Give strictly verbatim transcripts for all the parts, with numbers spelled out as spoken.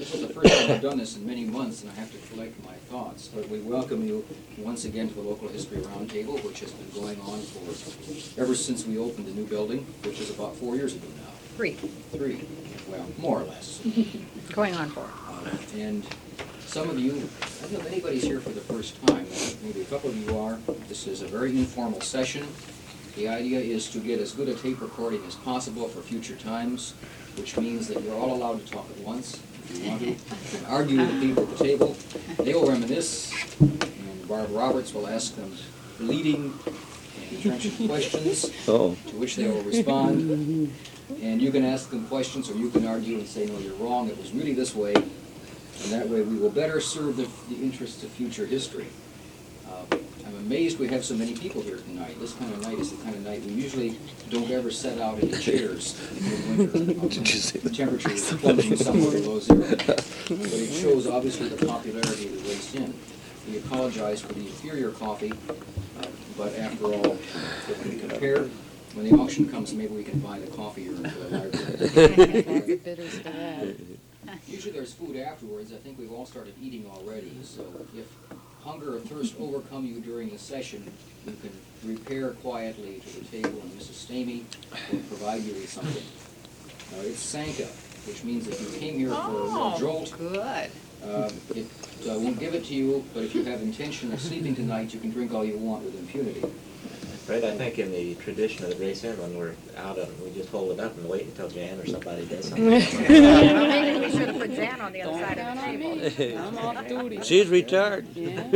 This is the first time I've done this in many months, and I have to collect my thoughts. But we welcome you once again to the Local History Roundtable, which has been going on for ever since we opened the new building, which is about four years ago now. Three. Three, well, more or less. Going on four. Uh, and some of you, I don't know if anybody's here for the first time. Maybe a couple of you are. This is a very informal session. The idea is to get as good a tape recording as possible for future times, which means that you're all allowed to talk at once if you want to. You can argue with the people at the table. They will reminisce, and Barb Roberts will ask them leading and trenchant questions, Oh. to which they will respond. And you can ask them questions, or you can argue and say, no, you're wrong, it was really this way. And that way we will better serve the, the interests of future history. Uh, I'm amazed we have so many people here tonight. This kind of night is the kind of night we usually don't ever set out any chairs in winter. The temperature is plunging somewhere below zero. But it shows obviously the popularity of the Race Inn. We apologize for the inferior coffee, uh, but after all, if we compare, when the auction comes, maybe we can buy the coffee urn for the library. Bitters to that. Usually there's food afterwards. I think we've all started eating already. So if hunger or thirst overcome you during the session, you can repair quietly to the table, and Missus Stamey will provide you with something. Now, it's Sanka, which means if you came here for Oh, a jolt, good. uh, it uh, won't give it to you, but if you have intention of sleeping tonight, you can drink all you want with impunity. Right, I think in the tradition of the Race Inn, when we're out of, we just hold it up and wait until Jan or somebody does something. Maybe we should put Jan on the other side of the table. I'm off duty. She's retired. Yeah.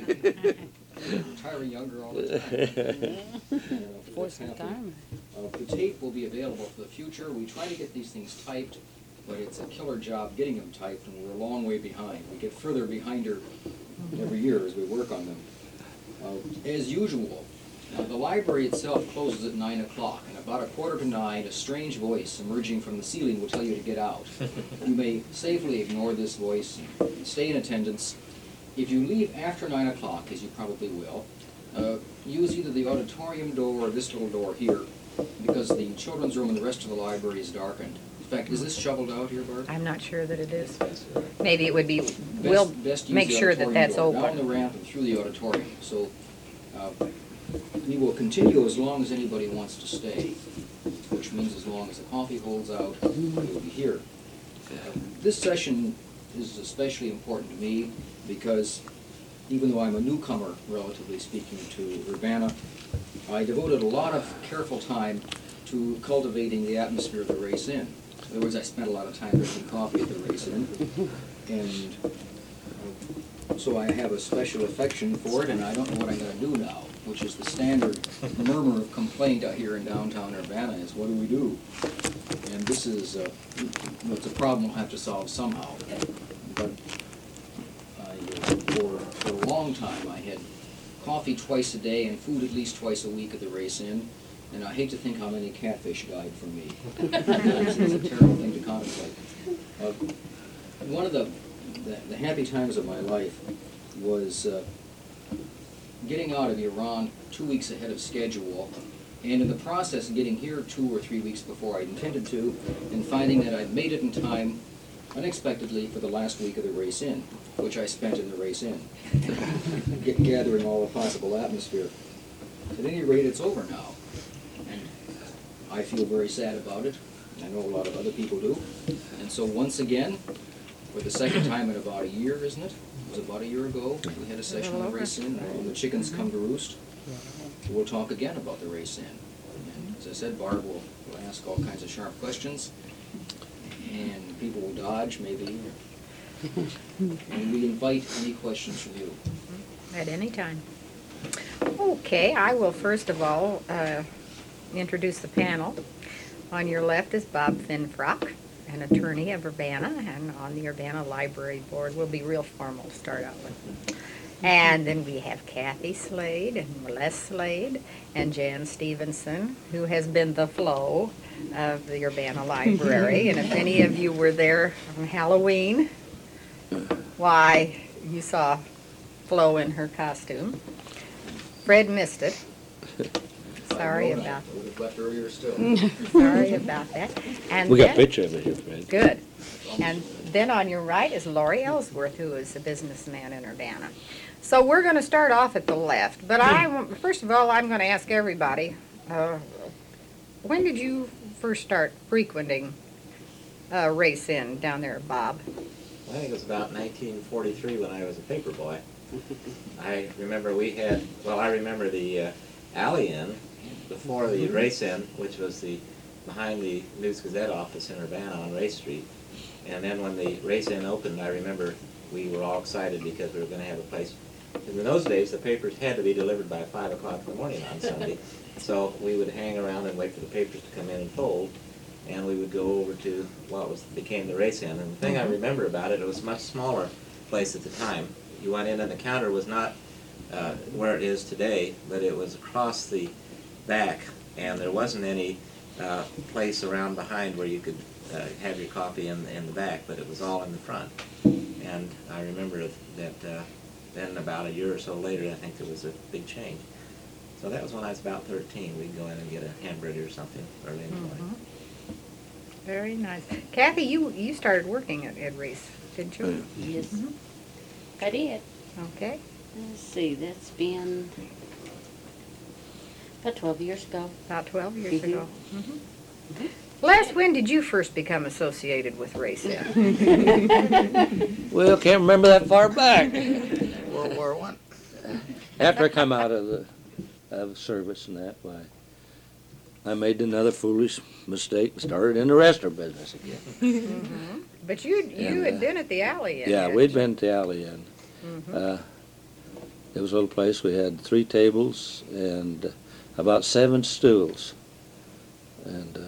Retiring younger all the time. You know, Forced that's happening. retirement. Uh, the tape will be available for the future. We try to get these things typed, but it's a killer job getting them typed, and we're a long way behind. We get further behind her every year as we work on them. Uh, as usual, uh, the library itself closes at nine o'clock, and about a quarter to nine, a strange voice emerging from the ceiling will tell you to get out. You may safely ignore this voice and stay in attendance. If you leave after nine o'clock, as you probably will, uh, use either the auditorium door or this little door here, because the children's room and the rest of the library is darkened. In fact, is this shoveled out here, Bart? I'm not sure that it is. Maybe it would be, we'll Best- best use make the sure that auditorium that's door, Down the open. ramp and through the auditorium. So uh, we will continue as long as anybody wants to stay, which means as long as the coffee holds out, we will be here. Uh, This session is especially important to me because even though I'm a newcomer, relatively speaking, to Urbana, I devoted a lot of careful time to cultivating the atmosphere of the Race Inn. In other words, I spent a lot of time drinking coffee at the Race Inn, and uh, so I have a special affection for it, and I don't know what I'm going to do now, which is the standard murmur of complaint out here in downtown Urbana is, what do we do? And this is, uh, well, it's a problem we'll have to solve somehow. But I, uh, for, for a long time, I had coffee twice a day and food at least twice a week at the Race Inn. And I hate to think how many catfish died from me. It's it's a terrible thing to contemplate. Uh, one of the, the, the happy times of my life was uh, getting out of Iran two weeks ahead of schedule, and in the process getting here two or three weeks before I intended to, and finding that I'd made it in time, unexpectedly, for the last week of the Race Inn, which I spent in the Race Inn, g- gathering all the possible atmosphere. At any rate, it's over now. And I feel very sad about it. I know a lot of other people do. And so once again, for the second time in about a year, isn't it? It was about a year ago, we had a session on the Race Inn, when the chickens come to roost. We'll talk again about the Race Inn. And as I said, Barb will, will ask all kinds of sharp questions, and people will dodge, maybe. And we invite any questions from you. At any time. Okay, I will first of all uh, introduce the panel. On your left is Bob Finfrock, an attorney of Urbana, and on the Urbana Library Board. We'll be real formal to start out with. And then we have Kathy Slade and Les Slade and Jan Stevenson, who has been the Flo of the Urbana Library. And if any of you were there on Halloween, why, you saw Flo in her costume. Fred missed it. Sorry I know about that. I would have left earlier still. Sorry about that. And We got a then- picture of it here, Fred. Good. And then on your right is Laurie Ellsworth, who is a businessman in Urbana. So we're going to start off at the left. But I, wa- first of all, I'm going to ask everybody, uh, when did you first start frequenting uh, Race Inn down there, Bob? I think it was about nineteen forty-three when I was a paper boy. I remember we had, well, I remember the uh, Alley Inn before the Race Inn, which was the behind the News Gazette office in Urbana on Race Street. And then when the Race Inn opened, I remember we were all excited because we were going to have a place. In those days, the papers had to be delivered by five o'clock in the morning on Sunday. So we would hang around and wait for the papers to come in and fold, and we would go over to what was became the Race Inn. And the thing I remember about it, it was a much smaller place at the time. You went in and the counter was not uh, where it is today, but it was across the back, and there wasn't any uh, place around behind where you could uh, have your coffee in, in the back, but it was all in the front. And I remember that uh, then about a year or so later, I think there was a big change. So that was when I was about thirteen. We'd go in and get a hamburger or something early in the morning. Very nice. Kathy, you, you started working at, at Race, didn't you? Yes, Mhm. I did. Okay. Let's see, that's been about twelve years ago. About twelve years Mhm. ago. Mhm. Les, when did you first become associated with Race Inn? Well, can't remember that far back. World War One. After I come out of the of service and that, why, I made another foolish mistake and started in the restaurant business again. Mhm. But you you And, had uh, been at the Alley Inn. Yeah, hadn't we'd you? been to the Alley Inn. Mhm. Uh, it was a little place. We had three tables and about seven stools. And uh,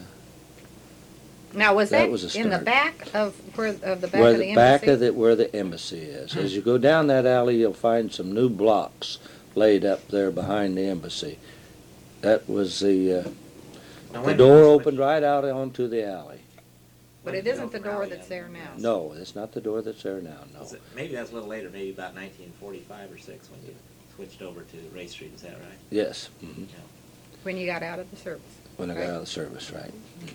Now, was that that, was a in the start. back of where of the back where of the, the back embassy? of the where the embassy is. As you go down that alley, you'll find some new blocks laid up there behind the embassy. That was the uh, Now, the when- door opened right out onto the alley. But when it did isn't the open door Alley that's Inn? there now. No, it's not the door that's there now. No. Was it- Maybe that's a little later, maybe about nineteen forty-five or six when you switched over to Race Street, is that right? Yes. hmm When you got out of the service. When I got Right. out of the service, right.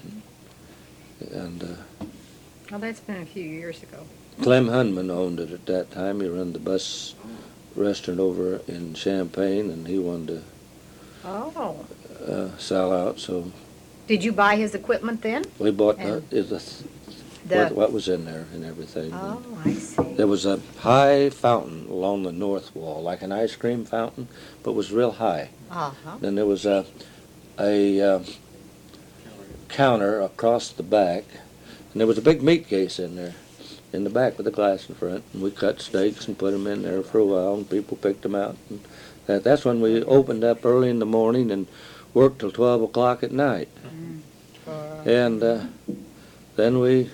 hmm And uh, Well, that's been a few years ago. Clem Hunman owned it at that time. He ran the bus restaurant over in Champaign, and he wanted Oh. to uh, sell out. So Did you buy his equipment then? we bought the, And it was what, The what was in there and everything. Oh, I see. There was a high fountain along the north wall, like an ice cream fountain, but was real high. Uh-huh. Then there was a a uh, counter across the back, and there was a big meat case in there, in the back with a glass in front. And we cut steaks and put them in there for a while, and people picked them out. And that, that's when we opened up early in the morning and worked till twelve o'clock at night. Uh, And uh, then we,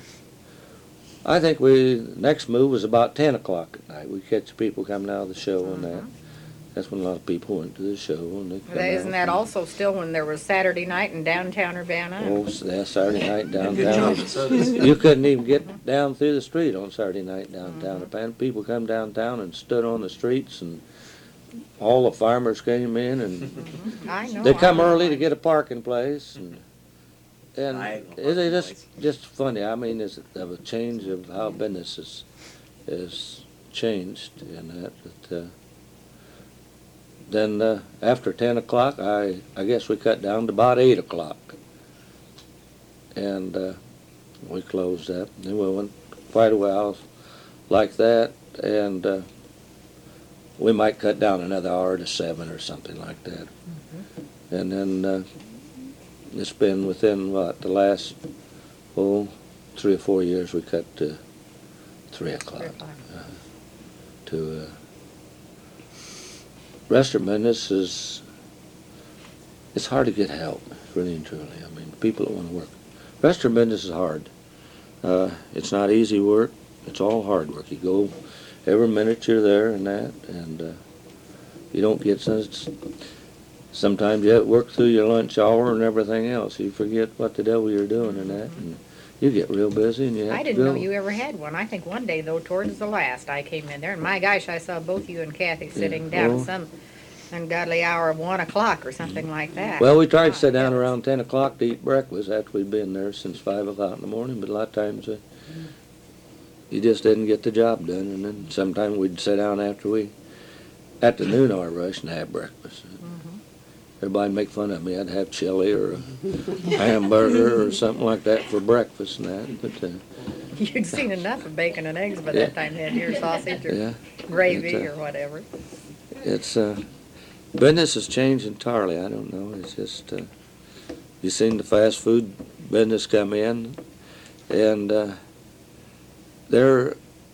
I think we, next move was about ten o'clock at night. We catch people coming out of the show and that. That's when a lot of people went to the show. And they come That- Isn't out that and- also still when there was Saturday night in downtown Urbana? Oh, s- yeah, Saturday night And good downtown. chocolate sodas. You couldn't even get down through the street on Saturday night downtown. Urbana. People come downtown and stood on the streets, and all the farmers came in, and I know. they come I know. early to get a parking place, and and Diagonal it- it's just parking just funny. I mean, it's of a change of how business is is changed in that. But, uh, then uh, after ten o'clock, I I guess we cut down to about eight o'clock, and uh, we closed up. Then we went quite a while like that, and uh, we might cut down another hour to seven or something like that. And then uh, it's been within what the last oh three or four years we cut to three o'clock. Three o'clock. To uh, restaurant business is it's hard to get help, really and truly. I mean, people that want to work. Restaurant business is hard. Uh, it's not easy work. It's all hard work. You go every minute you're there and that, and uh, you don't get such. Sometimes you have to work through your lunch hour and everything else. You forget what the devil you're doing and that, and you get real busy and you have I to didn't go. know you ever had one. I think one day, though, towards the last, I came in there, and my gosh, I saw both you and Kathy sitting down Oh. at some ungodly hour of one o'clock or something like that. Well, we tried to My sit down heavens. around ten o'clock to eat breakfast after we'd been there since five o'clock in the morning, but a lot of times uh, you just didn't get the job done. And then sometime we'd sit down after we, at the noon hour rush and have breakfast. Everybody'd make fun of me. I'd have chili or a hamburger or something like that for breakfast and that. But uh, You'd seen enough of bacon and eggs by that time, hadn't you, or sausage or yeah, gravy It's, uh, or whatever. it's uh, business has changed entirely. I don't know. It's just uh, you seen the fast food business come in, and uh, they're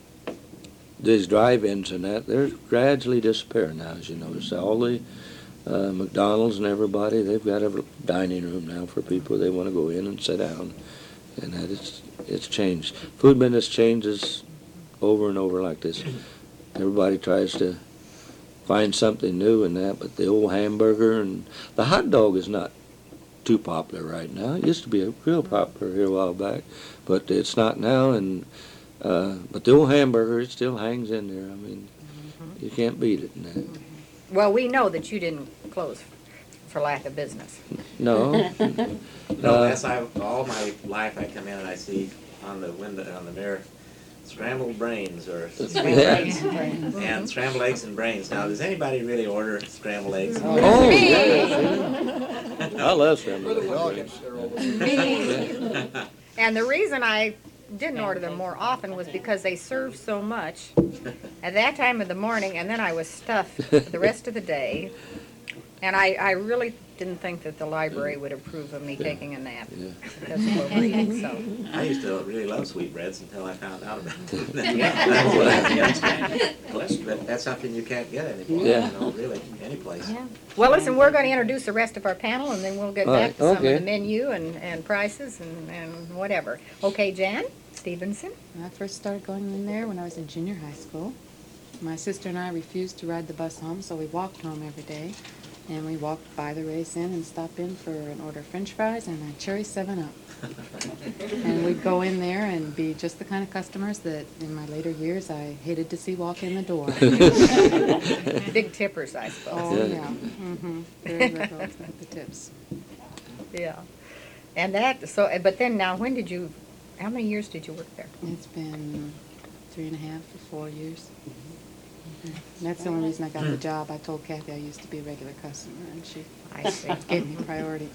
these drive-ins and that they're gradually disappearing now. As you notice, all the uh, McDonald's and everybody, they've got a dining room now for people they want to go in and sit down, and that it's it's changed. Food business changes over and over like this. Everybody tries to find something new in that, but the old hamburger and the hot dog is not too popular right now. It used to be real popular here a while back, but it's not now. And uh, but the old hamburger, it still hangs in there. I mean, you can't beat it in that. Well, we know that you didn't close for lack of business. No. No, Uh, as I, all my life I come in and I see on the window, on the mirror, scrambled brains or scrambled Yeah. eggs. And scrambled eggs and brains. Now, does anybody really order scrambled eggs? and Oh, Me. yeah, sure. I love scrambled eggs. Well, it's- they're all- brains? And the reason I didn't order them more often was because they served so much at that time of the morning, and then I was stuffed for the rest of the day. And I, I really didn't think that the library would approve of me taking a nap Yeah. because of overeating, so. I used to really love sweetbreads until I found out about it. Yeah. But that's something you can't get anymore, Yeah. you know, really, any place. Yeah. Well, listen, we're going to introduce the rest of our panel, and then we'll get All back right, to some okay. of the menu and, and prices and, and whatever. Okay, Jan Stevenson? I first started going in there when I was in junior high school. My sister and I refused to ride the bus home, so we walked home every day. And we walked by the race in and stopped in for an order of french fries and a cherry seven up. And we'd go in there and be just the kind of customers that in my later years I hated to see walk in the door. Big tippers, I suppose. Oh, Yeah. yeah. Mm-hmm. Very liberal with the tips. Yeah. And that, so, but then now, when did you, how many years did you work there? It's been three and a half or four years. And that's the only reason I got the job. I told Kathy I used to be a regular customer, and she I see. gave me priority.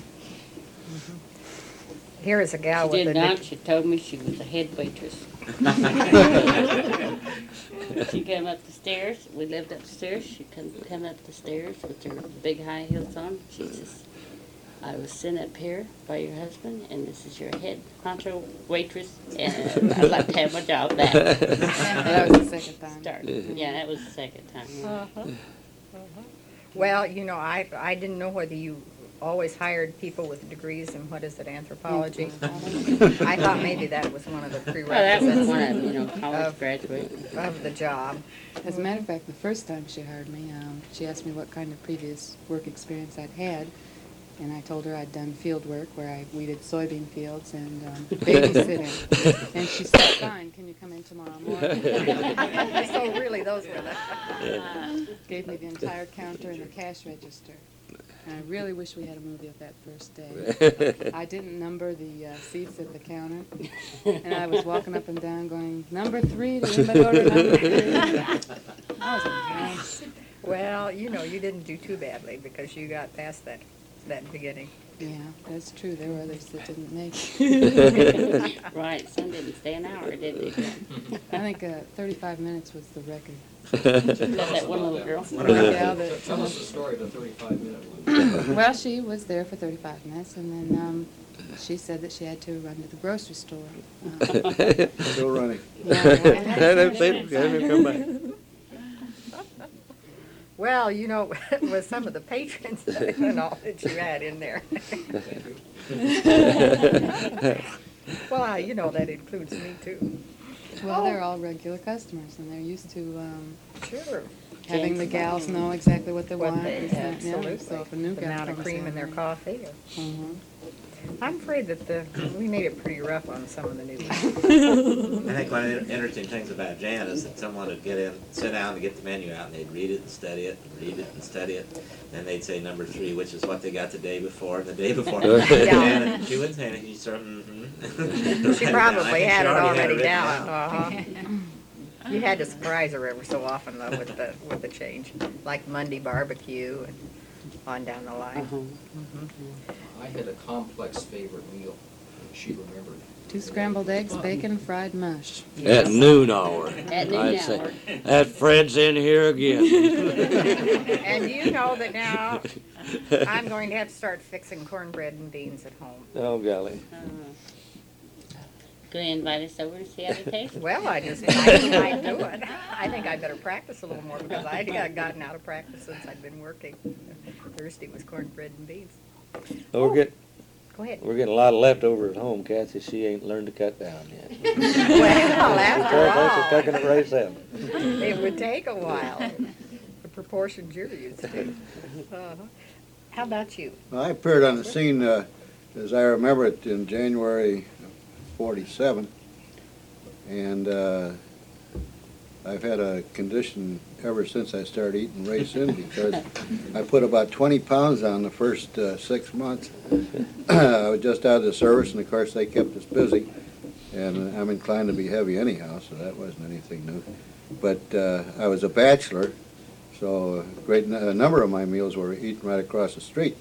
Here is a gal She with a. did not, dic- she told me she was a head waitress. She came up the stairs, we lived upstairs, she come, come up the stairs with her big high heels on. She says, I was sent up here by your husband, and this is your head honcho waitress, and I'd like to have my job back. That was the second time. Start. Yeah, that was the second time. yeah. Uh-huh. Uh-huh. Well, you know, I, I didn't know whether you always hired people with degrees in, what is it, anthropology? I thought maybe that was one of the Well, that was one prerequisites of, you know, college Of- graduate. of the job. As a matter of fact, the first time she hired me, um, she asked me what kind of previous work experience I'd had, and I told her I'd done field work where I weeded soybean fields and um, babysitting. And she said, fine, can you come in tomorrow morning? So really, those were the, Gave me the entire counter and the cash register. And I really wish we had a movie of that first day. I didn't number the uh, seats at the counter, and I was walking up and down going, number three, did anybody order number three? That was a mess. well, you know, you didn't do too badly because you got past that, that beginning. Yeah, that's true. There were others that didn't make it. Right, some didn't stay an hour, did they? I think uh, thirty-five minutes was the record. Just that one little girl. One of my- Yeah, the- Tell us the story of the thirty-five minute one. Well, she was there for thirty-five minutes, and then um, she said that she had to run to the grocery store. Uh, Still running. yeah, And then people can come back. Well, you know, with some of the patrons and all that you had in there. Well, I- you know, that includes me too. well, they're all regular customers, and they're used to um, Sure. having the gals know exactly what they What want. they, and so- yeah, absolutely. So if a new The gal amount of comes cream in their right. coffee. Mhm. I'm afraid that the, we made it pretty rough on some of the new ones. I think one of the interesting things about Jan is that someone would get in, sit down and get the menu out, and they'd read it and study it, and read it and study it. Then they'd say number three, which is what they got the day before and the day before. Yeah. And she wouldn't say anything, she'd sort of, mm-hmm, She probably had it already written down. Uh-huh. You had to surprise her every so often though with the, with the change, like Monday barbecue and on down the line. Uh-huh. I had a complex favorite meal that she remembered. Two scrambled eggs, bacon, fried mush. At noon hour. At noon I'd hour. say, that Fred's in here again. And you know that now I'm going to have to start fixing cornbread and beans at home. Oh, golly. Uh, Gonna invite us over to see how they taste? Well, I just I might do it. I think I better practice a little more because I got gotten out of practice since I've been working. Thursday was cornbread and beans. We're getting, Go ahead. we're getting a lot of leftover at home. Kathy, she ain't learned to cut down yet. Well, after She's cooking it right then. all, it would take a while. The proportions you're used to. Uh-huh. How about you? I appeared on the scene, uh, as I remember it, in January forty-seven, and uh, I've had a condition ever since I started eating raisin because I put about twenty pounds on the first uh, six months. I was just out of the service, and of course they kept us busy, and I'm inclined to be heavy anyhow, so that wasn't anything new. But uh, I was a bachelor, so a great n- a number of my meals were eaten right across the street.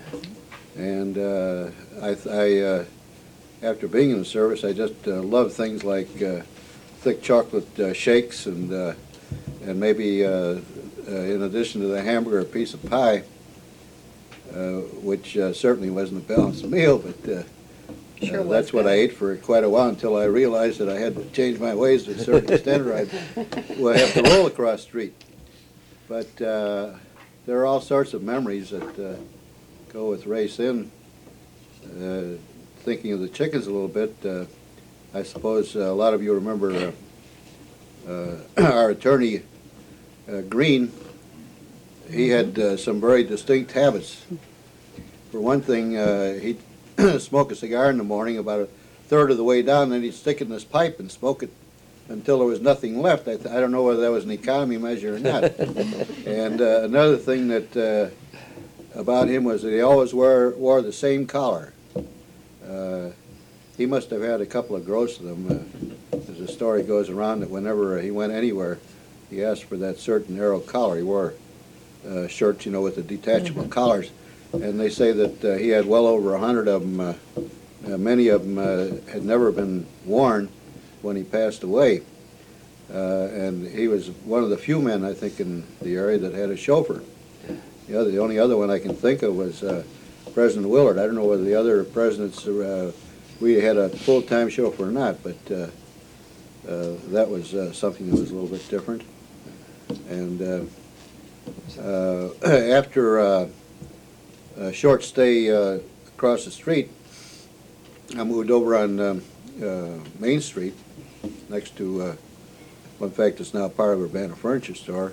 And uh, I, I uh, after being in the service, I just uh, love things like uh, thick chocolate uh, shakes and uh, and maybe uh, uh, in addition to the hamburger, a piece of pie, uh, which uh, certainly wasn't a balanced meal, but uh, Sure uh, was that's what good. I ate for quite a while until I realized that I had to change my ways to a certain extent, or I'd well, have to roll across the street. But uh, there are all sorts of memories that uh, go with raisin. Uh, thinking of the chickens a little bit, uh, I suppose uh, a lot of you remember uh, uh, our attorney, uh, Green. He had uh, some very distinct habits. For one thing, uh, he'd smoke a cigar in the morning about a third of the way down, then he'd stick it in his pipe and smoke it until there was nothing left. I, th- I don't know whether that was an economy measure or not. And uh, another thing that uh, about him was that he always wore, wore the same collar. Uh, he must have had a couple of gross of them. Uh, as the story goes around that whenever he went anywhere, he asked for that certain arrow collar. He wore uh, shirts, you know, with the detachable collars. And they say that uh, he had well over a hundred of them. Uh, uh, many of them uh, had never been worn when he passed away. Uh, and he was one of the few men, I think, in the area that had a chauffeur. The other, the only other one I can think of was uh, President Willard. I don't know whether the other presidents uh, we had a full-time chauffeur or not, but uh, uh, that was uh, something that was a little bit different. And uh, uh, after uh, a short stay uh, across the street, I moved over on um, uh, Main Street next to, uh, well, in fact, it's now part of Urbana Furniture Store,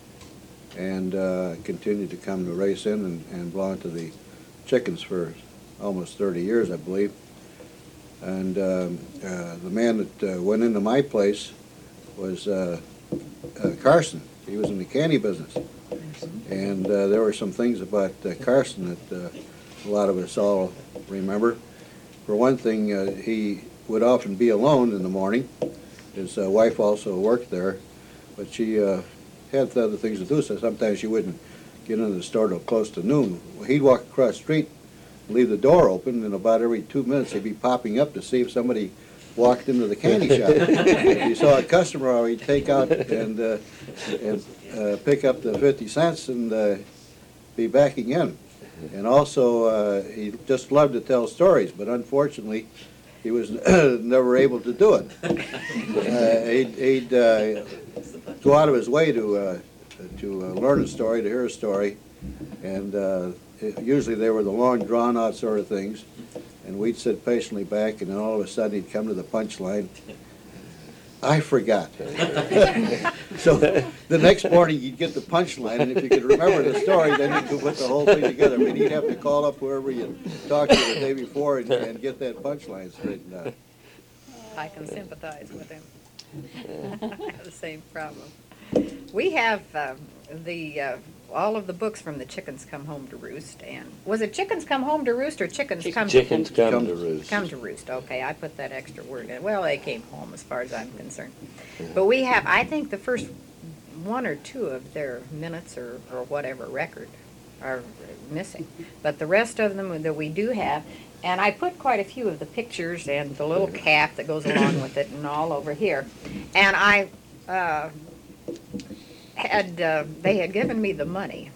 and uh, continued to come to Racine and, and belong to the chickens for almost thirty years, I believe. And um, uh, the man that uh, went into my place was uh, uh, Carson. He was in the candy business. And uh, there were some things about uh, Carson that uh, a lot of us all remember. For one thing, uh, he would often be alone in the morning. His uh, wife also worked there, but she uh, had other things to do, so sometimes she wouldn't get into the store till close to noon. Well, he'd walk across the street, leave the door open, and about every two minutes he'd be popping up to see if somebody walked into the candy shop. If he saw a customer, he'd take out and, uh, and uh, pick up the fifty cents and uh, be backing in. And also, uh, he just loved to tell stories, but unfortunately, he was never able to do it. Uh, he'd he'd uh, go out of his way to uh, to uh, learn a story, to hear a story, and uh, it, usually they were the long, drawn-out sort of things, and we'd sit patiently back, and then all of a sudden he'd come to the punchline. I forgot. So the next morning you'd get the punchline, and if you could remember the story, then you could put the whole thing together. I mean, he'd have to call up whoever you talked to the day before and, and get that punchline straightened out. I can sympathize with him. I have the same problem. We have uh, the uh, all of the books from the Chickens Come Home to Roost. And was it Chickens Come Home to Roost or Chickens Come Chickens come Come- to roost. Come to Roost? Okay, I put that extra word in. Well, they came home as far as I'm concerned. But we have, I think, the first one or two of their minutes or, or whatever record are missing. But the rest of them that we do have, and I put quite a few of the pictures and the little calf that goes along with it and all over here. And I uh, had, uh, they had given me the money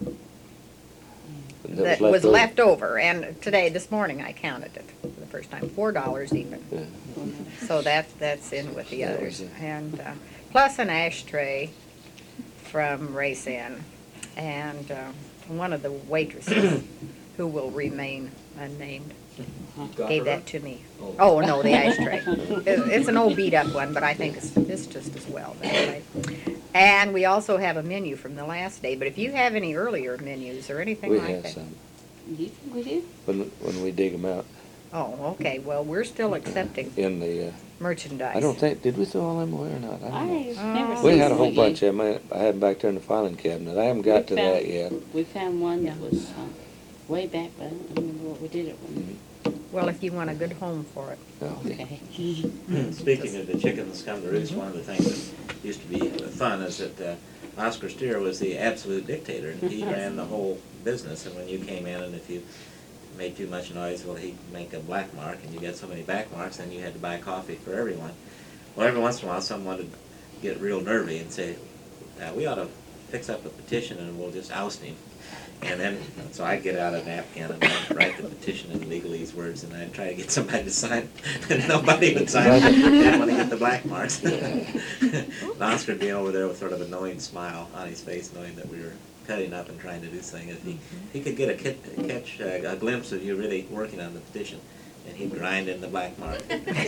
that was left over. And today, this morning, I counted it for the first time, four dollars even. Yeah. So that, that's in with the That others. was it. And uh, plus an ashtray from Race Inn, and uh, one of the waitresses, who will remain unnamed, Got gave her that up? to me. Oh. Oh, no, the ashtray. It- It's an old beat-up one, but I think it's, it's just as well. But anyway. And we also have a menu from the last day, but if you have any earlier menus or anything We like have that. some, You think we do? when, when we dig them out Oh, okay, well, we're still accepting in the, uh, merchandise. I don't think, did we throw all them away or not? I don't know. I've Oh. never seen We had a whole one. bunch of them. I I had them back there in the filing cabinet. I haven't got We to found- that yet. We found one that Yeah. was uh, way back, but I don't remember what we did it with. Well, if you want a good home for it. Okay. Okay. Speaking of the chickens come to roost, one of the things that used to be fun is that uh, Oscar Steer was the absolute dictator, and he ran the whole business, and when you came in and if you made too much noise, well, he'd make a black mark, and you got so many back marks, then you had to buy coffee for everyone. Well, every once in a while, someone would get real nervy and say, uh, we ought to fix up a petition and we'll just oust him. And then, so I'd get out a napkin and I'd write the petition in legalese words, and I'd try to get somebody to sign it, and nobody would sign it. They didn't want to get the black marks. And Oscar'd be over there with sort of a knowing smile on his face, knowing that we were cutting up and trying to do things. If he, he could get a kit, catch uh, a glimpse of you really working on the petition, and he'd grind in the black mark.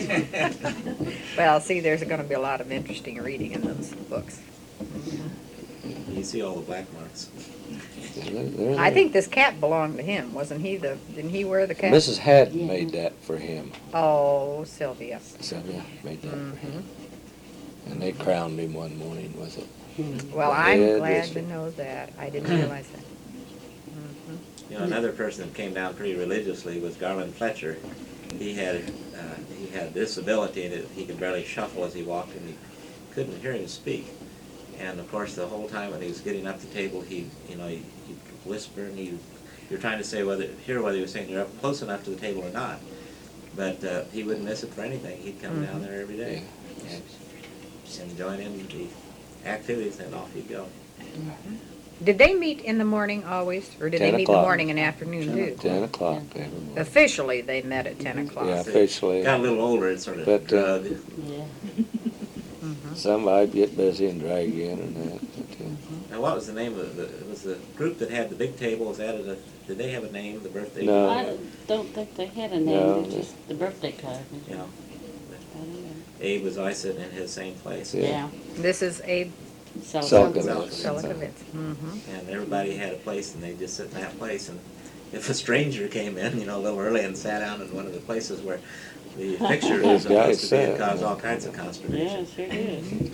Well, see, there's gonna be a lot of interesting reading in those books. You see all the black marks. They're- they're I there. think this cap belonged to him, wasn't he the, didn't he wear the cap? Missus Haddon Yeah. made that for him. Oh, Sylvia. Sylvia made that for Mhm. him. And they crowned him one morning with it. Well, Yeah, I'm it glad is. to know that. I didn't realize that. Mhm. You know, another person that came down pretty religiously was Garland Fletcher. He had, uh, he had this ability that he could barely shuffle as he walked, and he couldn't hear him speak. And of course, the whole time when he was getting up the table, he, you know, he, he'd whisper, and he, you're trying to say whether, hear whether he was saying you're up close enough to the table or not. But uh, he wouldn't miss it for anything. He'd come down there every day and, and join in the activities, and off he'd go. Did they meet in the morning always, or did they Ten meet in the o'clock. morning and afternoon too? Ten o'clock every morning. Officially, they met at ten o'clock. Yeah, officially. Got a little older, it sort of But, uh, drug. Yeah. Somebody'd get busy and drag you in and that. But, uh, Now, what was the name of the, it was the group that had the big table, was that a, did they have a name, the birthday? No. I don't think they had a No, name, they- just the birthday card. You know, I don't know. Abe was always sitting in his same place. Yeah. Yeah. This is Abe So. Selkovitz. Selikovitz. Mm-hmm. And everybody had a place, and they'd just sit in that place, and if a stranger came in, you know, a little early and sat down in one of the places where the picture was Those guys supposed to be, it sat, caused yeah. all kinds of Yeah, consternation. sure did.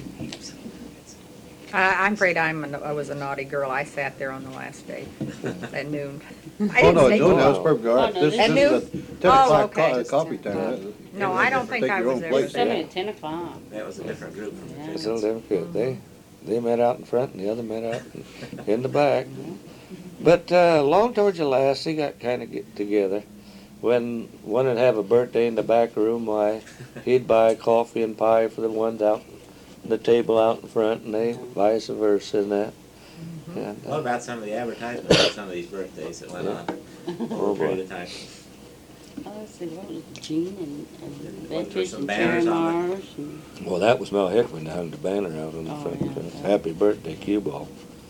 I, I'm afraid I'm, a- I was a naughty girl. I sat there on the last day at noon. I Oh, didn't no, stay no, too that was long. perfectly all right. Oh, no, This, this this is- is a At ten noon? Oh, o'clock okay. co- coffee time. No, I don't think Take I your was own there. place. Seven Yeah. at ten o'clock. That was a different group from the Yeah. It's chickens. a little different. They, they met out in front and the other met out in, in the back. But uh, long towards the last, they got kind of get together. When one would have a birthday in the back room, why, he'd buy coffee and pie for the ones out, the table out in front, and they vice versa and that. And, What uh, about some of the advertisements of some of these birthdays that went on Oh, over a boy. period of time? Oh, let's see, what was it, Gene and, and Wasn't there Beatrice some and banners Sharon on it? Mars and. well, that was Mel Hickman that hung the banner out on the Oh, front. yeah. uh, Happy birthday, cue ball.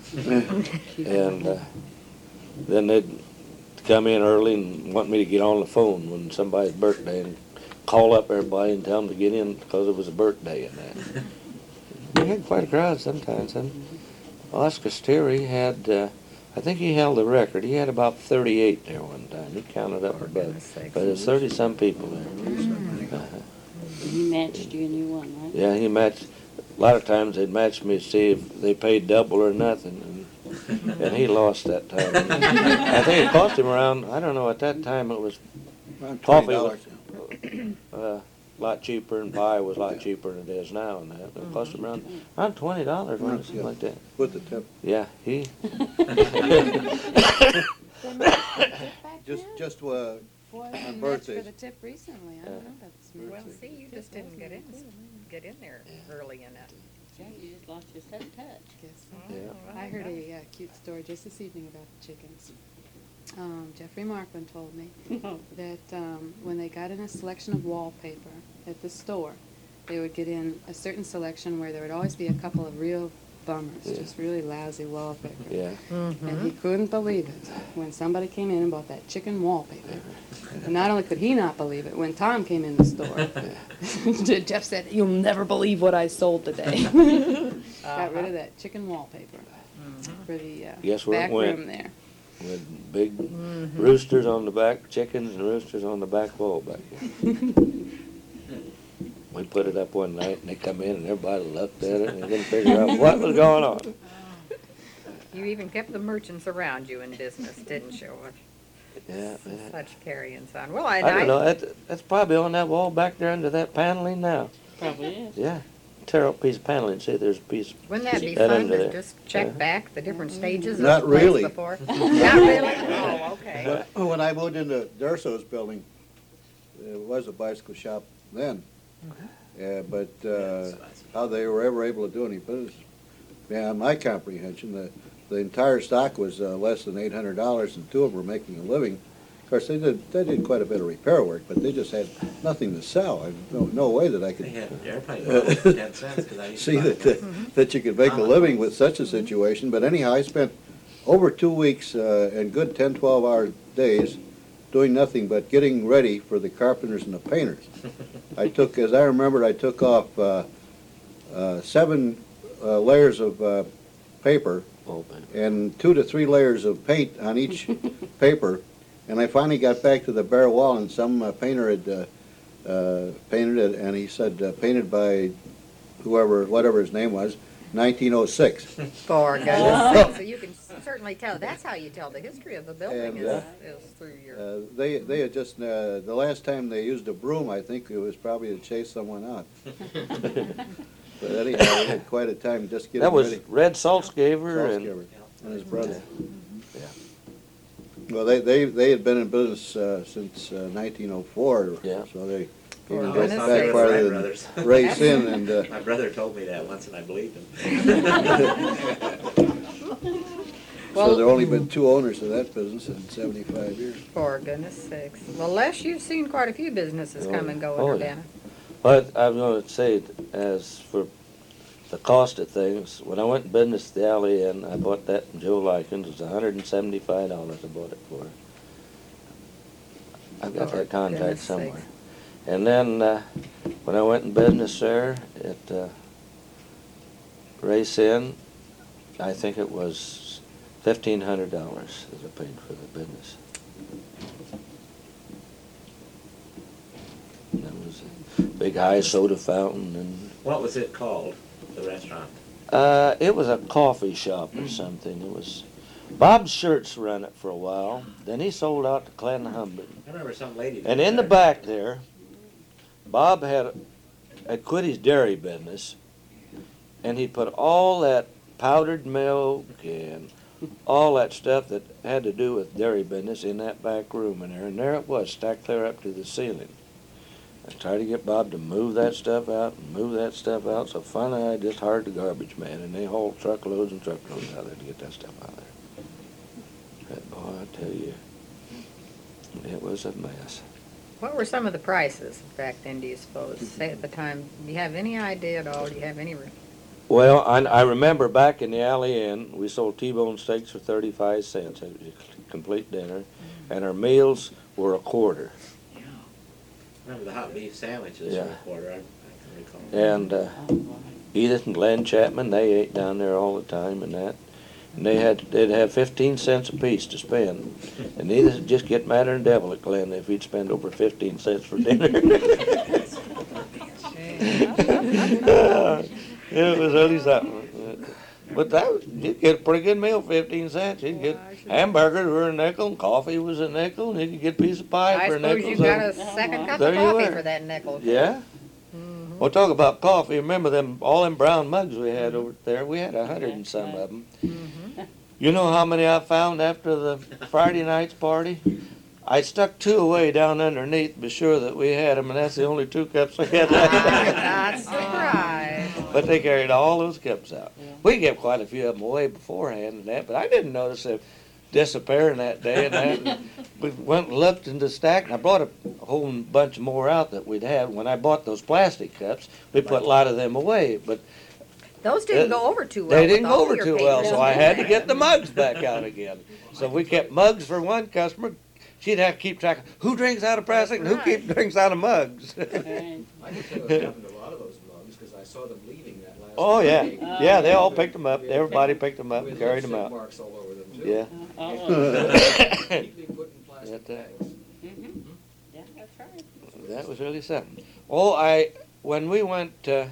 And uh, then they'd come in early and want me to get on the phone when somebody's birthday and call up everybody and tell them to get in because it was a birthday and that. We had quite a crowd sometimes. And Oscar Steary had, uh, I think he held the record. He had about thirty-eight there one time. He counted up For about, goodness sakes. but there's thirty-some people there. Uh-huh. He matched you and you won, right? Yeah, he matched, a lot of times they'd match me to see if they paid double or nothing. and he lost that time. I think it cost him around, I don't know, at that time it was Around Coffee twenty was- dollars. uh, a lot cheaper, and pie was a lot cheaper than it is now, and that. It cost him around, around twenty dollars, wasn't it, something like that? With the tip. Yeah, he, Just, just, uh, Boy, on I matched for birthdays. the tip recently. I don't know about this Well, match. see, you just didn't get in, get in there early enough. Jack, you just lost your set touch. Guess so. yeah. I heard a uh, cute story just this evening about the chickens. Um, Jeffrey Markman told me that um, when they got in a selection of wallpaper at the store, they would get in a certain selection where there would always be a couple of real bummers, Yeah. just really lousy wallpaper. Yeah, And he couldn't believe it when somebody came in and bought that chicken wallpaper. And not only could he not believe it, when Tom came in the store, Jeff said, "You'll never believe what I sold today." Got rid of that chicken wallpaper for the uh, Guess where it back went? room there. with big roosters on the back, chickens and roosters on the back wall back there. We put it up one night, and they come in, and everybody looked at it, and they couldn't figure out what was going on. You even kept the merchants around you in business, didn't you? With Yeah, yeah. such carryings on. Well, I, I don't know, that, that's probably on that wall back there under that paneling now. Probably is. Yeah. Tear up a piece of paneling, see there's a piece. Wouldn't that be That fun under to there. just check Yeah. back the different stages of Not the place really. before? Not really? Oh, okay. But when I moved into Darso's building, it was a bicycle shop then. Yeah, but uh, how they were ever able to do any business, beyond my comprehension, the, the entire stock was uh, less than eight hundred dollars, and two of them were making a living. Of course, they did, they did quite a bit of repair work, but they just had nothing to sell. I no, no way that I They could had airplane miles for ten cents, 'cause I used to see buy that, them. uh, that you could make a living with such a situation. But anyhow, I spent over two weeks uh, and good ten, twelve hour days doing nothing but getting ready for the carpenters and the painters. I took, as I remembered, I took off uh, uh, seven uh, layers of uh, paper Oh, man. and two to three layers of paint on each paper. And I finally got back to the bare wall, and some uh, painter had uh, uh, painted it, and he said, uh, painted by whoever, whatever his name was, nineteen oh six. For goodness sake, so you can certainly tell, that's how you tell the history of the building And, is, uh, is through your, Uh, They, they had just, uh, the last time they used a broom, I think it was probably to chase someone out. But anyhow, we had quite a time just getting That was ready. Red Saltzgaver and, Salzgiver and his brother. Well, they, they, they had been in business uh, since uh, nineteen oh four, Yeah. so they For even goodness back sake. farther My than brothers. Ray Sin and, uh, My brother told me that once, and I believed him. so there only been two owners of that business in seventy-five years. for goodness sakes. Well, Les, you've seen quite a few businesses come and go in Oh, yeah. Urbana. but I'm gonna say, that as for the cost of things, when I went in business at the Alley Inn, I bought that from Joe Likens, it was hundred and seventy-five dollars I bought it for. I've got For that contract goodness somewhere. sakes. And then, uh, when I went in business there at, uh, Race Inn, I think it was fifteen hundred dollars that I paid for the business. And that was a big high soda fountain, and, What was it called, the restaurant? uh, it was a coffee shop or something. It was, Bob Shirts ran it for a while, then he sold out to Clan Humbert. I remember some lady. And did in the that. back there, Bob had, had quit his dairy business, and he put all that powdered milk and all that stuff that had to do with dairy business in that back room in there, and there it was, stacked clear up to the ceiling. I tried to get Bob to move that stuff out and move that stuff out, so finally I just hired the garbage man, and they hauled truckloads and truckloads out there to get that stuff out there. But boy, I tell you, it was a mess. What were some of the prices back then, do you suppose, say at the time? Do you have any idea at all? Do you have any? re- Well, I, I remember back in the Alley Inn, we sold T-bone steaks for thirty-five cents. It was a complete dinner. And our meals were a quarter. Remember the hot beef sandwiches Yeah. for a quarter, I, I can recall. And uh, Oh, boy. Edith and Glenn Chapman, they ate down there all the time and that. And they had, they'd have fifteen cents apiece to spend. And Edith would just get madder than the devil at Glenn if he'd spend over fifteen cents for dinner. It was really something. But that was, you'd get a pretty good meal, fifteen cents. You'd get Well, I should- hamburgers were a nickel, and coffee was a nickel, and you could get a piece of pie I for a suppose nickel. you so- got a second cup There of you coffee were. for that nickel. Yeah. Mhm. Well, talk about coffee. Remember them all them brown mugs we had over there? We had a hundred and some of them. Mhm. You know how many I found after the Friday night's party? I stuck two away down underneath to be sure that we had them, and that's the only two cups we had left. I'm not surprised. But they carried all those cups out. We gave quite a few of them away beforehand and that, but I didn't notice them disappearing that day and that. And we went and looked in the stack, and I brought a whole bunch more out that we'd had. When I bought those plastic cups, we put a lot of them away, but Those didn't Uh, go over too well. they with didn't all go over your too well, papers. so I had to get the mugs back out again. So we kept mugs for one customer. She'd have to keep track of who drinks out of plastic and who Right. keeps drinks out of mugs. Right. I can tell you what happened to a lot of those mugs, because I saw them leaving that last Oh, yeah. Friday. Yeah, they all With- picked them up. with- Everybody picked them up with and carried them lipstick out. marks all over them, too. Yeah. Oh, Neatly put in plastic That, uh, bags. mhm. Yeah, that's right. That was really something. Oh, I, when we went, uh,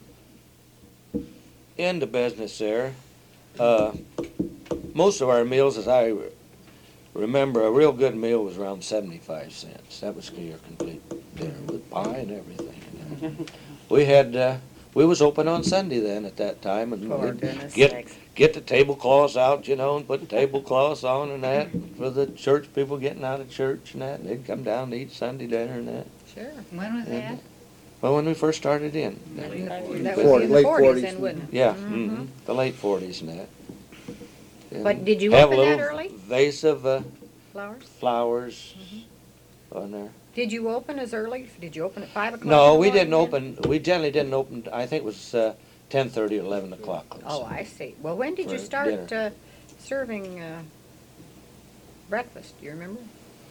into business there, uh, most of our meals, as I remember, a real good meal was around seventy-five cents. That was your complete dinner with pie and everything. We had, uh, we was open on Sunday then at that time, and For we'd goodness get, sakes. get the tablecloths out, you know, and put tablecloths on and that for the church people getting out of church and that. And they'd come down and eat Sunday dinner and that. Sure. When was Yeah. that? Well, when we first started in. That Forty- was in the late forties forties. then, wouldn't it? Yeah, Mhm. hmm the late forties and that. And But did you have open a that little early? vase of uh, Flowers? flowers Mm-hmm. on there. Did you open as early? Did you open at five o'clock? in No, the we morning didn't then? open. We generally didn't open. I think it was uh, ten thirty, eleven o'clock. Oh, I see. Well, when did you For start dinner. uh, serving uh, breakfast? Do you remember?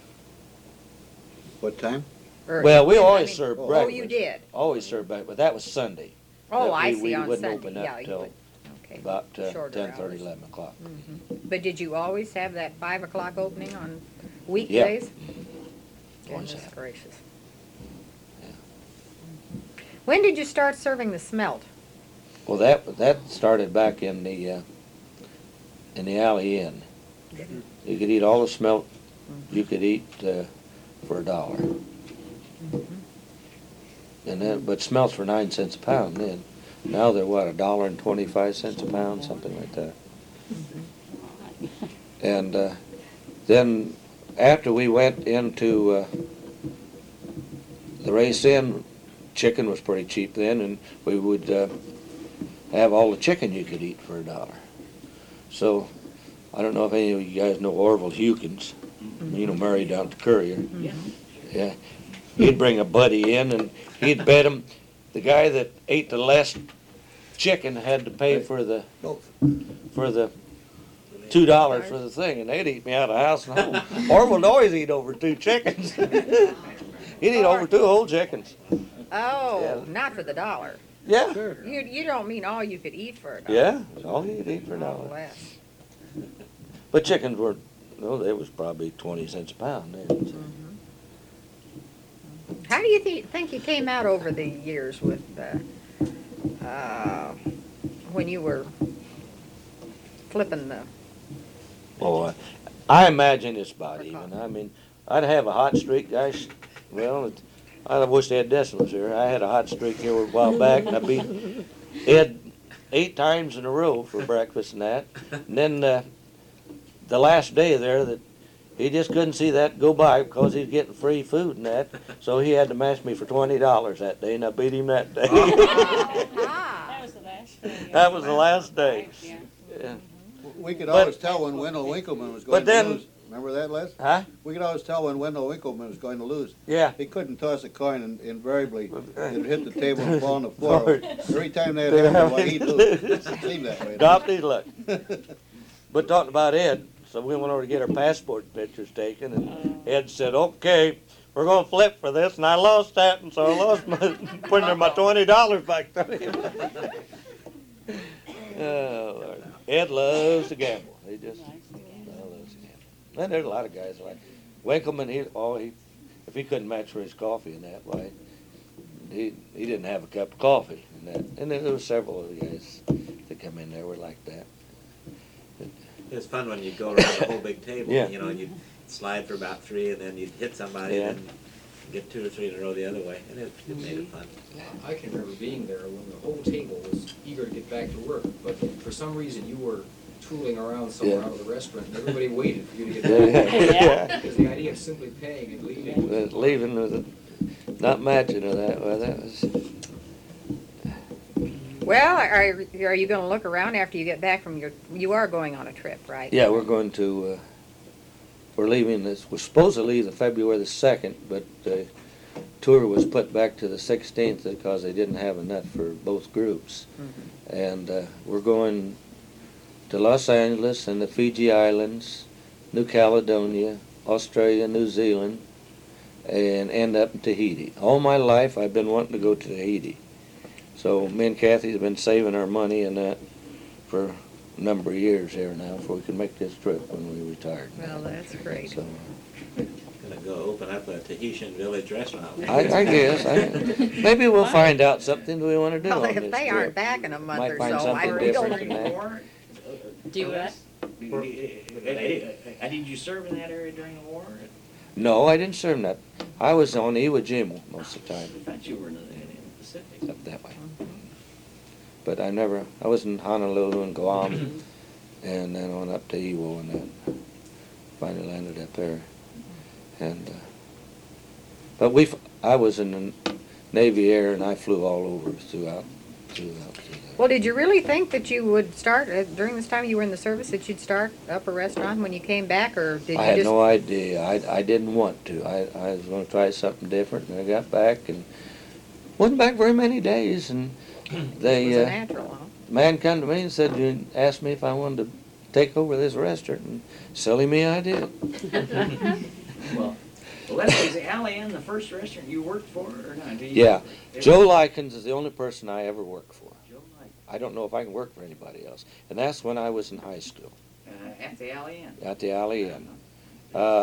What time? Or- Well, we I always mean- served Oh, Oh, breakfast. you did? Always served breakfast. That was Sunday. Oh, That I we- see, we on wouldn't Sunday. open up Yeah, you till would. Okay. About uh, Shorter ten thirty, hours. eleven o'clock. Mhm. But did you always have that five o'clock opening on weekdays? Always Goodness have. gracious. Yeah. When did you start serving the smelt? Well, that that started back in the uh, in the Alley Inn. You could eat all the smelt you could eat uh, for a dollar. And then, but smelts were nine cents a pound then. Now they're what, a dollar and twenty-five cents a pound, something like that. And uh, then after we went into uh, the Race Inn, chicken was pretty cheap then, and we would uh, have all the chicken you could eat for a dollar. So I don't know if any of you guys know Orville Hukins. You know, married down to Courier. Yeah. Yeah. He'd bring a buddy in and he'd bet him the guy that ate the less chicken had to pay for the for the two dollars for the thing, and they'd eat me out of house and home. Orville would always eat over two chickens. He'd eat over two whole chickens. Oh, Yeah. not for the dollar. Yeah. You you don't mean all you could eat for a dollar? Yeah, that's all he'd eat for a Oh, dollar. less. But chickens were, no, they was probably twenty cents a pound then. so. How do you thi- think you came out over the years with, uh, uh, when you were flipping the, Oh, uh, I imagine it's about even. I mean, I'd have a hot streak, guys. Well, it, I wish Ed Desson was here. I had a hot streak here a while back, and I beat Ed eight times in a row for breakfast and that. And then uh, the last day there, that he just couldn't see that go by because he was getting free food and that. So he had to match me for twenty dollars that day, and I beat him that day. ah, That was the last day. That was the last day. Yeah. Yeah. We could But- always tell when Wendell Winkleman was but going to then- lose. Remember that, Les? Huh? We could always tell when Wendell Winkleman was going to lose. Yeah. He couldn't toss a coin, and invariably it'd hit the table and fall on the floor. Every time that happened, well, he'd lose. It seemed that way. Adopt his luck. But talking about Ed, so we went over to get our passport pictures taken, and Ed said, "Okay, we're gonna flip for this," and I lost that, and so I lost my putting my twenty dollars back to him. Oh Lord, Ed loves to gamble. He just loves to gamble. And there's a lot of guys like Winkleman. He oh he, if he couldn't match for his coffee and that, why he he didn't have a cup of coffee and that. And then there were several of the guys that come in there were like that. It was fun when you'd go around the whole big table, Yeah. you know, and you'd slide for about three, and then you'd hit somebody, Yeah. and then get two or three in a row the other way, and it, it made it fun. I can remember being there when the whole table was eager to get back to work, but for some reason you were tooling around somewhere Yeah. out of the restaurant, and everybody waited for you to get Yeah. back. Yeah. Because the idea of simply paying and leaving. But leaving was not matching of that. Well, that was. Well, are, are you gonna look around after you get back from your, you are going on a trip, right? Yeah, we're going to. Uh, we're leaving this. We're supposed to leave the February the second, but the tour was put back to the sixteenth because they didn't have enough for both groups. Mhm. And uh, we're going to Los Angeles and the Fiji Islands, New Caledonia, Australia, New Zealand, and end up in Tahiti. All my life I've been wanting to go to Tahiti. So me and Kathy have been saving our money and that for a number of years here now before we can make this trip when we retired. Well, that's great. So Gonna go open up a Tahitian village restaurant. I, I guess I, maybe we'll find out something we want to do Well, on if this they trip. aren't back in a month Might or find so, I something we don't. different than that. War? Do what? Uh, Did you serve in that area during the war? No, I didn't serve in that. I was on Iwo Jima most of the time, I thought you were in the, in the Pacific. up that way. But I never, I was in Honolulu and Guam, and then on up to Iwo, and then finally landed up there. And, uh, but we, f- I was in the Navy Air, and I flew all over throughout, throughout. throughout. Well, did you really think that you would start, uh, during this time you were in the service, that you'd start up a restaurant when you came back, or did you I had just? no idea. I, I didn't want to. I, I was going to try something different, and I got back, and wasn't back very many days, and It they, was a uh, natural, huh? man come to me and said, you asked me if I wanted to take over this restaurant, and silly me, I did. Well, well, Leslie's Alley Inn the first restaurant you worked for, or not? Do you- Yeah, it Joe was- Likens is the only person I ever worked for. Joe Mike, I don't know if I can work for anybody else, and that's when I was in high school, uh, at the Alley Inn. at the Alley Inn. Uh,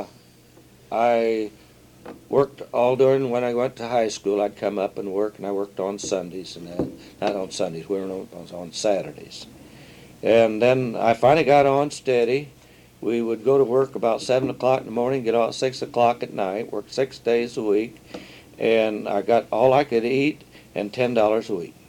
I worked all during, when I went to high school, I'd come up and work, and I worked on Sundays, and then, not on Sundays, we were on, on Saturdays. And then I finally got on steady. We would go to work about seven o'clock in the morning, get out at six o'clock at night, work six days a week, and I got all I could eat and ten dollars a week.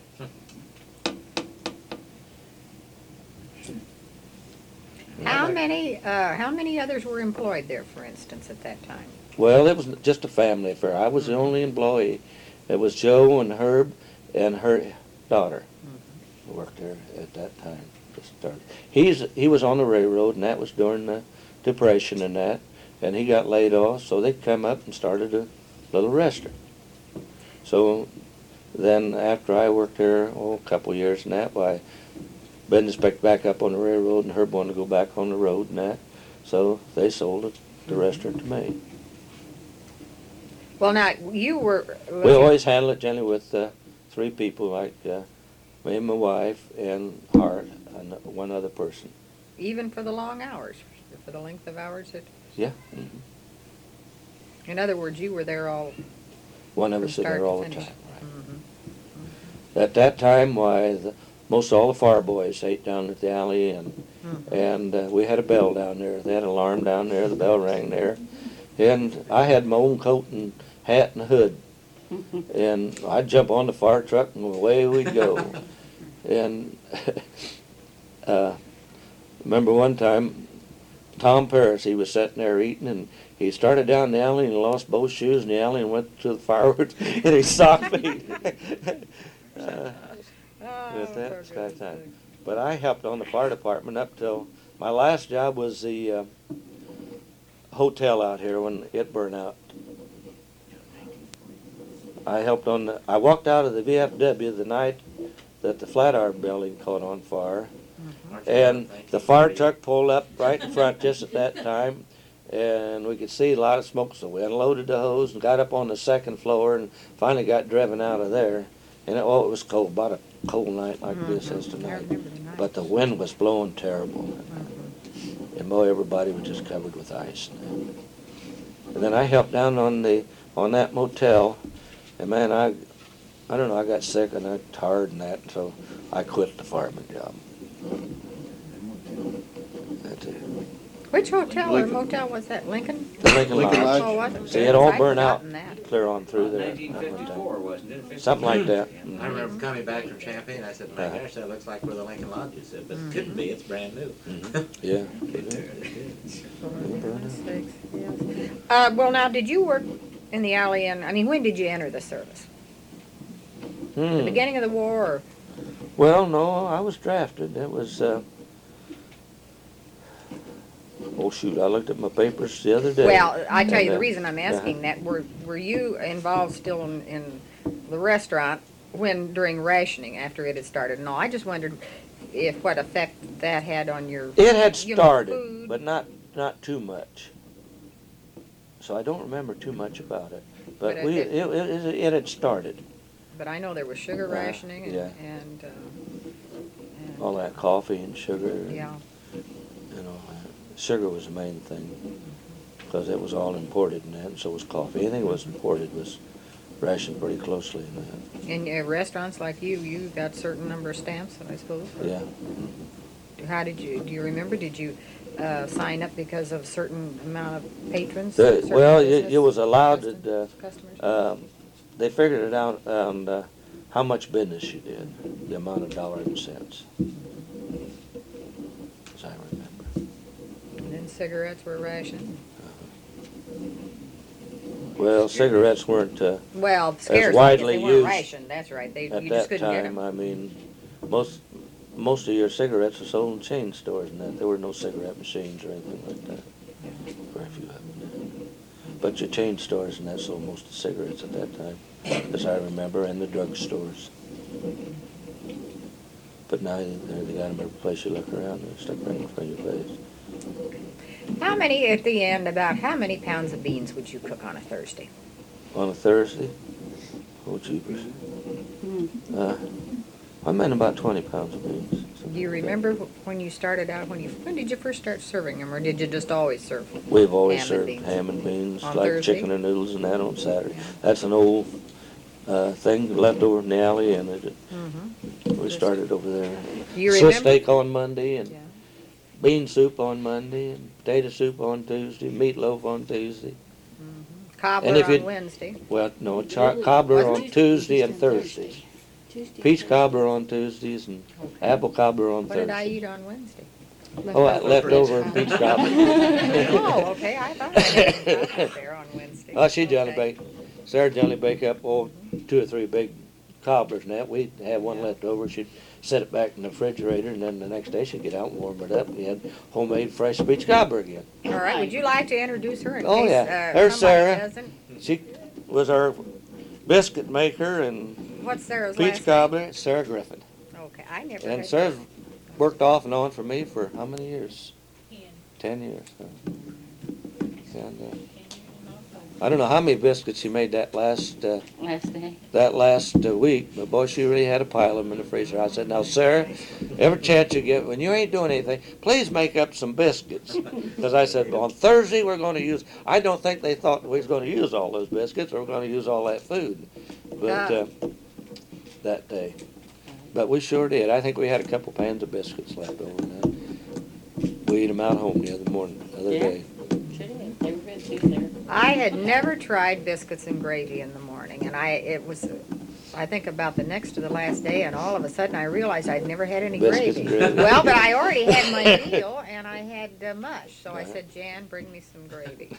How many, uh, how many others were employed there, for instance, at that time? Well, it was just a family affair. I was the only employee. It was Joe and Herb and her daughter who worked there at that time. Just started. He's he was on the railroad, and that was during the Depression and that, and he got laid off, so they come up and started a little restaurant. So then after I worked there oh, a couple of years and that, why business picked back up on the railroad, and Herb wanted to go back on the road and that, so they sold it, the restaurant to me. Well, now, you were. We always handle it generally with uh, three people, like uh, me and my wife and Art and one other person. Even for the long hours, for the length of hours that, Yeah, mhm. in other words, you were there all. One of From us sitting start there to all the finish. time. Right. Mhm. At that time, why, the, most all the fire boys ate down at the Alley Inn, Mhm. and uh, we had a bell down there. They had an alarm down there. The bell rang there, and I had my own coat and hat and hood, and I'd jump on the fire truck and away we'd go. And uh, remember one time, Tom Paris, he was sitting there eating, and he started down the alley and lost both shoes in the alley and went to the fireworks, and he socked me. uh, Oh, with that for kind goodness of time. sake. But I helped on the fire department up till, my last job was the uh, hotel out here when it burned out. I helped on the, I walked out of the V F W the night that the Flatiron building caught on fire. And the fire truck pulled up right in front just at that time, and we could see a lot of smoke, so we unloaded the hose and got up on the second floor and finally got driven out of there. And it, oh, it was cold, about a cold night like this is I tonight. remember the night. But the wind was blowing terrible. And boy, everybody was just covered with ice. And then I helped down on the on that motel, and man, I I don't know, I got sick and I tired and that, so I quit the fireman job. That's it. Which hotel or Lincoln. motel was that, Lincoln? The Lincoln Lincoln Lodge. Lodge. Oh, was it? See, it all I'd burned out, forgotten that. clear on through there. Nineteen fifty-four, wasn't it? fifty-three? Something like that. Yeah. I remember coming back from Champaign, I said, my Uh-huh. gosh, that looks like where the Lincoln Lodge is. Said, but it couldn't be, it's brand new. Yeah. Six, yes. Uh, well, now, did you work in the alley and, I mean, when did you enter the service? The Hmm. beginning of the war or? Well, no, I was drafted. It was, uh, oh shoot, I looked at my papers the other day. Well, I tell you, And, the uh, reason I'm asking that, were, were you involved still in, in the restaurant when, during rationing, after it had started? No, I just wondered if, what effect that had on your, It had you know, started, food. but not, not too much. So I don't remember too much about it. But But we, it- it, it, it it had started, But I know there was sugar Uh, rationing and, yeah. and, uh, and, all that coffee and sugar. and, yeah. You know, uh, sugar was the main thing, because it was all imported and that, and so was coffee. Anything that was imported was rationed pretty closely in that. In uh, restaurants like you, you got a certain number of stamps, I suppose? or- Yeah. How did you, do you remember, did you, uh, sign up because of a certain amount of patrons? The- certain well, you, business you was allowed to, custom- Customers? uh, um, they figured it out on uh, how much business you did, the amount of dollars and cents. As I remember. And then cigarettes were rationed? Well, cigarettes weren't, uh, Well, scarce, widely they weren't used rationed, that's right, they, at you just that couldn't get time. them. I mean, most, most of your cigarettes were sold in chain stores and that. There were no cigarette machines or anything like that. Very few of them. But your chain stores and that sold most of the cigarettes at that time, as I remember, and the drug stores. But now they, they got them every place you look around, they stuck right in front of your face. How many, at the end, about how many pounds of beans would you cook on a Thursday? On a Thursday, oh jeepers. Uh, I meant about twenty pounds of beans. Do you remember wh- when you started out, when you, when did you first start serving them, or did you just always serve them? We've always Ham and served beans. ham and beans, On like Thursday? chicken and noodles and that on Saturday. That's an old uh, thing left over in the alley, and it, Mm-hmm. we started over there. Do you Swiss remember? steak on Monday, and Yeah. bean soup on Monday, and potato soup on Tuesday, meatloaf on Tuesday. Cobbler And if on you- Wednesday. Well, no, char- cobbler Wasn't on it? Tuesday and Thursdays. Tuesday. Peach cobbler on Tuesdays and Okay. apple cobbler on What did I Thursdays. eat on Wednesday? Oh, I left over peach cobbler. Oh, okay, I thought I had cobbler there on Wednesday. Oh, she generally Okay. bake, Sarah generally bake up, oh, two or three big cobblers and that. We'd have one left over, she'd set it back in the refrigerator, and then the next day she'd get out and warm it up, and we had homemade fresh peach cobbler again. All right, would you like to introduce her in Oh, case, yeah. uh, There's somebody Sarah. doesn't? She was our biscuit maker and What's Sarah's peach last cobbler, Sarah Griffin. name? Okay, I never And had. Sarah's worked off and on for me for how many years? Ten years. huh? And, uh, I don't know how many biscuits she made that last, uh, Last day. that last uh, week, but boy, she really had a pile of them in the freezer. I said, now, Sarah, every chance you get, when you ain't doing anything, please make up some biscuits. Because I said, on Thursday, we're going to use, I don't think they thought we was going to use all those biscuits or we're going to use all that food. But, uh, that day. But we sure did. I think we had a couple pans of biscuits left over now. We ate them out home the other morning, the other Yeah. day. Sure did. They were good too, Sarah. I had never tried biscuits and gravy in the morning, and I, it was, I think about the next to the last day, and all of a sudden I realized I'd never had any Biscuits gravy. and gravy. Well, but I already had my meal, and I had uh, mush, so I Uh-huh. said, Jan, bring me some gravy.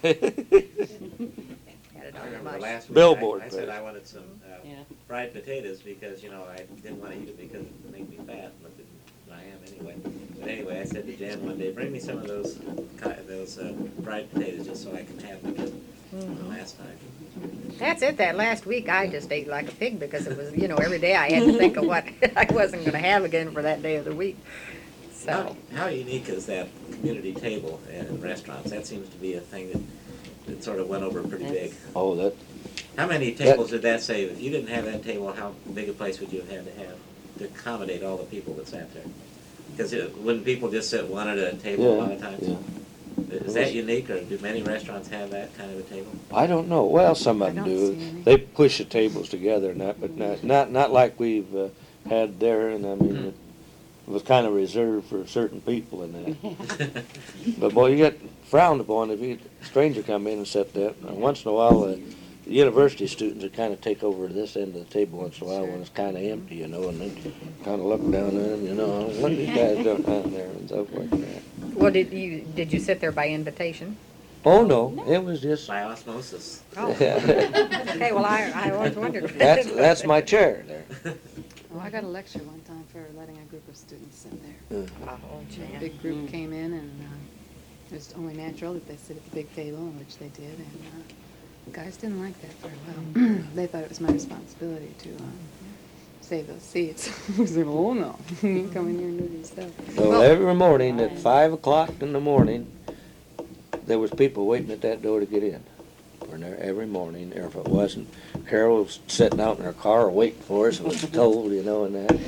Had it I on the remember mush. last week, Billboard I, I said place. I wanted some uh, Yeah. fried potatoes because, you know, I didn't want to eat it because it would make me fat, but it- I am anyway. But anyway, I said to Jan one day, bring me some of those ki- those uh, fried potatoes just so I can have them again Mm-hmm. last time. That's it, that last week I just ate like a pig because it was, you know, every day I had to think of what I wasn't gonna have again for that day of the week. How, So, how unique is that community table in restaurants? That seems to be a thing that, that sort of went over pretty big. That's- Oh, that, How many tables did that save? If you didn't have that table, how big a place would you have had to have to accommodate all the people that sat there? Because wouldn't people just sit one at a table a lot of yeah, times? yeah. Is that unique, or do many restaurants have that kind of a table? I don't know. Well, some I of them don't do. see any. They push the tables together and that, but not, not, not like we've uh, had there, and I mean, was kind of reserved for certain people and that. But boy, you get frowned upon if you, a stranger come in and sit there. And once in a while, uh, the university students would kind of take over this end of the table once in a while when it's kind of empty, you know, and then kind of look down there and, you know, what are these guys doing down there and so forth. and that. Well, did you, did you sit there by invitation? Oh, no, it was just, By osmosis. Oh, okay, well, I, I always wondered. if that's, that- that's my chair there. Well, I got a lecture one time for letting a group of students sit there. Oh, A Jan. big group came in, and uh, it was only natural that they sit at the big table, in which they did, and uh, the guys didn't like that very well. They thought it was my responsibility to uh, save those seats. I was like, oh no, you come in here and do your stuff. So every morning at five o'clock in the morning, there was people waiting at that door to get in. We're there every morning, or if it wasn't, Carol was sitting out in her car waiting for us, it was cold, you know, and that.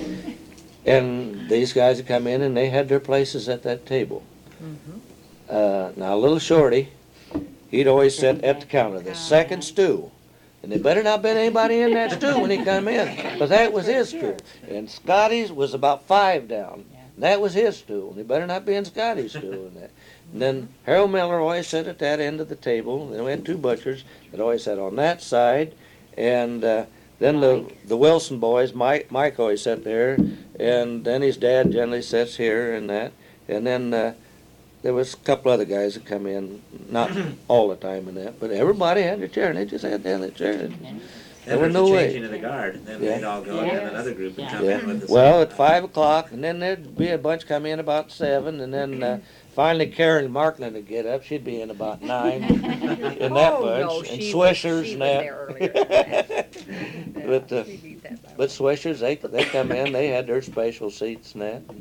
And these guys would come in and they had their places at that table. Mhm. Uh, now, little Shorty, he'd always sit at the counter, the second stool. And there better not been anybody in that stool when he come in, but that was his stool. And Scotty's was about five down. And that was his stool. And there better not be in Scotty's stool in that. And then Harold Miller always sat at that end of the table. Then we had two butchers that always sat on that side. And uh, then the the Wilson boys, Mike Mike always sat there. And then his dad generally sits here and that. And then uh, there was a couple other guys that come in, not all the time in that, but everybody had their chair, and they just had down their chair. And Then there was there's no the way. changing of the guard. Then Yeah. they'd all go, and then Yes. another group would Yeah. come in with the Well, same- at five o'clock, and then there'd be a bunch come in about seven, and then uh, finally Karen Markland would get up. She'd be in about nine, in that Oh, no, bunch, and she was- Swishers she and was that. there earlier than that. Yeah, But, uh, she beat that by But Swishers, they they come in, they had their special seats and that.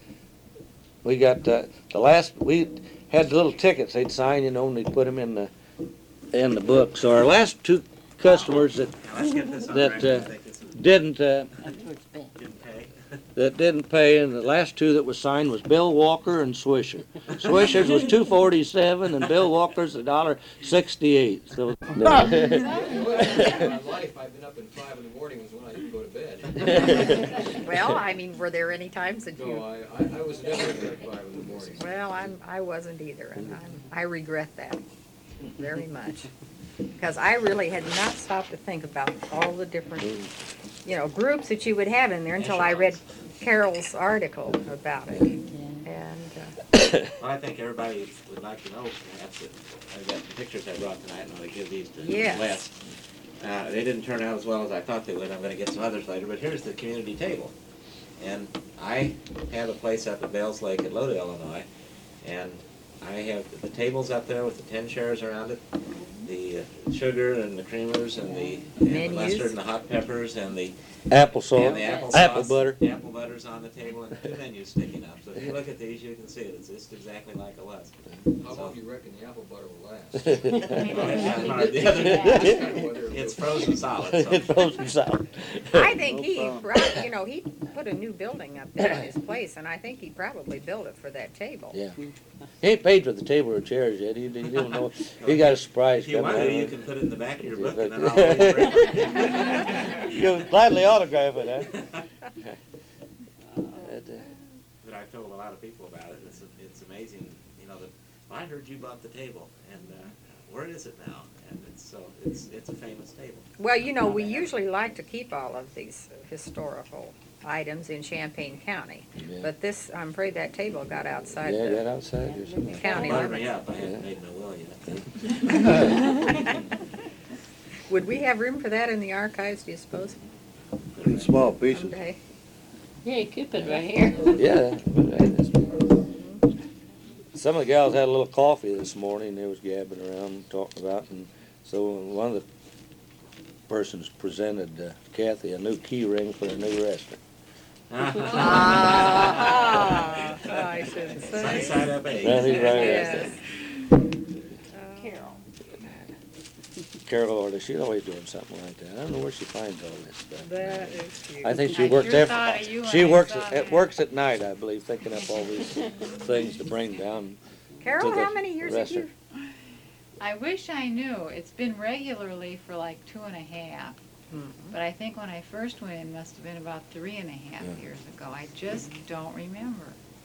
We got uh, the last we had little tickets they'd sign, you know, and they'd put them in the in the book. So our last two customers that Now, let's get this on that, record. I uh, think this is didn't uh, Up towards bed. didn't pay. that didn't pay, and the last two that was signed was Bill Walker and Swisher. Swisher's was two forty seven, and Bill Walker's a dollar sixty eight. So. My life, I've been up at five in the morning was when I didn't go to bed. Well, I mean, were there any times that No, you, I, I, I was never there at five in the morning. well, I'm, I wasn't either, and I'm, I regret that very much. Because I really had not stopped to think about all the different, you know, groups that you would have in there until I read Carol's article about it. Yeah. And, uh, Well, I think everybody would like to know, perhaps, that I've got the pictures I brought tonight, and I'm gonna give these to Yes. Wes. Uh, they didn't turn out as well as I thought they would. I'm gonna get some others later, but here's the community table. And I have a place up at Bales Lake at Lodi, Illinois, and I have the tables up there with the ten chairs around it, the uh, sugar and the creamers and the, and the Menus. mustard and the hot peppers and the Applesauce, and the apple apple sauce, butter. the apple butter's on the table, and two menus sticking up. So if you look at these, you can see it. It's just exactly like it was. How long do you reckon the apple butter will last? Well, it's not hard. The other- It's frozen solid. So. It's frozen solid. I think he, prob- you know, he put a new building up there in his place, and I think he probably built it for that table. Yeah. He ain't paid for the table or chairs yet. He, he don't know. He got a surprise If you coming. want to, you out. can put it in the back of your book, and then I'll always bring it. You'll gladly autograph it, huh? But, uh, But I've told a lot of people about it. It's it's amazing, you know. That I heard you bought the table, and uh, where is it now? And it's so it's it's a famous table. Well, you know, we usually like to keep all of these historical items in Champaign County, Yeah. but this, I'm afraid that table got outside Yeah, got the outside or something. county Butter me limits. up. I haven't made my will yet. Would we have room for that in the archives, do you suppose, In small pieces. someday? Yeah, you could put it right here. Yeah. Some of the gals had a little coffee this morning. They was gabbing around talking about, and so one of the persons presented uh, Kathy a new key ring for a new restaurant. Ah, I should Side say. side up eggs. That is right. Yes. Carol. Carol Order, she's always doing something like that. I don't know where she finds all this stuff. That is cute. I think she I works sure every, thought of you she when I works saw at, that. works at night, I believe, thinking up all these things to bring down. Carol, to the how many years have you? restaurant. I wish I knew. It's been regularly for like two and a half. But I think when I first went in, must have been about three and a half Yeah. years ago. I just don't remember.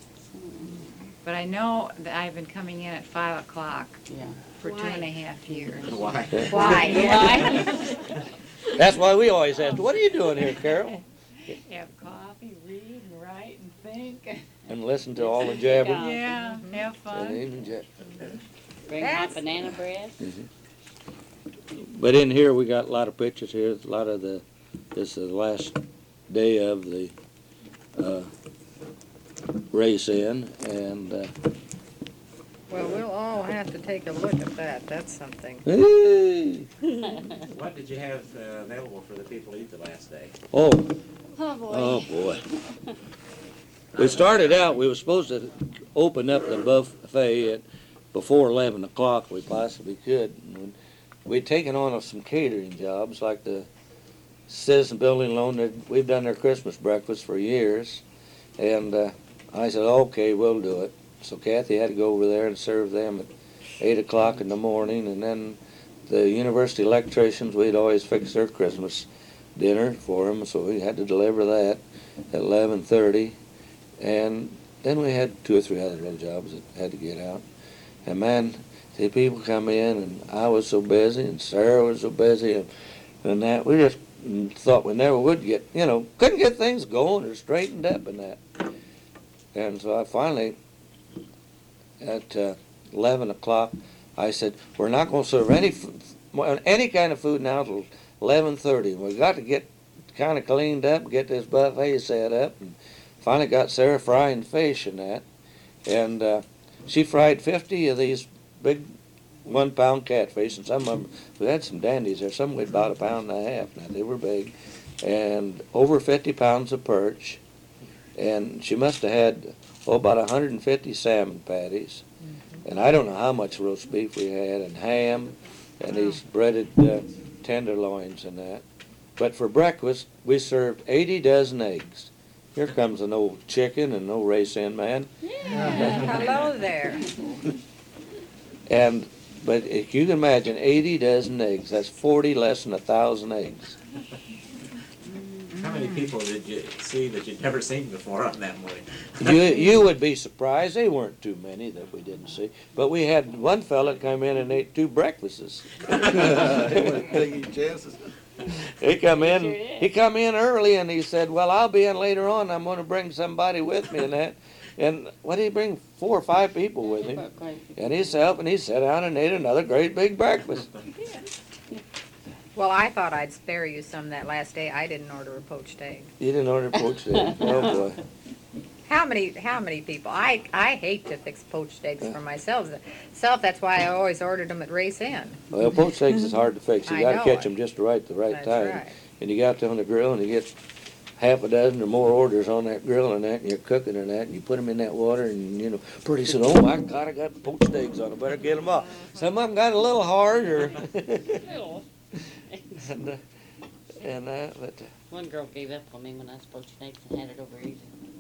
But I know that I've been coming in at five o'clock Yeah. for two and a half years. Why? Why? Why? That's why we always ask, what are you doing here, Carol? Have coffee, read, and write, and think. And listen to all the jabbering. Yeah, have And fun. even jab- Bring hot That's- banana bread. But in here, we got a lot of pictures here, a lot of the, this is the last day of the, uh, race in, and, uh, Well, we'll all have to take a look at that. That's something. hey, What did you have uh, available for the people to eat the last day? oh, Oh, boy. oh, boy. We started out, we were supposed to open up the buffet at, before eleven o'clock, we possibly could. And we'd taken on some catering jobs, like the Citizen Building Loan, that we've done their Christmas breakfast for years. And uh, I said, okay, we'll do it. So Kathy had to go over there and serve them at eight o'clock in the morning. And then the university electricians, we'd always fix their Christmas dinner for them, so we had to deliver that at eleven thirty. And then we had two or three other little jobs that had to get out. And man, the people come in, and I was so busy, and Sarah was so busy, and, and that, we just thought we never would get, you know, couldn't get things going or straightened up and that. And so I finally, at uh, eleven o'clock, I said, we're not going to serve any f- any kind of food now till eleven thirty. We've got to get kind of cleaned up, get this buffet set up, and finally got Sarah frying fish and that. And uh, she fried fifty of these big one-pound catfish, and some of them, we had some dandies there. Some weighed about a pound and a half. Now, they were big. And over fifty pounds of perch. And she must have had, oh, about one hundred fifty salmon patties. And I don't know how much roast beef we had, and ham, and these breaded uh, tenderloins and that. But for breakfast, we served eighty dozen eggs. Here comes an old chicken and an old race-in man. Hello there. And, but if you can imagine, eighty dozen eggs, that's forty less than a thousand eggs. How many people did you see that you'd never seen before on that morning? You, you would be surprised, they weren't too many that we didn't see. But we had one fella come in and ate two breakfasts. They weren't taking chances. He come Sure in, did. he come in early and he said, well, I'll be in later on, I'm gonna bring somebody with me and that. And what did he bring, four or five people with him? And himself, and he sat down and ate another great big breakfast. Well, I thought I'd spare you some that last day. I didn't order a poached egg. You didn't order poached egg, oh boy. How many, how many people? I, I hate to fix poached eggs for myself. Self, that's why I always ordered them at Race Inn. Well, poached eggs is hard to fix, you I gotta know catch it. them just right at the right That's time. right. And you got them on the grill and you get half a dozen or more orders on that grill and that, and you're cooking and that, and you put them in that water, and you know, pretty soon, oh my God, I got poached eggs on, I better get them off. Some of them got a little hard, or and uh, and uh, but. One girl gave up on me when I was poaching eggs and had it over easy.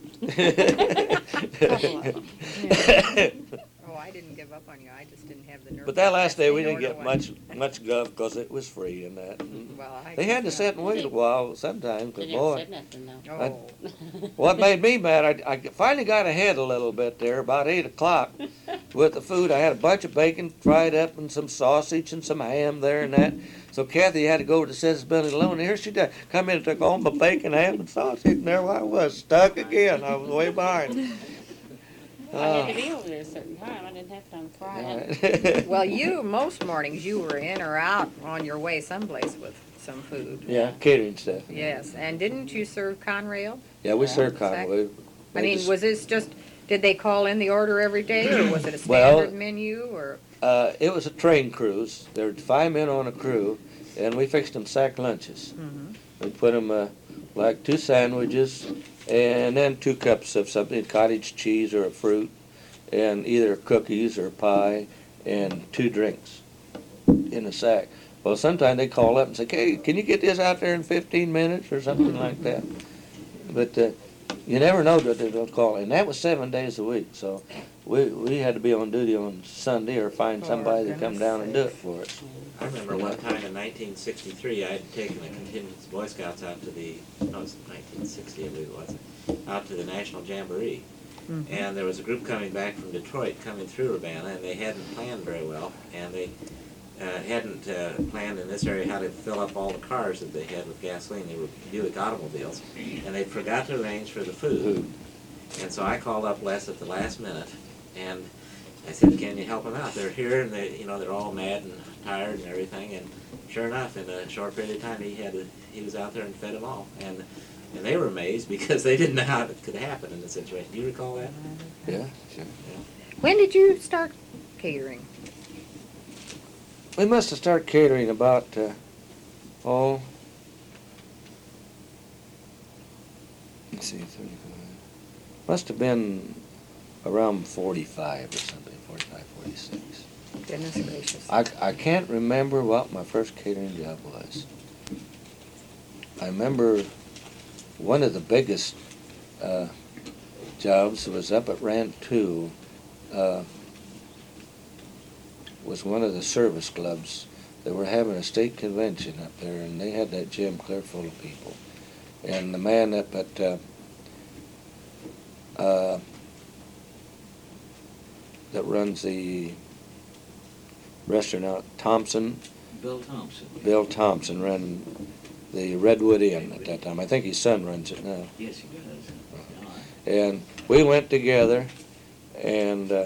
Oh, I didn't give up on you. I just didn't have the nerve. But that last day, we to didn't get order much, one. much guff, because it was free and that. And Well, I they had to guess sit and wait a while sometimes, They because didn't boy, say nothing though. not. Oh, what made me mad, I, I finally got ahead a little bit there, about eight o'clock, with the food. I had a bunch of bacon fried up and some sausage and some ham there and that. So Kathy had to go to the Citizen Building alone. And here she did. Come in and took all my bacon, ham, and sausage, and there I was, stuck again. I was way behind. I had to be over there a certain time. I didn't have time to fry it. Uh, well, you, most mornings, you were in or out on your way someplace with some food. yeah, catering stuff. Yes, and didn't you serve Conrail? Yeah, we Yeah, served exact- Conway. I They mean, just- was this just, did they call in the order every day, or was it a Well- standard menu, or? Uh, it was a train cruise. There were five men on a crew, and we fixed them sack lunches. Mhm. We put them uh, like two sandwiches, and then two cups of something, cottage cheese or a fruit, and either cookies or pie, and two drinks in a sack. Well, sometimes they call up and say, "Hey, can you get this out there in fifteen minutes or something like that?" But uh, you never know that they'll call, and that was seven days a week. So we we had to be on duty on Sunday or find For somebody to come goodness down and do it sakes. for us. I remember one time in nineteen sixty-three, I had taken the contingent Boy Scouts out to the, no, it was nineteen sixty, I believe it was, out to the National Jamboree. Mhm. And there was a group coming back from Detroit, coming through Urbana, and they hadn't planned very well. And they uh, hadn't uh, planned in this area how to fill up all the cars that they had with gasoline. They were Buick automobiles. And they forgot to arrange for the food. And so I called up Les at the last minute, and I said, can you help them out? They're here, and they, you know, they're all mad and tired and everything. And sure enough, in a short period of time, he had a, he was out there and fed them all. And and they were amazed because they didn't know how it could happen in the situation. Do you recall that? Yeah, sure. When did you start catering? We must have started catering about, uh, oh, let's see, thirty-five. Must have been around forty-five or something, forty-five, forty-six. Goodness gracious. I, I can't remember what my first catering job was. I remember one of the biggest uh, jobs was up at Rantoul. Uh, was one of the service clubs. They were having a state convention up there, and they had that gym clear full of people. And the man up at uh, uh, that runs the restaurant out, Thompson, Bill Thompson. Bill Thompson ran the Redwood Inn at that time. I think his son runs it now. Yes, he does. And we went together, and uh,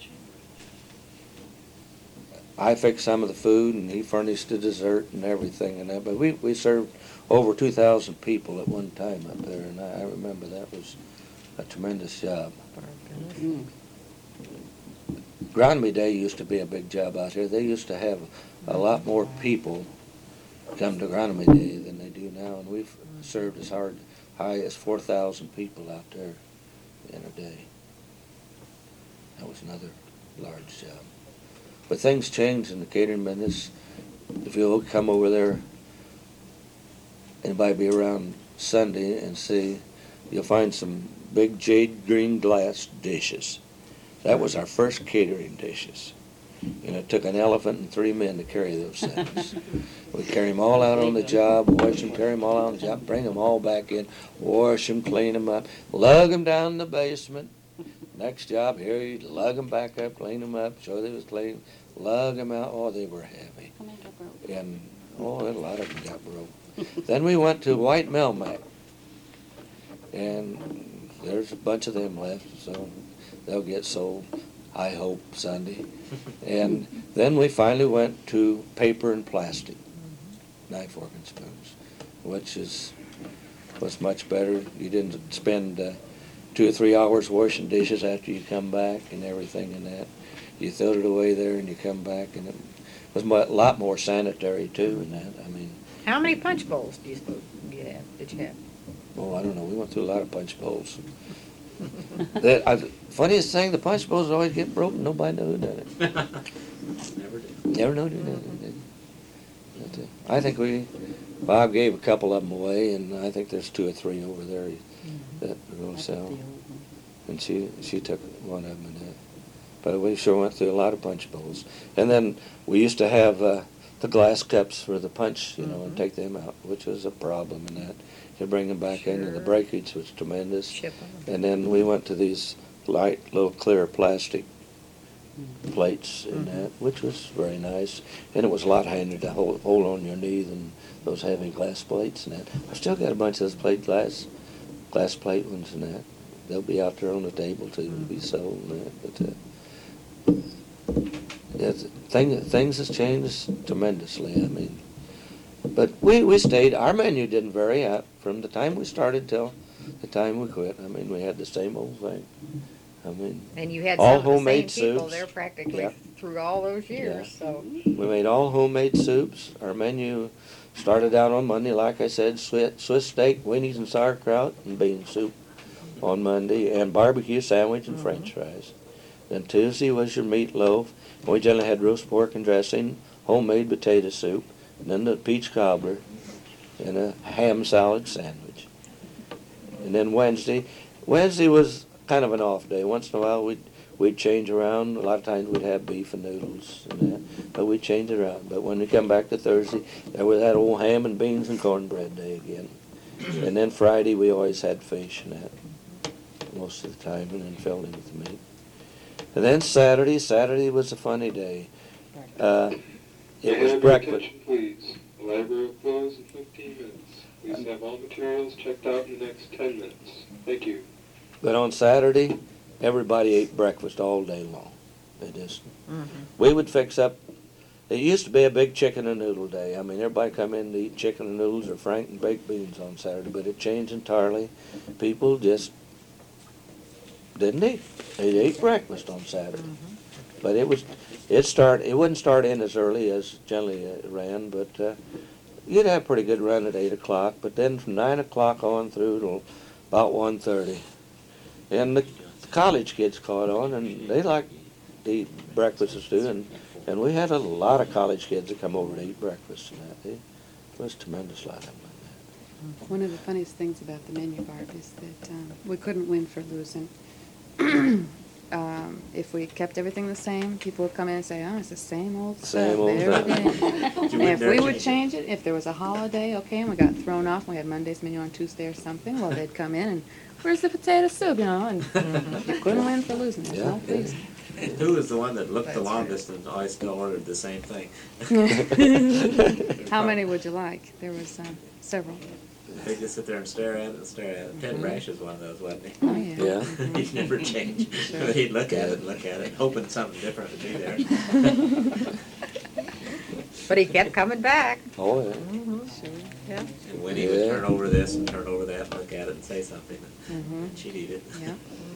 I fixed some of the food, and he furnished the dessert and everything and that. But we, we served over two thousand people at one time up there, and I, I remember that was a tremendous job. Mm. Agronomy Day used to be a big job out here. They used to have a lot more people come to Agronomy Day than they do now, and we've served as hard, high as four thousand people out there in a day. That was another large job. But things changed in the catering business. If you'll come over there, anybody be around Sunday and see, you'll find some big jade green glass dishes. That was our first catering dishes. And it took an elephant and three men to carry those things. We carry them all out on the job, wash them, carry them all out on the job, bring them all back in, wash them, clean them up, lug them down in the basement. Next job, here you lug them back up, clean them up, show they was clean, lug them out. Oh, they were heavy. How many got broke? And, oh, a lot of them got broke. Then we went to White Melmac. And there's a bunch of them left, so they'll get sold, I hope, Sunday. And then we finally went to paper and plastic, knife, fork, and spoons, which is was much better. You didn't spend uh, two or three hours washing dishes after you come back and everything and that. You throw it away there and you come back, and it was mu- a lot more sanitary too and that. I mean, How many punch bowls do you suppose you have, did you have? oh, I don't know. We went through a lot of punch bowls. The I, funniest thing, the punch bowls always get broken. Nobody knew who did it. Never did. Never know who did it. But, uh, I think we, Bob gave a couple of them away, and I think there's two or three over there that we're going to sell. And she she took one of them and that. But we sure went through a lot of punch bowls. And then we used to have uh, the glass cups for the punch, you know, and take them out, which was a problem in that. To bring them back in, and the Sure. breakage was tremendous. Ship 'em. And then we went to these light, little clear plastic plates in that, which was very nice. And it was a lot handier to hold, hold on your knee than those heavy glass plates and that. I've still got a bunch of those plate glass, glass plate ones and that. They'll be out there on the table too, to be sold and that. But uh, yeah, thing, things has changed tremendously. I mean, but we, we stayed. Our menu didn't vary out from the time we started till the time we quit. I mean, we had the same old thing. I mean, And you had all some of the same homemade people soups. there practically Yeah. through all those years, Yeah. so. we made all homemade soups. Our menu started out on Monday, like I said, Swiss, Swiss steak, weenies and sauerkraut, and bean soup on Monday, and barbecue sandwich and French fries. Then Tuesday was your meatloaf. We generally had roast pork and dressing, homemade potato soup, and then the peach cobbler, and a ham salad sandwich. And then Wednesday, Wednesday was kind of an off day. Once in a while, we'd we'd change around. A lot of times we'd have beef and noodles and that, but we'd change it around. But when we come back to Thursday, there was that old ham and beans and cornbread day again. And then Friday, we always had fish and that most of the time, and then filled in with the meat. And then Saturday, Saturday was a funny day. Uh, it was breakfast. Attention, please. The library will close in fifteen minutes. Please have all materials checked out in the next ten minutes. Thank you. But on Saturday, everybody ate breakfast all day long. They just, we would fix up. It used to be a big chicken and noodle day. I mean, everybody come in to eat chicken and noodles or frank and baked beans on Saturday, but it changed entirely. People just didn't eat. They ate breakfast on Saturday. But it was, it start, it wouldn't start in as early as generally it ran, but uh, you'd have a pretty good run at eight o'clock. But then from nine o'clock on through till about one thirty, and the college kids caught on, and they liked to eat breakfast too. And and we had a lot of college kids that come over to eat breakfast, and that it was a tremendous lot of them. One of the funniest things about the menu, Barb, is that um, we couldn't win for losing. um, if we kept everything the same, people would come in and say, "Oh, it's the same old Same stuff old every stuff." day." You And wouldn't if dare we would change change it, if there was a holiday, okay, and we got thrown off, and we had Monday's menu on Tuesday or something, well, they'd come in and, "Where's the potato soup?" You know, and you couldn't win for losing. There's no Yeah. reason. Who was the one that looked the longest and always still ordered the same thing? How many would you like? There was um, several. They just sit there and stare at it and stare at it. Ted Brash was one of those, wasn't he? Oh, yeah. Yeah. He'd never change. Sure. But he'd look at it and look at it, hoping something different would be there. But he kept coming back. Oh, yeah. Sure. Yeah. And when he would Yeah. turn over this and turn over that and look at it and say something, Mhm. and she'd eat it. Yeah.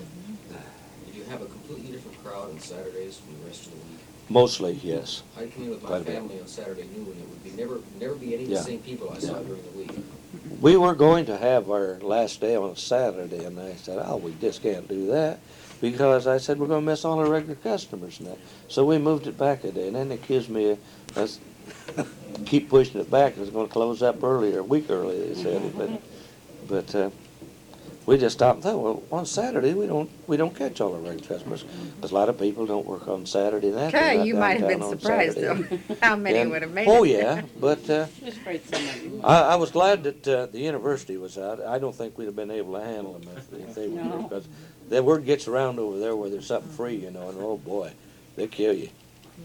Did you have a completely different crowd on Saturdays from the rest of the week? Mostly, yes. I'd come in with my Quite a bit. family on Saturday noon, and it would be never, never be any of Yeah. the same people I saw Yeah. during the week. We were going to have our last day on a Saturday, and I said, "Oh, we just can't do that," because I said we're going to miss all our regular customers and that. So we moved it back a day, and then they accused me of us keep pushing it back. It was going to close up earlier, a week early, they said. But but uh, we just stopped and thought, well, on Saturday we don't we don't catch all our regular customers because a lot of people don't work on Saturday. And that they're Okay, not you might have been downtown on surprised Saturday. though, how many And- would have made it. Oh yeah, but. Uh, Just afraid some of them. I, I was glad that uh, the university was out. I don't think we'd have been able to handle them if, if they were there, No. because the word gets around over there where there's something free, you know, and oh boy, they kill you.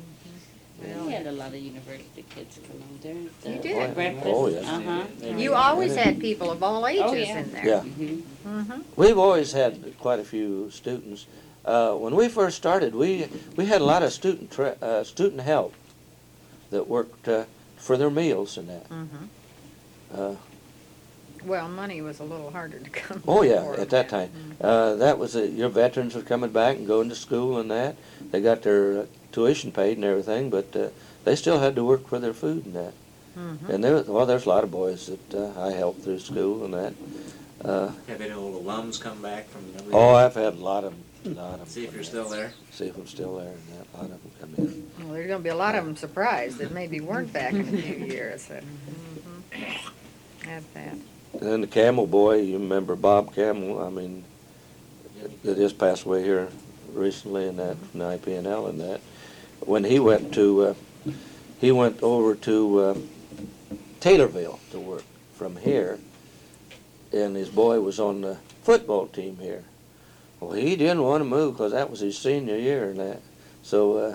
We had a lot of university kids come on there. The You did? Breakfast. Oh, yes. Uh-huh. You always had people of all ages Oh, yeah. in there. Yeah, Mhm. Mm-hmm. we've always had quite a few students. Uh, when we first started, we we had a lot of student tra- uh, student help that worked uh, for their meals and that. Mm-hmm. Uh, Well, money was a little harder to come. Oh, yeah, for at that time. Uh, that was, it. Your veterans were coming back and going to school and that. They got their uh, tuition paid and everything, but uh, they still had to work for their food and that. Mm-hmm. And there, was- well, there's a lot of boys that uh, I helped through school and that. Uh, Have any old alums come back from every oh, I've had a lot of, lot of. See if you're still there. See if I'm still there and that. A lot of them come in. Well, there's gonna be a lot of them surprised that maybe weren't back in a few years. So, mhm. Had that. And then the Camel boy, you remember Bob Camel? I mean, that just passed away here recently, and that from the I P N L and that. When he went to, uh, he went over to uh, Taylorville to work from here, and his boy was on the football team here. Well, he didn't want to move because that was his senior year and that. So uh,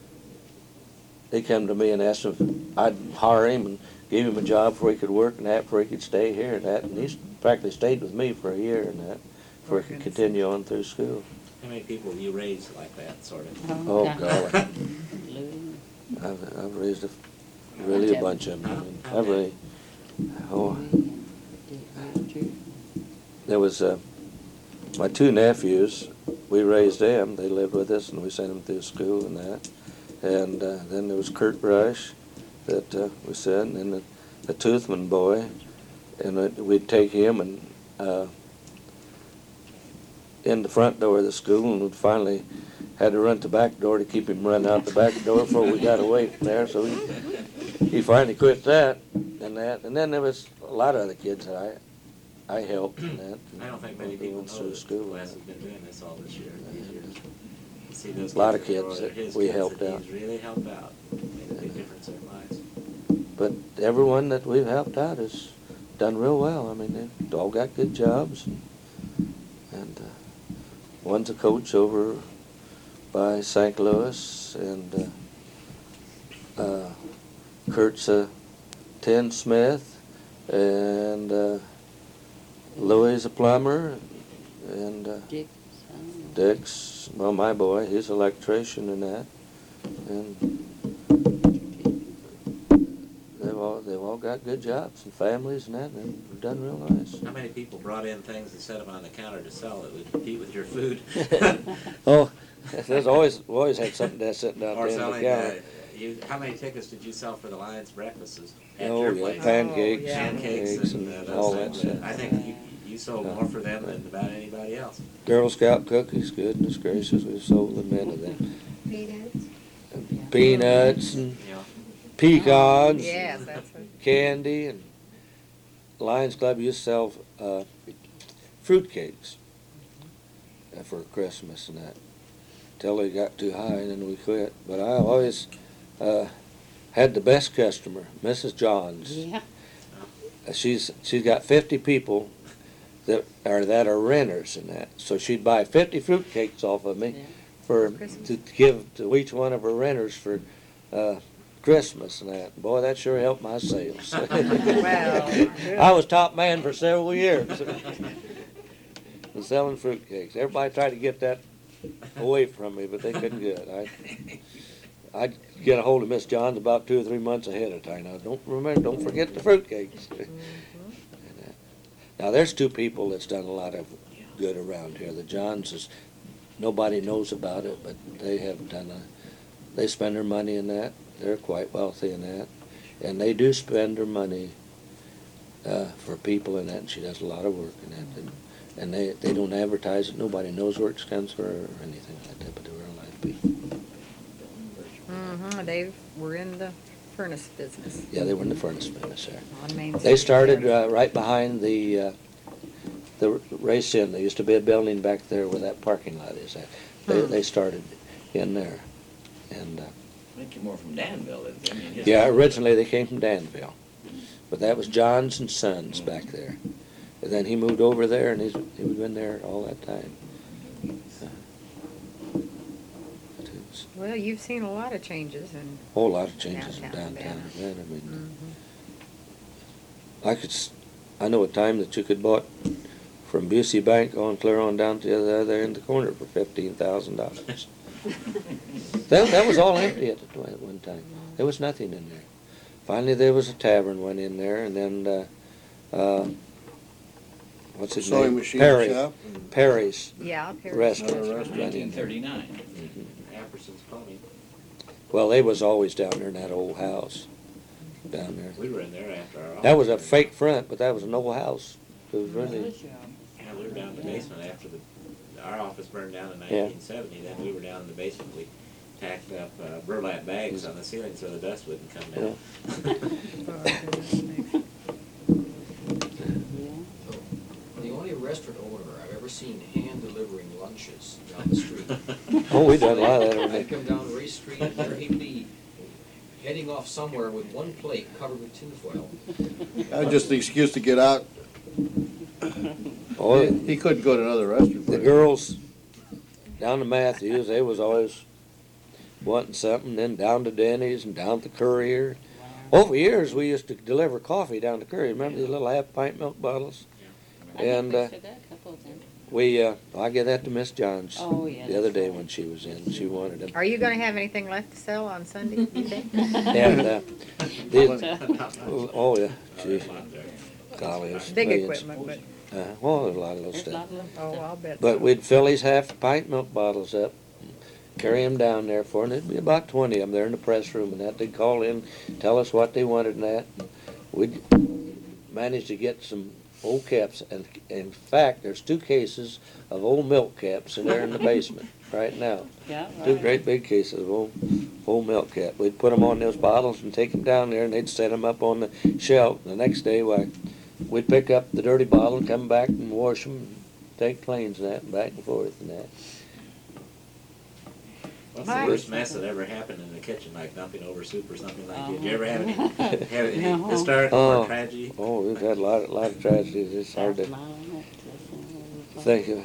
he came to me and asked if I'd hire him and give him a job before he could work and that, before he could stay here and that. And he's practically stayed with me for a year and that, before he could continue on through school. How many people have you raised like that, sort of? Oh, yeah. golly. Lou. I've, I've raised a, really a bunch of them. I mean, I've really, oh, there was, uh, my two nephews, we raised them. They lived with us and we sent them through school and that. And uh, then there was Kurt Rush that uh, we sent, and then the, the Toothman boy, and uh, we'd take him and uh, in the front door of the school, and we finally had to run to the back door to keep him running out the back door before we got away from there. So he, he finally quit that and that. And then there was a lot of other kids that I I helped in that. I don't think many people Went know through that school. Wes has been doing this all this year, these years. You see those A lot of kids kids that that his we kids helped that out. He's really helped out, made a big difference in their lives. But everyone that we've helped out has done real well. I mean, they've all got good jobs. And, and uh, one's a coach over by Saint Louis, and uh, uh, Kurt's a tin smith, and uh, Louis is a plumber, and uh, Dick, son. Dick's, well, my boy, he's an electrician and that. And they've all, they've all got good jobs and families and that, and they've done real nice. How many people brought in things and set them on the counter to sell that would compete with your food? Oh, there's always, we always had something there sitting out Or there in the selling, uh, counter. you, how many tickets did you sell for the Lions breakfasts at Oh, your yeah, place? pancakes, Oh, yeah. Pancakes and, and uh, all those that things. stuff. I think you, you sold more for them than about anybody else. Girl Scout cookies, goodness gracious, we sold them into them. Peanuts and You know, pecans. Yes, that's it. Candy, and Lions Club used to sell uh, fruit cakes uh, for Christmas and that, till they got too high and then we quit. But I always uh, had the best customer, Missus Johns. Yeah. Uh, she's she's got fifty people that are that are renters and that, so she'd buy fifty fruit cakes off of me Yeah. for Christmas. to give to each one of her renters for. Uh, Christmas and that. Boy, that sure helped my sales. Well, I was top man for several years. Was selling fruitcakes. Everybody tried to get that away from me, but they couldn't get it. I, I'd get a hold of Miss Johns about two or three months ahead of time. Now, don't remember, don't forget the fruitcakes. And, uh, now, there's two people that's done a lot of good around here. The Johns is, nobody knows about it, but they have done a, they spend their money in that. They're quite wealthy in that. And they do spend their money uh, for people in that, and she does a lot of work in that. And, and they, they don't advertise it. Nobody knows where it comes from or anything like that, but they're real nice people. Mm-hmm, they were in the furnace business Yeah, they were in the furnace business there. on Main Street. They started uh, right behind the uh, the race in. There used to be a building back there where that parking lot is at. They, Hmm. they started in there. And uh, I think you're more from Danville, isn't it? I mean, his- yeah, originally they came from Danville, but that was Johns and Sons back there. And then he moved over there, and he's he's been there all that time. Uh, but it's Well, you've seen a lot of changes and, a whole lot of changes in Downtown downtown Urbana. Urbana. I mean, mhm. I could, s- I know a time that you could bought from Busey Bank on clear on down to the other end of the corner for fifteen thousand dollars. That, that was all empty at the at one time. There was nothing in there. Finally, there was a tavern went in there, and then, uh, uh, what's his Sewing name? machine Perry. shop. Perry's Yeah, Perry's restaurant. Another went restaurant. in nineteen there. thirty-nine. Apperson's Plumbing. Well, they was always down there in that old house, down there. We were in there after our office. That was a fake front, but that was an old house. It was really, Yeah, we were down in the basement after the, our office burned down in nineteen seventy, then we were down in the basement. We tacked up uh, burlap bags on the ceiling so the dust wouldn't come down. The only restaurant owner I've ever seen hand delivering lunches down the street. oh, we done a lot of that over I'd there. come down Race Street, and there he'd be heading off somewhere with one plate covered with tinfoil. That was just the excuse to get out. Oh, He he couldn't go to another restaurant. the girls down to Matthews, they was always wanting something, then down to Denny's and down to Courier. Over years, we used to deliver coffee down to Courier. Remember the little half pint milk bottles? I think And, we uh, said that a couple of times. We, uh, I gave that to Miss Johns Oh, yeah. the other that's day right. when she was in. She wanted them. Are you gonna have anything left to sell on Sunday, you think? And, uh, these- oh, yeah, gee, There's a lot there. golly, it's Big millions. equipment, but, Uh, well, there's a lot of little There's a lot stuff. of them. oh, I'll bet. But so. we'd fill these half pint milk bottles up, carry them down there for, and there'd be about twenty of them there in the press room, and that they'd call in, tell us what they wanted and that. We'd manage to get some old caps, and in fact, there's two cases of old milk caps in there in the basement right now. Yeah, Two right. great big cases of old, old milk cap. We'd put them on those bottles and take them down there, and they'd set them up on the shelf. The next day, why, we'd pick up the dirty bottle, come back and wash them, and take planes and that, and back and forth and that. What's the Right. worst mess that ever happened in the kitchen, like dumping over soup or something like that? Did you Oh. ever have any, have any No. historical Oh. or tragedy? Oh, we've had a lot, a lot of tragedies. It's hard to think of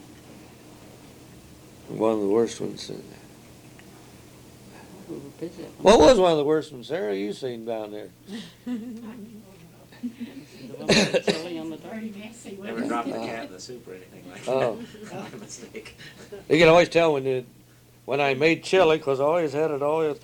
one of the worst ones. We were busy. What was one of the worst ones, Sarah, you seen down there? The one with chili on the door. Never dropped the cat in the soup or anything like that? Oh. My mistake. You can always tell when you, when I made chili, 'cause I always had it always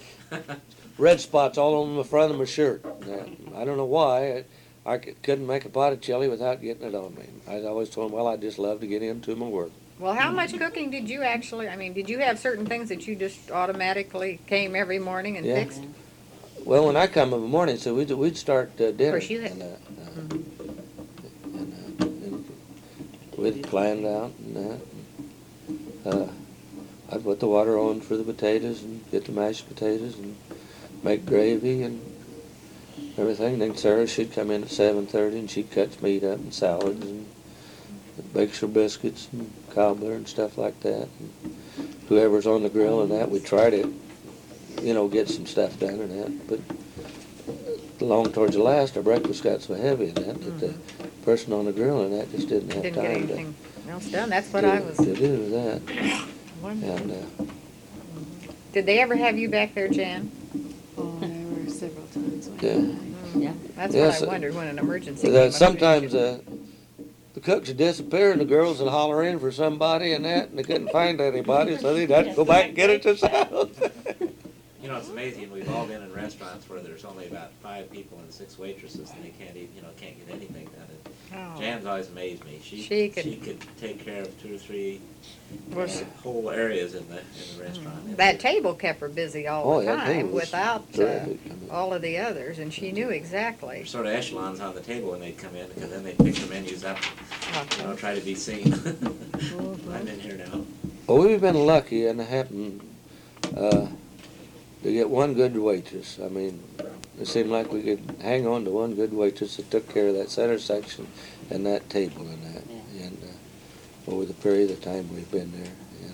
red spots all on the front of my shirt. Now, I don't know why. I, I c- couldn't make a pot of chili without getting it on me. I always told them, well, I just love to get into my work. Well, how much cooking did you actually, I mean, did you have certain things that you just automatically came every morning and Yeah. fixed? Well, when I come in the morning, so we'd, we'd start uh, dinner. course you had- And, uh, uh, and, uh, and we'd planned out and that. Uh, I'd put the water on for the potatoes and get the mashed potatoes and make gravy and everything. Then Sarah, she'd come in at seven thirty and she'd cut meat up and salads and bakes her biscuits and cobbler and stuff like that. And whoever's on the grill and that, we'd try to, you know, get some stuff done and that. But along towards the last, our breakfast got so heavy and that, that the person on the grill and that just didn't have Didn't get time to, anything else done, that's what to, I was to do that. wondering. And uh, Did they ever have you back there, Jan? Oh, there were several times. when- Yeah. Yeah. That's Yes, what I uh, wondered when an emergency uh, came up. sometimes uh, the cooks would disappear and the girls would holler in for somebody and that, and they couldn't find anybody, so they'd have to go back and get it themselves. You know, it's amazing, we've all been in restaurants where there's only about five people and six waitresses, and they can't eat, you know, can't get anything done. And Oh. Jan's always amazed me. She, She could- she could take care of two or three Well, uh, she- whole areas in the, in the restaurant. That table kept her busy all Oh, the that table time was without uh, terrific. I mean, all of the others, and she knew exactly. There's sort of echelons on the table when they'd come in, because then they'd pick the menus up, you know, try to be seen. I'm in here now. Well, we've been lucky and happened uh, to get one good waitress. I mean, it seemed like we could hang on to one good waitress that took care of that center section and that table and that. Yeah. And uh, over the period of time we've been there, and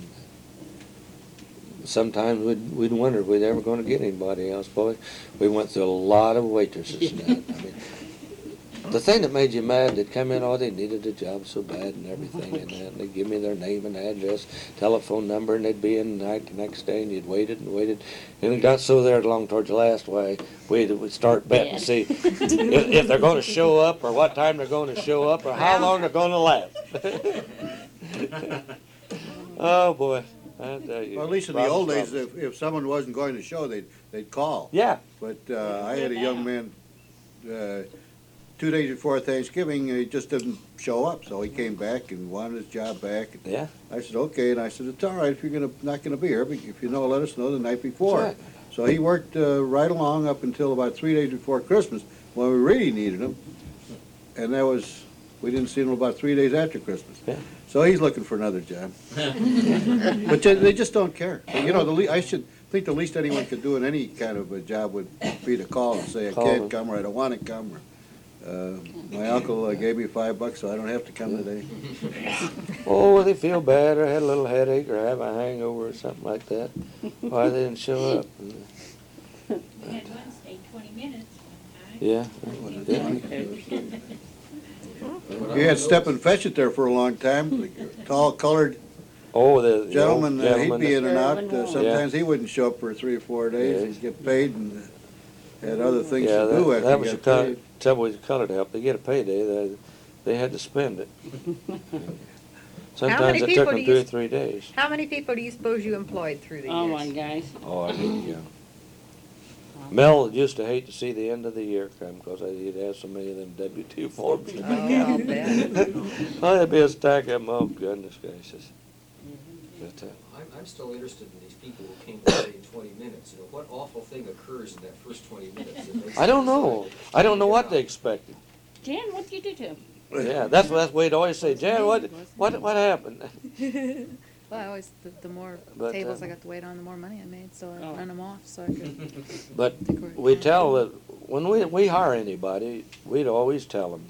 uh, sometimes we'd we'd wonder if we'd ever going to get anybody else. Boy, we went through a lot of waitresses. And that. I mean, the thing that made you mad, they'd come in, oh, they needed a job so bad and everything and that, and they'd give me their name and address, telephone number, and they'd be in the night the next day, and you'd waited and waited, and it got so there along towards the last way, we'd, we'd start betting to see if, if they're going to show up, or what time they're going to show up, or how long they're going to last. Oh, boy, I tell you. Well, at least in the Problems, old days, problems. if, if someone wasn't going to show, they'd, they'd call. Yeah. But uh, I had a young man, uh, two days before Thanksgiving, he just didn't show up, so he came back and wanted his job back. And Yeah. I said, okay, and I said, it's all right if you're gonna, not gonna be here, but if you know, let us know the night before. That's So he worked uh, right along up until about three days before Christmas, when we really needed him. And that was, we didn't see him about three days after Christmas. Yeah. So he's looking for another job. But they they just don't care. You know, the le- I should think the least anyone could do in any kind of a job would be to call and say, I Call can't them. come, or I don't want to come, or, uh, my uncle uh, gave me five bucks, so I don't have to come today. Oh, they feel bad, or had a little headache, or have a hangover, or something like that. Why they didn't show up. We had one stay twenty minutes one time. Yeah. yeah. You had Step and Fetch It there for a long time, tall, colored Oh, the the old gentleman, uh, he'd gentleman be that- in and out. Gentleman Uh, won't. Sometimes he wouldn't show up for three or four days, Yeah. he'd get paid and uh, had other things Yeah, to do that, after that he was the got col- paid. trouble with the colored help. They get a payday, they, they had to spend it. Sometimes many it people took do them you two or s- three days. How many people do you suppose you employed through the Oh, years? my gosh. Oh, I didn't, yeah. Mel used to hate to see the end of the year come because he'd have so many of them W two forms to Oh, make I'll out. bet. Oh, there'd be a stack of them, oh goodness gracious. But, uh, I'm, I'm still interested in these people who came to stay twenty minutes. You know, what awful thing occurs in that first twenty minutes? that makes I don't them know. decide I don't know to what get they out? expected. Jan, what'd you do to him? Yeah, that's what that's the way he'd always say, Jan, what, what, what happened? Well, I always, the, the more But, tables uh, I got to wait on, the more money I made, so I Oh. run them off so I could. But Take away we time. tell that, when we, we hire anybody, we'd always tell them that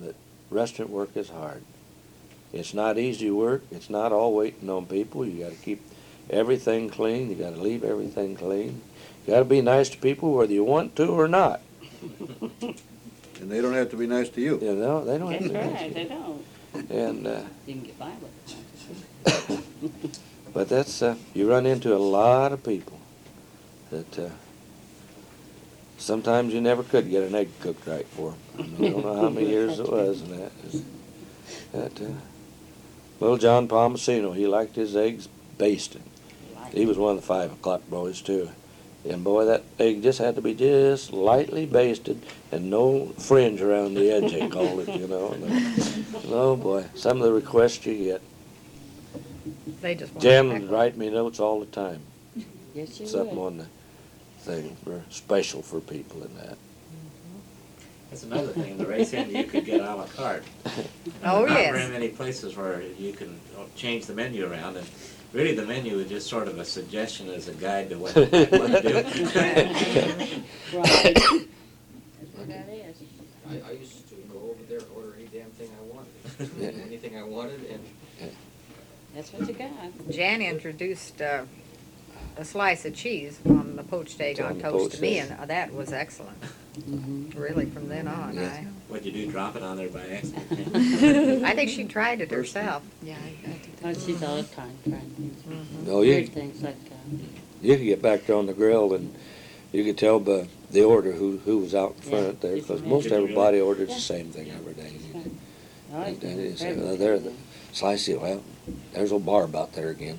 restaurant work is hard. It's not easy work. It's not all waiting on people. You got to keep everything clean. You got to leave everything clean. You got to be nice to people whether you want to or not. And they don't have to be nice to you. You know, they don't have That's to be nice right, to they you. don't. And uh, You can get by with it. but that's uh, you run into a lot of people that uh, sometimes you never could get an egg cooked right for them. I, mean, I don't know how many years it was, and that is that. Uh, little John Palmacino, he liked his eggs basted. He was one of the five o'clock boys too. And boy, that egg just had to be just lightly basted and no fringe around the edge, they called it, you know. And, uh, oh boy, some of the requests you get. They just want Jan to would heck write me notes all the time. Yes, you Something would. on the thing for special for people and that. That's another thing, in the race inn, you could get a la carte. Oh, Not yes. very many places where you can change the menu around, and really the menu is just sort of a suggestion as a guide to what you might want to do. Right. That's what that is. I, I used to go over there and order any damn thing I wanted, anything I wanted, and That's what you got. Jan introduced uh, a slice of cheese on the poached egg On on the toast poached to me, egg. and uh, that was excellent. Mm-hmm. Really, from then on, Yeah. What'd you do, drop it on there by accident? I, I think she tried it herself. Yeah, I, I did Oh, that. she's all the time trying things. No, you Weird things like that. you could get back there on the grill and you could tell by the order who who was out in Yeah, front there, because different most Did you really? everybody orders Yeah. the same thing every day. Oh, And then it's you say, very well, there, good. the slice it. Well, there's a barb out there again.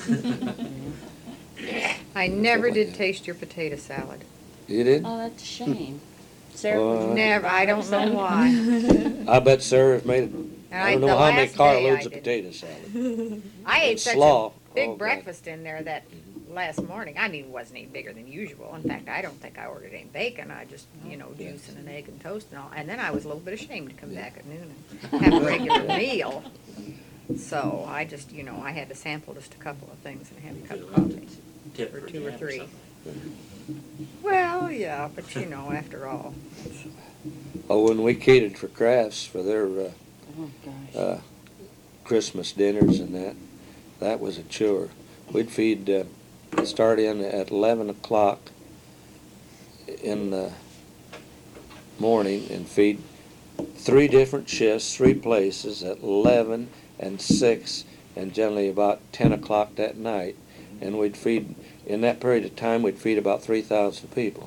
I never like did that. taste your potato salad. You did? Oh, that's a shame. Sarah, Uh, would- Never, I don't know why. I bet Sarah's made. And I don't the know how many last day I carloads of did. potato salad. I And ate such slaw. a big Oh, God. breakfast in there that last morning. I mean, it wasn't any bigger than usual. In fact, I don't think I ordered any bacon. I just, you know, Yeah. juice and an egg and toast and all. And then I was a little bit ashamed to come Yeah. back at noon and have a regular meal. So I just, you know, I had to sample just a couple of things and have a cup of coffee. Tip Or for two or jam three. something. Well, yeah, but you know, after all. Oh, when we catered for Crafts for their uh, oh, gosh. uh, Christmas dinners and that, that was a chore. We'd feed, uh, start in at eleven o'clock in the morning and feed three different shifts, three places at eleven and six and generally about ten o'clock that night. And we'd feed, in that period of time, we'd feed about three thousand people.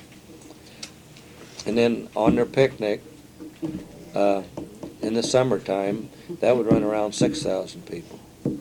And then on their picnic, uh, in the summertime, that would run around six thousand people.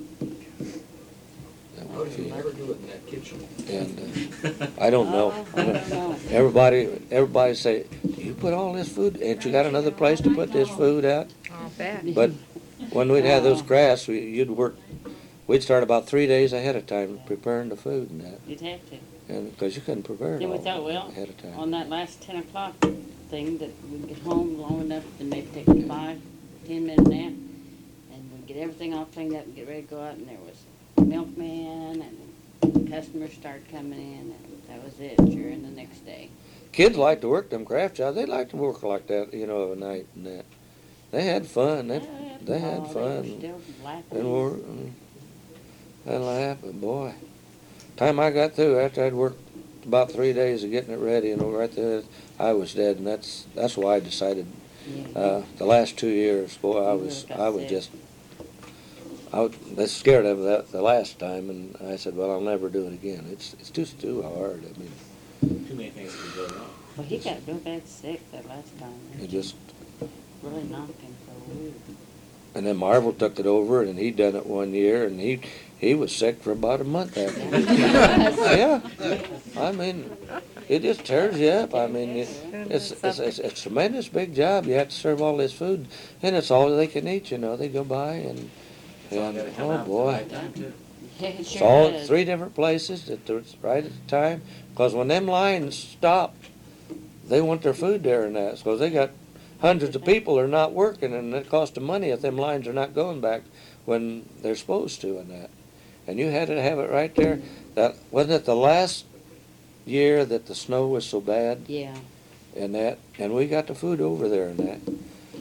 That how would did you feed. ever do it in that kitchen? And uh, I don't know. Oh, I don't know. Everybody, everybody say, you put all this food, ain't you got another place to put this food out? I'll bet. But when we'd have those crafts, we, you'd work, we'd start about three days ahead of time preparing the food and that. You'd have to. And, because you couldn't prepare it Then we all thought, well, ahead of time. on that last ten o'clock thing, that we'd get home long enough and maybe take a five, ten minute nap, and we'd get everything all cleaned up and get ready to go out, and there was a milkman, and customers started coming in, and that was it during the next day. Kids like to work them craft jobs. They like to work like that, you know, at night and that. They had fun. They, Yeah, they had oh, They fun. were still laughing. And we're, and I laugh, but boy, time I got through after I'd worked about three days of getting it ready, and right there, I was dead, and that's that's why I decided. Yeah. Uh, the last two years, boy, I You was got I was sick. just I was scared of that the last time, and I said, well, I'll never do it again. It's it's just too hard. I mean, Too many things could go wrong. Well, he got real bad sick that last time. it just. Really knocked him for a week. And then Marvel took it over, and he done it one year, and he he was sick for about a month after. Yeah, I mean, it just tears you up. I mean, it, it's, it's it's it's a tremendous big job. You have to serve all this food, and it's all they can eat. You know, they go by and It's all and gotta come oh out at the boy, right time, too. Yeah, it it's sure all does. three different places at the right at the time. Because when them lines stop, they want their food there and that. Because they got hundreds of people are not working, and it costs them money if them lines are not going back when they're supposed to and that. And you had to have it right there. That wasn't it the last year that the snow was so bad Yeah. and that, and we got the food over there and that.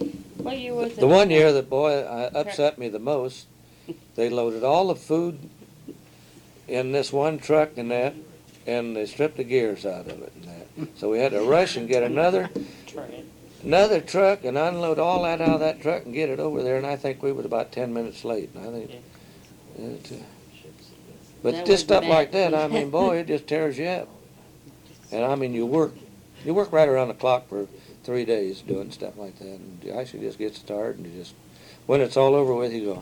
What year was it? The one year that, boy, uh, upset me the most, they loaded all the food in this one truck and that, and they stripped the gears out of it and that. So we had to rush and get another, another truck and unload all that out of that truck and get it over there, and I think we was about ten minutes late. And I think, it, uh, but That just was stuff bad. like that, I mean, boy, it just tears you up. And I mean, you work, you work right around the clock for three days doing stuff like that, and you actually just get started, and you just, when it's all over with, you go.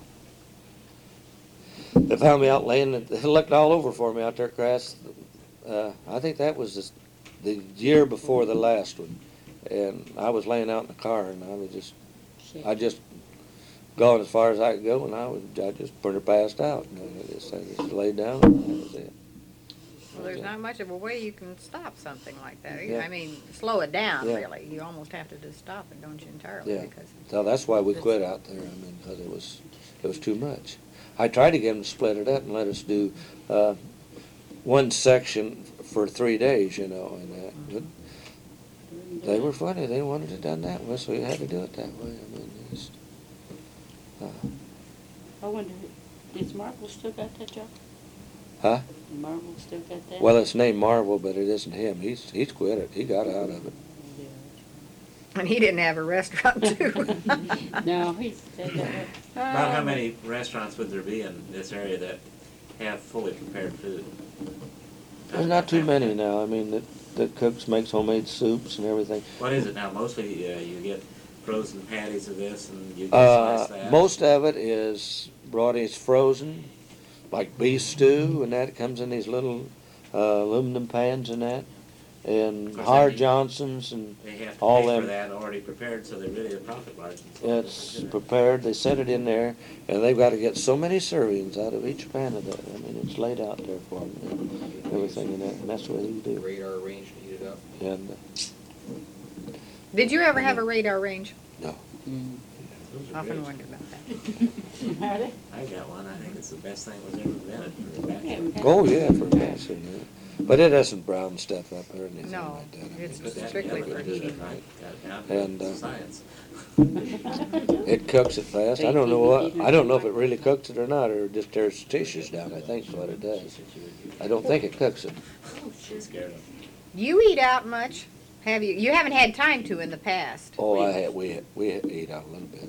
They found me out laying, it they looked all over for me out there, Crass. Uh, I think that was the, the year before the last one, and I was laying out in the car, and I was just, I just gone as far as I could go, and I was, I just pretty passed out, and I just, I just laid down, and that was it. Well, there's not much of a way you can stop something like that. Yeah. I mean, slow it down, Yeah. really. You almost have to just stop it, don't you, entirely? Yeah. Because So that's why we quit out there, I mean, because it was, it was too much. I tried to get them to split it up and let us do, uh, one section for three days, you know, and that, but they were funny, they wanted it done that way, so you had to do it that way, I mean, it's, uh, I wonder, is Marvel still got that job? huh? Marvel still got that? Well, it's named Marvel, but it isn't him, he's, he's quit it, he got out of it. and he didn't have a restaurant, too. No, he's still got it. About how many restaurants would there be in this area that have fully prepared food? There's not too many now, I mean, that, that cooks, makes homemade soups and everything. What is it now? Mostly uh, you get frozen patties of this and you Uh, slice that? most of it is brought in frozen, like beef stew, and that comes in these little uh, aluminum pans and that, and Of course, Hard they- Johnsons and They have to all pay for them. that already prepared, so they're really a profit margin. It's prepared, they set it in there, and they've got to get so many servings out of each pan of that. I mean, it's laid out there for them, and everything in that, and that's the way they do. Radar range to heat it up. And uh, Did you ever have a radar range? no, Those are Often great. wondered about that. I got one. I think it's the best thing that was ever invented for a bachelor. oh yeah, for gas and that. But it doesn't brown stuff up or anything No, like that. I mean, it's Put that strictly together, for did it heating. right, got it down to And, uh, science. It cooks it fast. I don't know what, I don't know if it really cooks it or not, or just tears the tissues down, I think is what it does. I don't think it cooks it. She's scared of You eat out much? Have you? You haven't had time to in the past. Oh, I had, we, we ate out a little bit.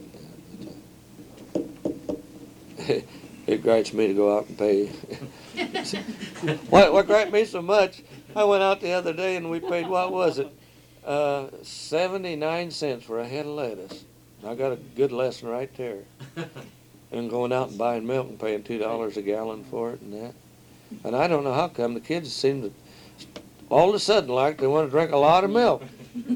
uh, but, uh, It gripes me to go out and pay. What, what griped me so much, I went out the other day and we paid, what was it? Uh, seventy-nine cents for a head of lettuce. I got a good lesson right there. And going out and buying milk and paying two dollars a gallon for it and that. And I don't know how come the kids seem to, all of a sudden, like they want to drink a lot of milk.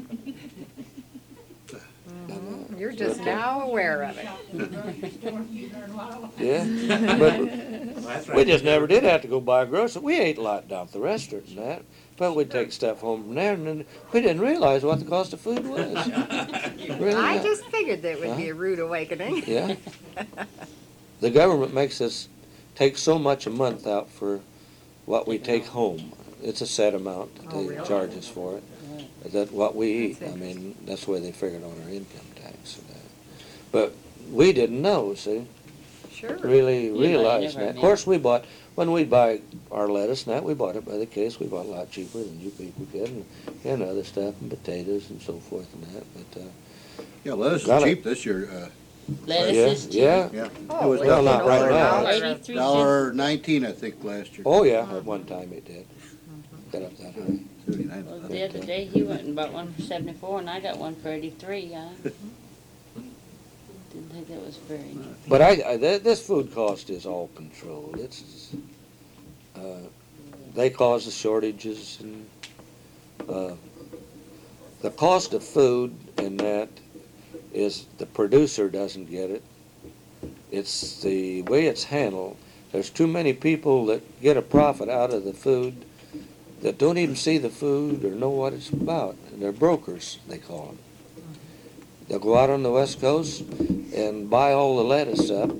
Mhm. You're just now aware of it. Yeah, but Well, that's right. we just never did have to go buy groceries. We ate a lot down at the restaurant and that, but we'd take stuff home from there, and then we didn't realize what the cost of food was. Really, I uh, just figured that would be a rude awakening. Yeah. The government makes us take so much a month out for what we take home. It's a set amount that Oh, they really? charge us for it. That what we eat, I mean, that's the way they figured on our income tax and that. But we didn't know, see, Sure. really Yeah, realize never that. Of knew. course, we bought, when we buy our lettuce and that, we bought it by the case. We bought a lot cheaper than you people did, and, and other stuff, and potatoes and so forth and that, but, uh, Yeah, lettuce Got is it. cheap this year. uh, Lettuce yeah, is cheap. yeah. Yeah. Oh, It was well, Well, not you know, right now. $1. Eighty-three dollar nineteen, I think, last year. Oh, yeah, at one time it did. Got up that high. Seventy-nine. Well, the other day, he went and bought one for seventy-four, and I got one for eighty-three. I didn't think that was very. But I, I th- this food cost is all controlled. It's, uh, they cause the shortages and, uh, the cost of food and that is the producer doesn't get it. It's the way it's handled. There's too many people that get a profit out of the food that don't even see the food or know what it's about. And they're brokers, they call them. They'll go out on the West Coast and buy all the lettuce up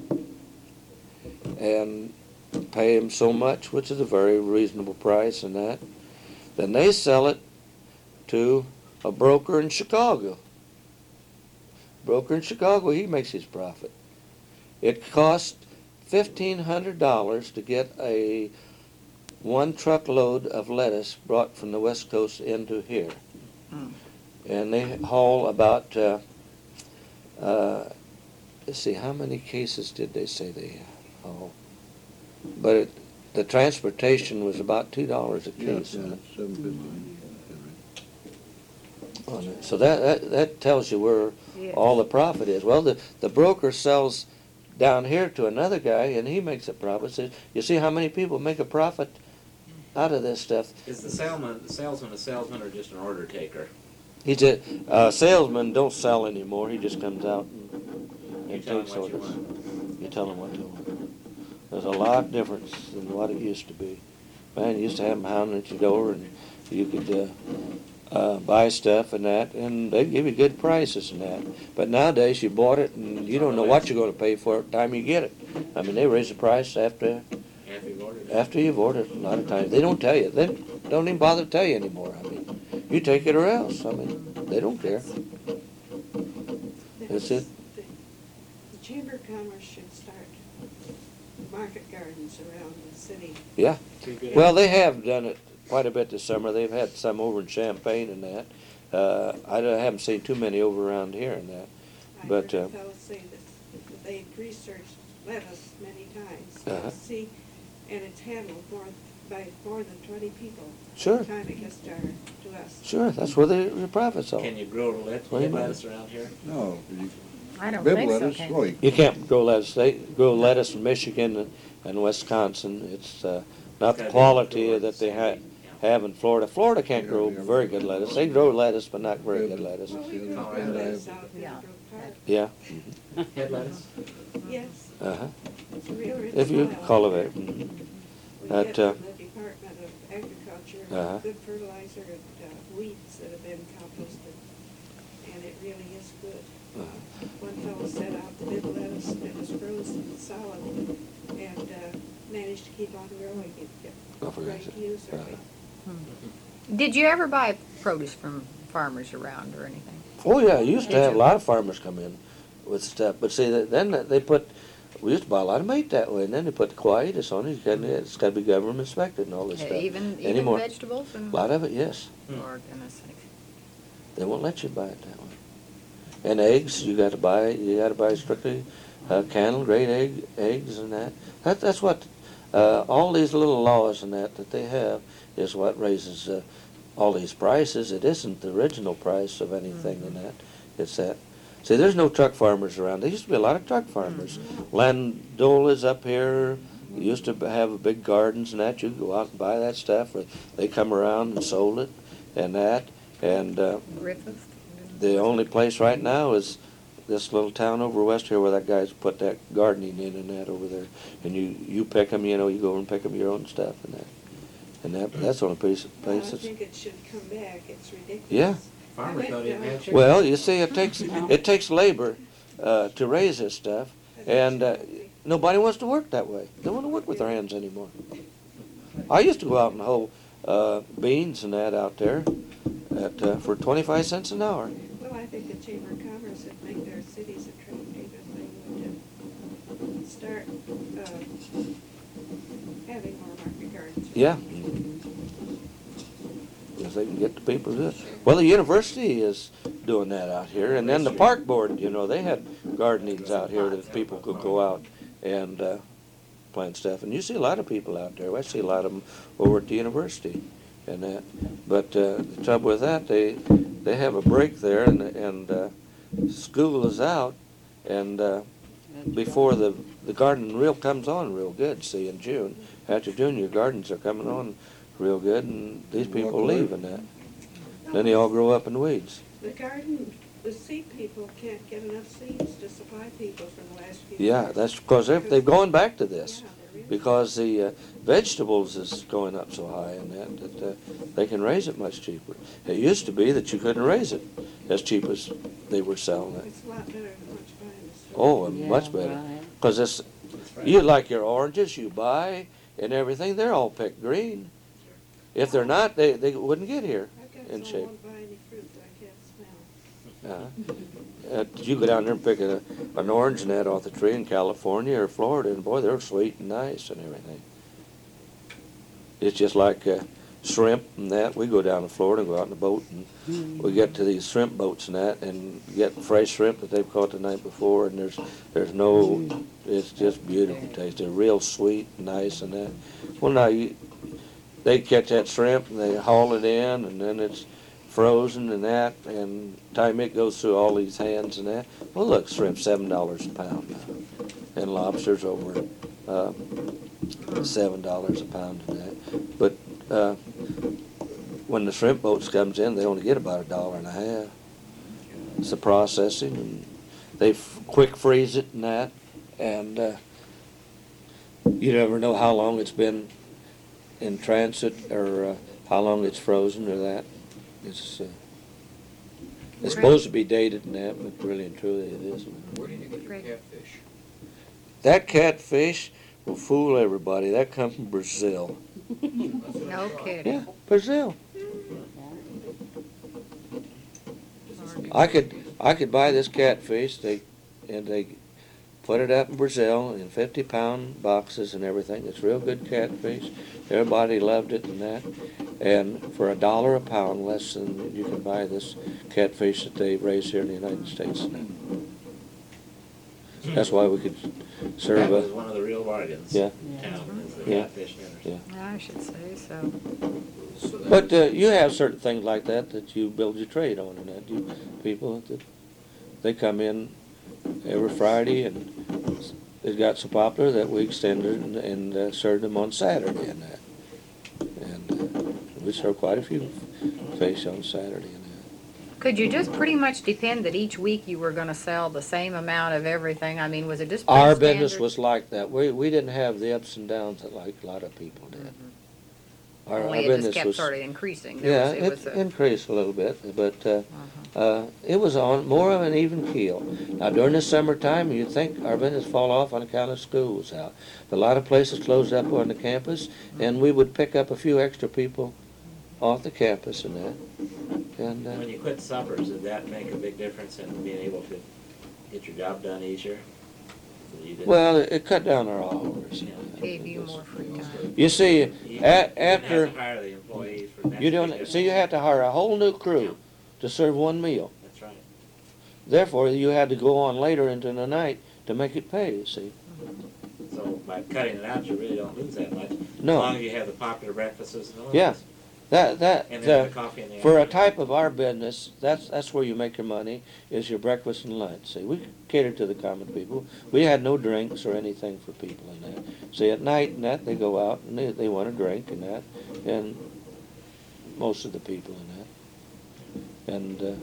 and pay them so much, which is a very reasonable price and that. Then they sell it to a broker in Chicago. broker in Chicago, he makes his profit. It costs fifteen hundred dollars to get a one truckload of lettuce brought from the West Coast into here. Mm. And they haul about, uh, uh, let's see, how many cases did they say they haul? But it, the transportation was about two dollars a Yeah, case. yeah, seven fifty. On it. So that, that, that tells you where Yes. all the profit is. Well, the, the broker sells down here to another guy, and he makes a profit. So you see how many people make a profit out of this stuff. Is the salesman, the salesman a salesman or just an order taker? He's a uh, salesman, don't sell anymore. He just comes out and, You and tell him takes what you orders. want. You tell him what to want. There's a lot difference than what it used to be. Man, you used to have them hounding at your door, and you could uh, uh, buy stuff and that, and they'd give you good prices and that. But nowadays, you bought it, and you don't know what you're going to pay for it the time you get it. I mean, they raise the price after After you've ordered it. after you've ordered it. A lot of times, they don't tell you. They don't even bother to tell you anymore. I mean, you take it or else. I mean, they don't care. That's it. The the Chamber of Commerce should start market gardens around the city. Yeah. Too good. Well, they have done it quite a bit this summer. They've had some over in Champaign and that. Uh, I don't- haven't seen too many over around here and that. I But, heard uh, a fellow say that that they've researched lettuce many times. Uh-huh. to See, and it's handled more, by more than twenty people. Sure. By the time it gets to, our- to us. Sure, that's where the, the profits are. Can you grow let- What do you mean? lettuce around here? No, you, I don't bib think so, lettuce, Ken. oh, you You can't grow lettuce. They grow lettuce in Michigan and, and Wisconsin. It's uh, not the Gotta be quality grown that they the ha- same way, yeah. have in Florida. Florida can't Yeah, grow yeah. very good lettuce. They grow lettuce, but not very good lettuce. Well, we Yeah, grow and I lettuce have- out in Yeah. Pembroke Park. Yeah. Head lettuce? Yes, Uh-huh. it's a real rich If you soil. cultivate. mhm. We That, get uh, from the Department of Agriculture, Uh-huh. good fertilizer and uh, weeds that have been composted, and it really is good. Uh-huh. One fellow set out the bib lettuce, and it was frozen solid, and uh, managed to keep on growing it. Get Oh, for great goodness sake. views of Uh-huh. it. Did you ever buy produce from farmers around or anything? Oh, yeah, you used to have a lot of farmers come in with stuff, but see, th- then they put, we used to buy a lot of meat that way, and then they put the quietus on it, you couldn't, it's gotta be government inspected and all this Uh, stuff. Even, even Anymore. vegetables and? A lot of it, yes, Lord goodness sakes. they won't let you buy it that way. And eggs, you gotta buy, you gotta buy strictly, uh, canned grade egg, eggs and that. That, that's what, uh, all these little laws and that that they have is what raises, uh, all these prices. It isn't the original price of anything in that, it's that. See, there's no truck farmers around. There used to be a lot of truck farmers. Landola's up here, used to have big gardens and that. You could go out and buy that stuff, or they come around and sold it and that. And uh, Griffith? the only place right now is this little town over west here where that guy's put that gardening in and that over there. And you, you pick them, you know, you go over and pick them your own stuff and that. And that, that's the only place, Well, I place that's, think it should come back, it's ridiculous. Yeah. Farmers I don't went even down- have chickens. well, you see, it takes, it takes labor uh, to raise this stuff. And uh, nobody wants to work that way. They don't want to work with their hands anymore. I used to go out and hoe uh, beans and that out there at, uh, for twenty-five cents an hour. Well, I think the Chamber of Commerce would make their cities attractive if they would uh, start uh, having more market gardens. Yeah. If they can get the people to do it. Well, the university is doing that out here, and then the park board, you know, they had gardenings out here that people could go out and uh, plant stuff. And you see a lot of people out there. I see a lot of them over at the university and that. But uh, the trouble with that, they they have a break there, and and uh, school is out, and uh, before the the garden real comes on real good. See, in June, after June, your gardens are coming on real good, and these people leave and that. Then they all grow up in weeds. The garden, the seed people can't get enough seeds to supply people for the last few years. Yeah, that's because they're, they've gone back to this. Yeah, they're really- Because the uh, vegetables is going up so high and that, that uh, they can raise it much cheaper. It used to be that you couldn't raise it as cheap as they were selling it. It's a lot better than what you buy in the store. Oh, and Yeah, much better. right. Because it's, you like your oranges you buy and everything, they're all picked green. If they're not, they, they wouldn't get here I've got in some shape. won't buy any fruit that I can't smell. Uh, uh, you go down there and pick a, an orange net off the tree in California or Florida, and boy, they're sweet and nice and everything. It's just like uh, shrimp and that. We go down to Florida and go out in the boat, and we get to these shrimp boats and that, and get fresh shrimp that they've caught the night before, and there's there's no, it's just beautiful taste. They're real sweet and nice and that. Well, now you, they catch that shrimp and they haul it in, and then it's frozen and that, and time it goes through all these hands and that. Well, look, shrimp seven dollars a pound now, and lobsters over uh, seven dollars a pound and that. But uh, when the shrimp boats comes in, they only get about a dollar and a half. It's the processing, and they f- quick freeze it and that, and uh, you never know how long it's been in transit or uh, how long it's frozen or that. It's uh, it's supposed to be dated and that, but really and truly it isn't. Where do you get your Great. catfish? That catfish will fool everybody. That comes from Brazil. No kidding. Yeah, Brazil. I could I could buy this catfish. They and they put it up in Brazil in fifty pound boxes and everything. It's real good catfish. Everybody loved it and that. And for a dollar a pound, less than you can buy this catfish that they raise here in the United States. That's why we could serve That was a one of the real bargains. yeah. in town, is the Yeah. catfish dinners. Yeah. I should say so. So that But uh, is- you have certain things like that that you build your trade on, and that you people that they come in every Friday, and it got so popular that we extended and, and uh, served them on Saturday and that. And uh, we served quite a few fish on Saturday and that. Could you just pretty much depend that each week you were gonna sell the same amount of everything? I mean, was it just pretty Our business standard? was like that. We we didn't have the ups and downs that like a lot of people did. Our, Only our it just business kept was sort of increasing. There yeah, was, it it was a, increased a little bit, but uh, uh, it was on more of an even keel. Now during the summertime, you'd think our business fall off on account of schools out. But a lot of places closed up on the campus, and we would pick up a few extra people off the campus and that. And uh, When you quit suppers, did that make a big difference in being able to get your job done easier? You didn't- well, it, it cut down our hours. Yeah. gave you more free time. You see, You a, didn't have after to hire the employees for that. you don't, see, you had to hire a whole new crew to serve one meal. That's right. Therefore, you had to go on later into the night to make it pay. You see, So by cutting it out, you really don't lose that much. No. As long as you have the popular breakfasts and the Yeah. that that And then uh, the coffee in the for a afternoon. type of our business, that's that's where you make your money, is your breakfast and lunch. See, we cater to the common people. We had no drinks or anything for people in that. See, at night and that, they go out and they, they want to drink and that, and most of the people in that. And uh,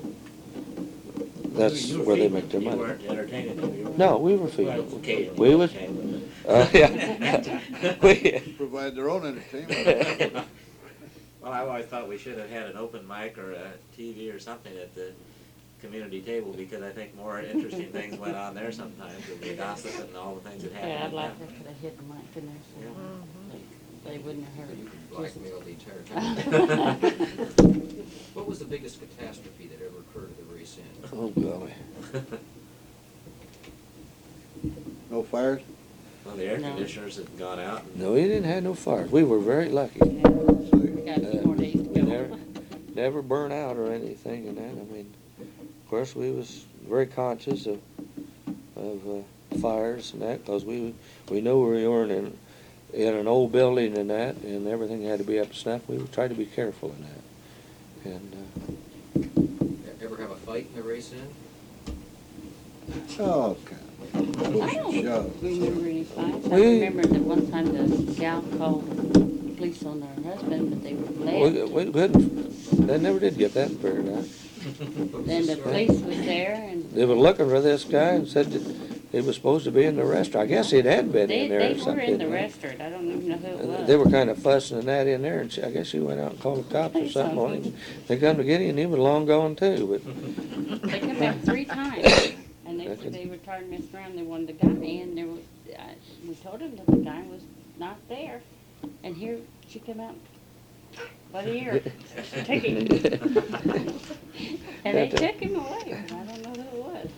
that's You were where they feeding make their them. money. You weren't entertaining them. You were- No, we were feeding Well, them. occasionally We you was, entertained them. uh, yeah. we, Provide their own entertainment. Well, I always thought we should have had an open mic or a T V or something at the community table, because I think more interesting things went on there sometimes with the gossip and all the things that happened. Yeah, I'd in like town. her to have hit the mic in there so Yeah. they, they wouldn't have heard You it. can blackmail the entire town. What was the biggest catastrophe that ever occurred at the race in? oh, golly. No fires? Well, the air No. conditioners had gone out. And No, we didn't have no fires. We were very lucky. We got Uh, two more days to we go. never, never burn out or anything in that. I mean, of course, we was very conscious of of uh, fires and that, because we we know we were in in an old building and that, and everything had to be up to snuff. We would try to be careful in that. And uh, Ever have a fight in the race in? Oh, God. I don't Shove. remember any fights. I We- remember that one time the gal called the police on her husband, but they were we, left. we couldn't. They never did get that figured out. Then the police was there and They were looking for this guy and said that he was supposed to be in the restaurant. I guess it had been they, in there they or were something. in the didn't they? restaurant. I don't even know who it And was. They were kind of fussing and that in there, and she, I guess she went out and called the cops or Say something on him. something. They come to get him, and he was long gone too. But They come back three times, and they That's said it. they were tired of messing around. They wanted the guy, and there was. I, we told them that the guy was not there, and here she come out by the ear, took him, and they took him away. I don't know who it was.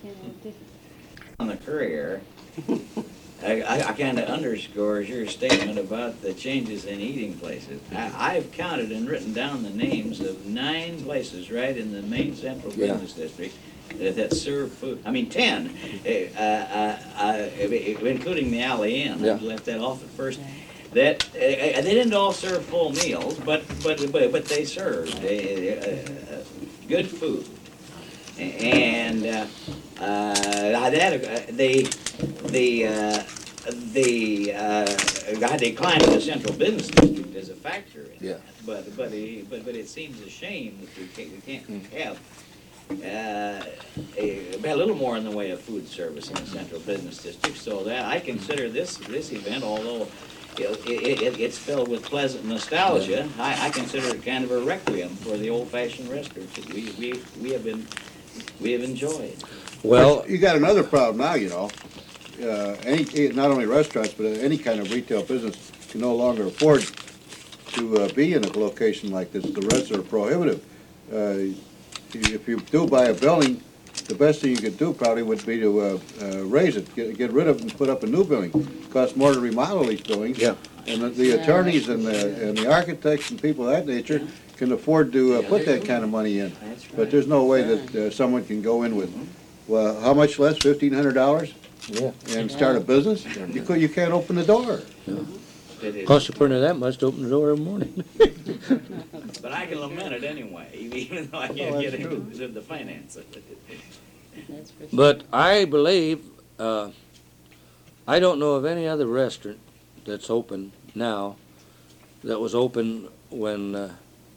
On the Courier, I, I, I kind of underscores your statement about the changes in eating places. I, I've counted and written down the names of nine places right in the main central Yeah. business district that, that serve food. I mean, ten, uh, uh, uh, including the Alley Inn. I Yeah. left that off at first. That uh, they didn't all serve full meals, but but but, but they served uh, uh, good food. And uh, uh, that uh, the the uh, the uh, I declined the central business district as a factor in Yeah. that. But but it, but but it seems a shame that we can't we can't have uh, a, a little more in the way of food service in the central business district. So that I consider this this event, although it, it, it, it's filled with pleasant nostalgia, I, I consider it kind of a requiem for the old-fashioned restaurants that we we we have been. We have enjoyed. Well, You got another problem now, you know. Uh, any, not only restaurants, but any kind of retail business can no longer afford to uh, be in a location like this. The rents are prohibitive. Uh, If you do buy a building, the best thing you could do probably would be to uh, uh, raise it, get, get rid of it and put up a new building. It costs more to remodel these buildings. Yeah. And the- the attorneys and the, and the architects and people of that nature can afford to uh, put that kind of money in. But there's no way that uh, someone can go in with, well, how much less, fifteen hundred dollars? Yeah. And start a business? You could, you can't open the door. costs you pretty that much to open the door every morning. But I can lament it anyway, even though I can't Oh, get that's into the finance of it. That's for sure. But I believe, uh, I don't know of any other restaurant that's open now that was open when uh,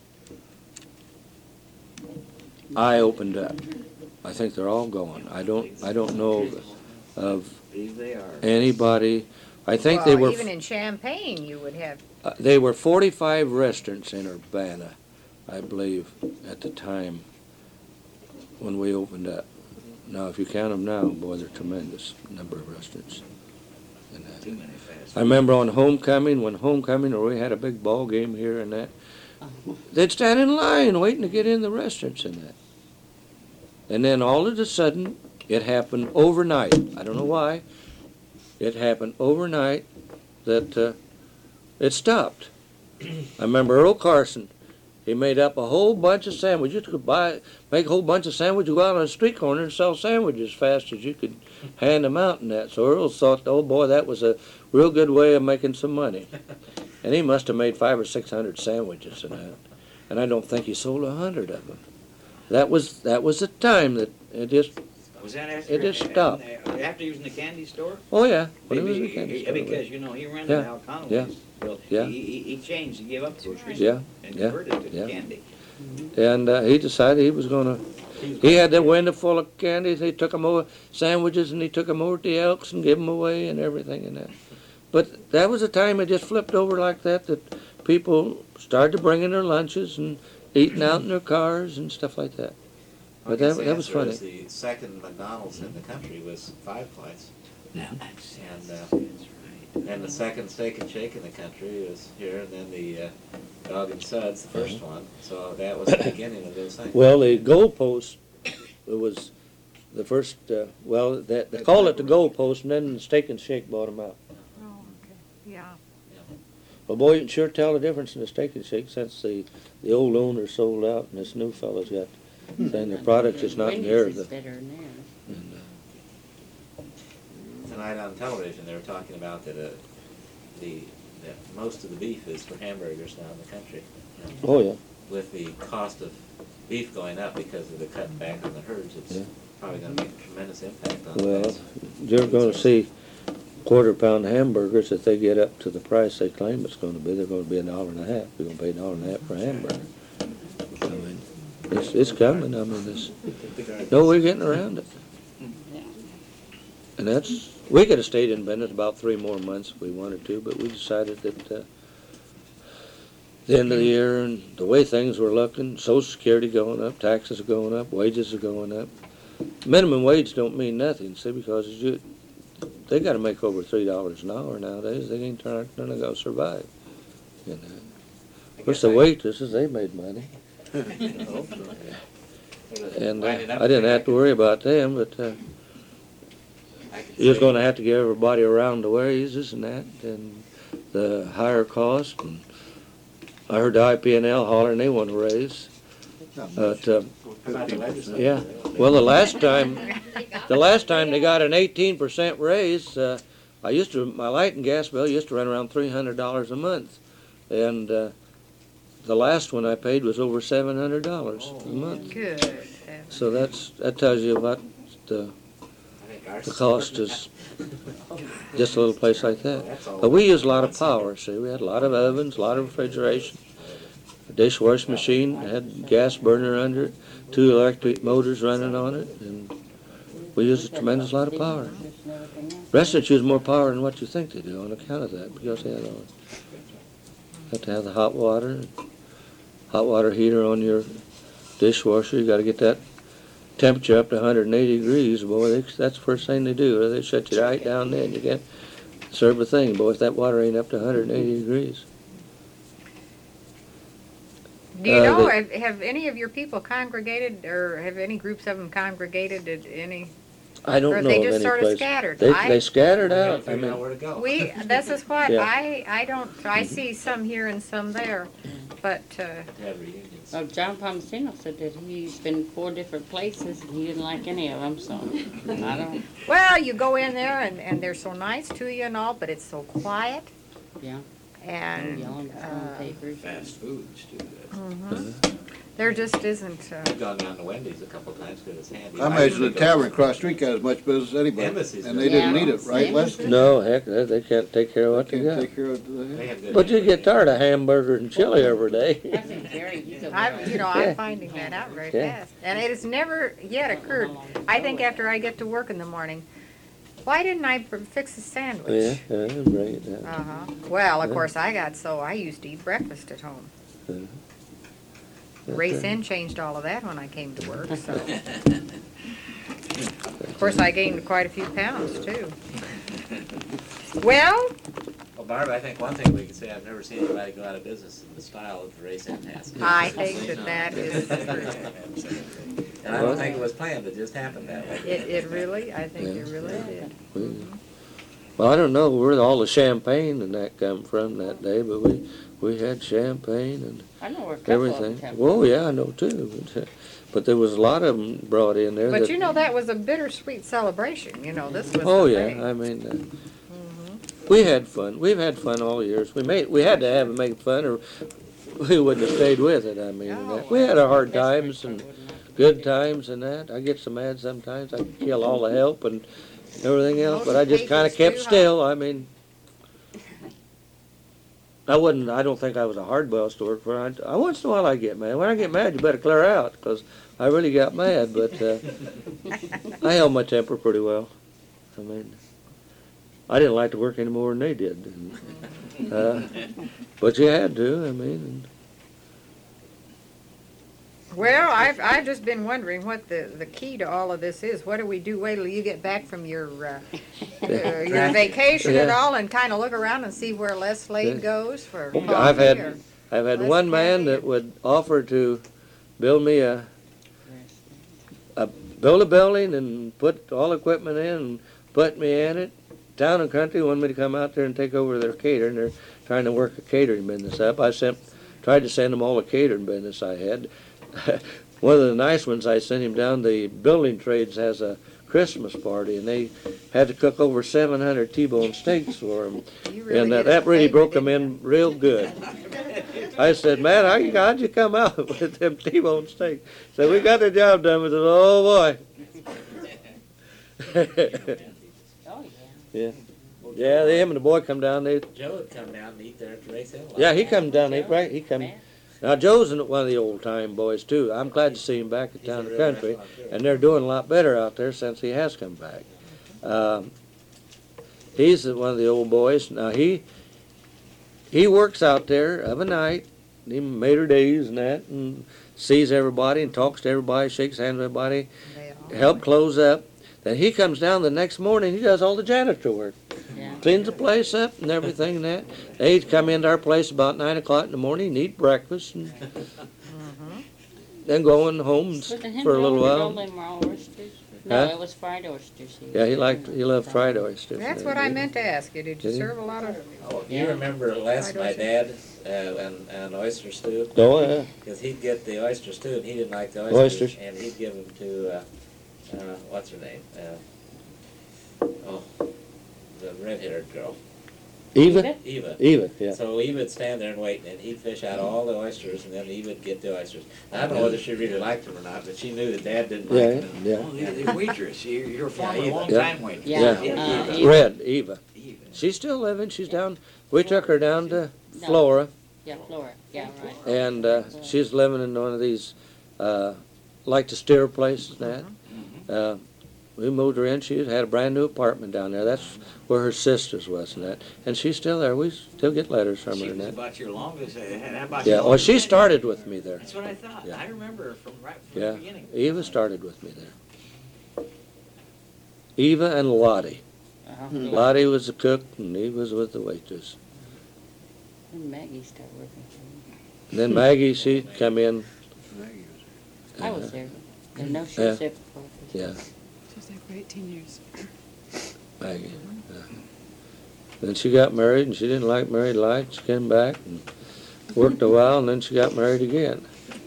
I opened up. I think they're all gone. I don't, I don't know of These they are. anybody. I think they Well, were, even in Champaign, you would have, uh, they were forty-five restaurants in Urbana, I believe, at the time when we opened up. Now, if you count them now, boy, they're tremendous number of restaurants. And that- Too many fast. I remember on homecoming, when homecoming, or we had a big ball game here and that, they'd stand in line waiting to get in the restaurants and that. And then all of a sudden, it happened overnight. I don't know why. It happened overnight that uh, it stopped. I remember Earl Carson. He made up a whole bunch of sandwiches. You could buy, make a whole bunch of sandwiches, go out on a street corner and sell sandwiches as fast as you could hand them out and that. So Earl thought, oh boy, that was a real good way of making some money. And he must have made five or six hundred sandwiches and that. And I don't think he sold a hundred of them. That was that was the time that it just, Was that after? it just stopped. After he was in the candy store? Oh yeah, when he was in the Maybe- candy he- store. Because, you know, he rented Yeah, Al Connolly's. yeah, Well, yeah. He, he, he changed, he gave up groceries. Yeah, And yeah, converted to yeah. candy. And uh, he decided he was gonna. He had the window full of candies. He took them over sandwiches, and he took them over to the Elks and gave them away and everything and that. But that was a time it just flipped over like that. That people started bringing their lunches and eating out in their cars and stuff like that. But that that was funny. The second McDonald's in the country was Five Points. Now, that's, And, that's, uh, that's right. And the second Steak and Shake in the country was here, and then the uh, Dog and Suds, the first one. So that was the beginning of those things. Well, the goalpost, it was the first. Uh, well, that they called it the goalpost, and then the Steak and Shake bought them out. oh, okay, yeah. Well, boy, you can sure tell the difference in the Steak and Shake since the the old owner sold out, and this new fellow's got. Saying the product is not near Wendy's the. is better than theirs. And, uh, Tonight on television, they were talking about that uh, the that most of the beef is for hamburgers now in the country. You know, oh yeah. with the cost of beef going up because of the cutting back on the herds, it's Yeah. probably going to make a tremendous impact on the Well, price. you're going to see quarter pound hamburgers if they get up to the price they claim it's going to be. They're going to be a dollar and a half. You're going to pay a dollar and a half for a hamburger. I mean, it's it's coming. I mean, it's no way getting around it. Yeah. And that's we could have stayed in business about three more months if we wanted to, but we decided that uh, the end of the year and the way things were looking, Social Security going up, taxes are going up, wages are going up. Minimum wage don't mean nothing, see, because you they got to make over three dollars an hour nowadays. They ain't turn they're not going to survive. You know. Of course, the waitresses they made money, and uh, I didn't have to worry about them, but. Uh, I could you're say- gonna have to give everybody around the raises and that, and the higher cost, and I heard the I P N L hollering they want to raise, but, uh, How about the legislature? yeah, well, the last time, the last time they got an eighteen percent raise, uh, I used to, my light and gas bill used to run around three hundred dollars a month, and, uh, the last one I paid was over seven hundred dollars a month. Good. So that's, that tells you about the, I think ours the is- cost is just a little place like that. That's all. But we use a lot of power, see, we had a lot of ovens, a lot of refrigeration. A dishwashing machine, had gas burner under it, two electric motors running on it, and we use a tremendous lot of power. Restaurants use more power than what you think they do on account of that, because they have, all- have to have the hot water, hot water heater on your dishwasher, you gotta get that temperature up to one hundred eighty degrees, boy, they, that's the first thing they do, they shut you right down there and you can't serve a thing, boy, if that water ain't up to one hundred eighty degrees. Do you Uh, know, the- have, have any of your people congregated, or have any groups of them congregated at any? I don't Or know they of just any sort of place. scattered? They, I- they scattered We gotta out, I figure out mean, where to go. We, this is what, Yeah. I, I don't, I see some here and some there, but, uh, To have reunions. Well, John Palmacino said that he's been four different places and he didn't like any of them, so I don't, well, you go in there and, and they're so nice to you and all, but it's so quiet yeah. and, Yelling at phone uh, papers. Fast foods do that. mhm. There just isn't, uh, I've gone down to Wendy's a couple times because it's handy. I imagine the tavern across the street got as much business as anybody, Embassies and do. they didn't Yeah. need it, right, Les? Embassies. no, heck, they they can't take care of what they Can't got. take care of They the, have good. But you get tired of hamburger and chili every I day. think Gary, he's a. I, you know, Yeah. I'm finding that out very Yeah. fast. And it has never yet occurred, I think after I get to work in the morning, why didn't I pr- fix a Yeah, sandwich? yeah, bring it down. Uh-huh. Well, of Yeah. course, I got so, I used to eat breakfast at home. Yeah. Race Inn changed all of that when I came to work, so. Of course, I gained quite a few pounds, too. Well, Well, Barb, I think one thing we can say, I've never seen anybody go out of business in the style of the race in has. I think that that is true. And I don't think it was planned, it just happened that way. It, it really, I think it really did. We- Well, I don't know where all the champagne and that come from that day, but we, we had champagne and I know where a couple of them everything. come Well, from. yeah, I know too. But, uh, But there was a lot of them brought in there. But that- you know, that was a bittersweet celebration, you know, this was Oh, the yeah, thing. I mean, uh, we had fun. We've had fun all years. We made, we had to have it make fun or we wouldn't have stayed with it, I mean. and that. We had our hard times and good times and that. I get so mad sometimes, I kill all the help and everything else, but I just kinda kept still, I mean. I wouldn't, I don't think I was a hard boss to work for. I, I once in a while I get mad. When I get mad, you better clear out, because I really got mad, but, uh, I held my temper pretty well. I mean, I didn't like to work any more than they did. And, uh, but you had to, I mean. Well, I've, I've just been wondering what the, the key to all of this is. What do we do? Wait till you get back from your, uh, uh, your vacation and Yeah. all and kind of look around and see where Les Slade Yeah. goes for I've coffee had, or- I've had less one man caffeine. that would offer to build me a, a, build a building and put all equipment in and put me in it. Town and Country wanted me to come out there and take over their catering. They're trying to work a catering business up. I sent, tried to send them all the catering business I had. One of the nice ones, I sent him down, the building trades has a Christmas party, and they had to cook over seven hundred T-bone steaks for him. You really And that, did that a really favor, broke them didn't in real good. I said, man, how you, how'd you come out with them T-bone steaks? So we got the job done with it, oh boy. Oh, Yeah. Yeah, they, him and the boy come down, they, Joe would come down and eat there at the race hill. yeah, he come down, they, right, he come. Now, Joe's one of the old-time boys, too. I'm glad to see him back at Town and Country, and they're doing a lot better out there since he has come back. Um, he's one of the old boys. Now, he he works out there of a night, he Mater days and that, and sees everybody and talks to everybody, shakes hands with everybody, help close up. Then he comes down the next morning, he does all the janitor work. Yeah. Cleans the place up and everything and that. They come into our place about nine o'clock in the morning and eat breakfast and then going home Was it him for a little building while. all them raw oysters? No, Huh? it was fried oysters. he Yeah, he was liked, doing. he loved fried oysters. That's uh, what I did he? meant to ask you. Did you Did he? serve a lot of? Oh, you Yeah. remember Les, Fried my oysters. dad, uh, and, and oyster stew? Oh, yeah. Because he'd get the oyster stew, and he didn't like the oysters. Oysters. And he'd give them to, uh, uh, what's her name? Uh, oh, the red-haired girl. Eva? Eva. Eva, yeah. So Eva'd stand there and wait, and he'd fish out all the oysters, and then Eva'd get the oysters. I don't know whether she really liked them or not, but she knew that Dad didn't Yeah, like them. yeah. Oh, the, the waitress, you're, you're a former Eva. long-time waitress. Yeah. Yeah. Uh, Eva. Red, Eva. Eva. She's still living. She's down, we took her down to No. Flora, Yeah, Flora. Yeah, right. and uh, she's living in one of these, uh, like the steer places and that. Uh, we moved her in. She had a brand new apartment down there. That's where her sisters was and that. And she's still there. We still get letters from She her and was that. about your longest, uh, how about Yeah, your well, she longest- started with me there. That's what I thought. Yeah. I remember her from right from Yeah, the beginning. Eva started with me there. Eva and Lottie. Uh-huh. Lottie was the cook and Eva was with the waitress. And Maggie started working for me. And then Maggie, she'd come in. I was there. And no, she Yeah. was there before. Yeah, She was there for eighteen years. Maggie. yeah. Then she got married and she didn't like married life. She came back and worked a while and then she got married again.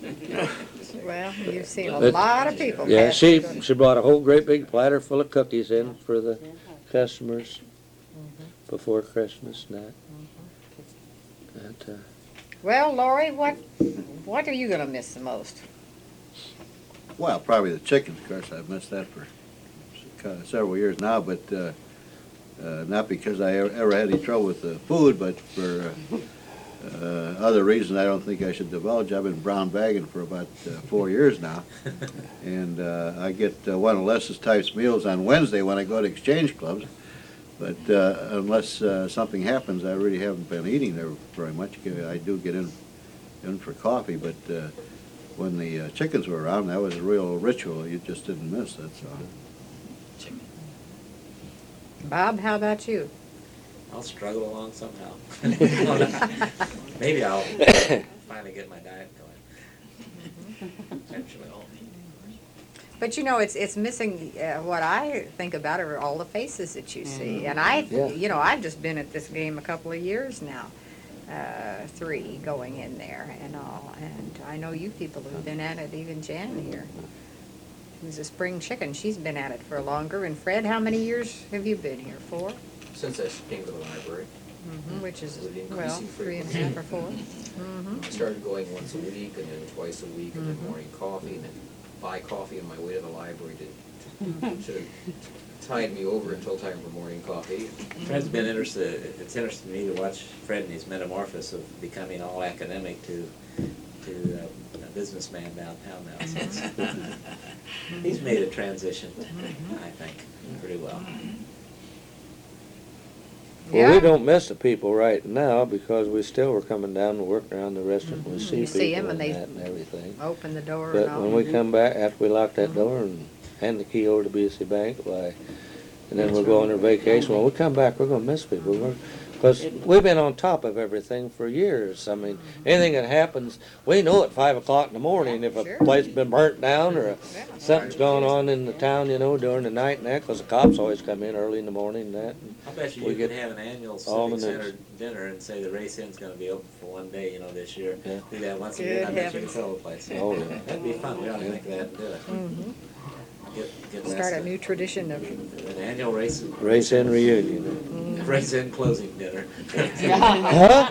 Well, you've seen a But- lot of people. Yeah, pass she, through. she brought a whole great big platter full of cookies in for the customers before Christmas and that. That, uh, Well, Lori, what what are you gonna miss the most? Well, probably the chickens, of course. I've missed that for s- several years now, but uh, uh, not because I ever ever had any trouble with the food, but for uh, uh, other reasons I don't think I should divulge. I've been brown bagging for about uh, four years now, and uh, I get uh, one of Les's types meals on Wednesday when I go to exchange clubs. But uh, unless uh, something happens, I really haven't been eating there very much. I do get in in for coffee, but uh, when the uh, chickens were around, that was a real ritual. You just didn't miss, that's all. Bob, how about you? I'll struggle along somehow. Maybe I'll finally get my diet going. Eventually. But you know, it's it's missing. Uh, what I think about are all the faces that you see, and I, Yeah. you know, I've just been at this game a couple of years now, uh, three going in there and all, and I know you people who've been at it. Even Jan here, who's a spring chicken, she's been at it for longer. And Fred, how many years have you been here? Four, Since I came to the library, mm-hmm. Which is With well, increasing three and a half or four. Mm-hmm. I started going once a week and then twice a week and then Mhm. morning coffee and then buy coffee on my way to the library to, should have tied me over until time for morning coffee. Fred's been interested, it's interesting to me to watch Fred and his metamorphosis of becoming all academic to, to uh, a businessman downtown now. So it's- he's made a transition, I think, pretty well. Well, we Yeah. don't miss the people right now because we still were coming down and working around the restaurant. We Mhm. see You people see 'em and and they that and everything. Open the door But and all. when we come back, after we lock that door and hand the key over to B S C Bank, why, and then we'll go on our vacation, when we come back, we're gonna miss people. We're, because we've been on top of everything for years. I mean, anything that happens, we know at five o'clock in the morning if a Sure. place has been burnt down or Yeah. something's going on in the town, you know, during the night and that, because the cops always come in early in the morning and that. I bet you We you could get have an annual all the civic news. center dinner and say the race inn's gonna be open for one day, you know, this year. Yeah. Do that once a Good year, I bet you heavens. could fill the place. Oh, yeah. That'd be fun, we ought to think of that and do it. Mhm. Get, get Start a Les new tradition of. An annual race. Race in reunion. Race in closing dinner. Huh?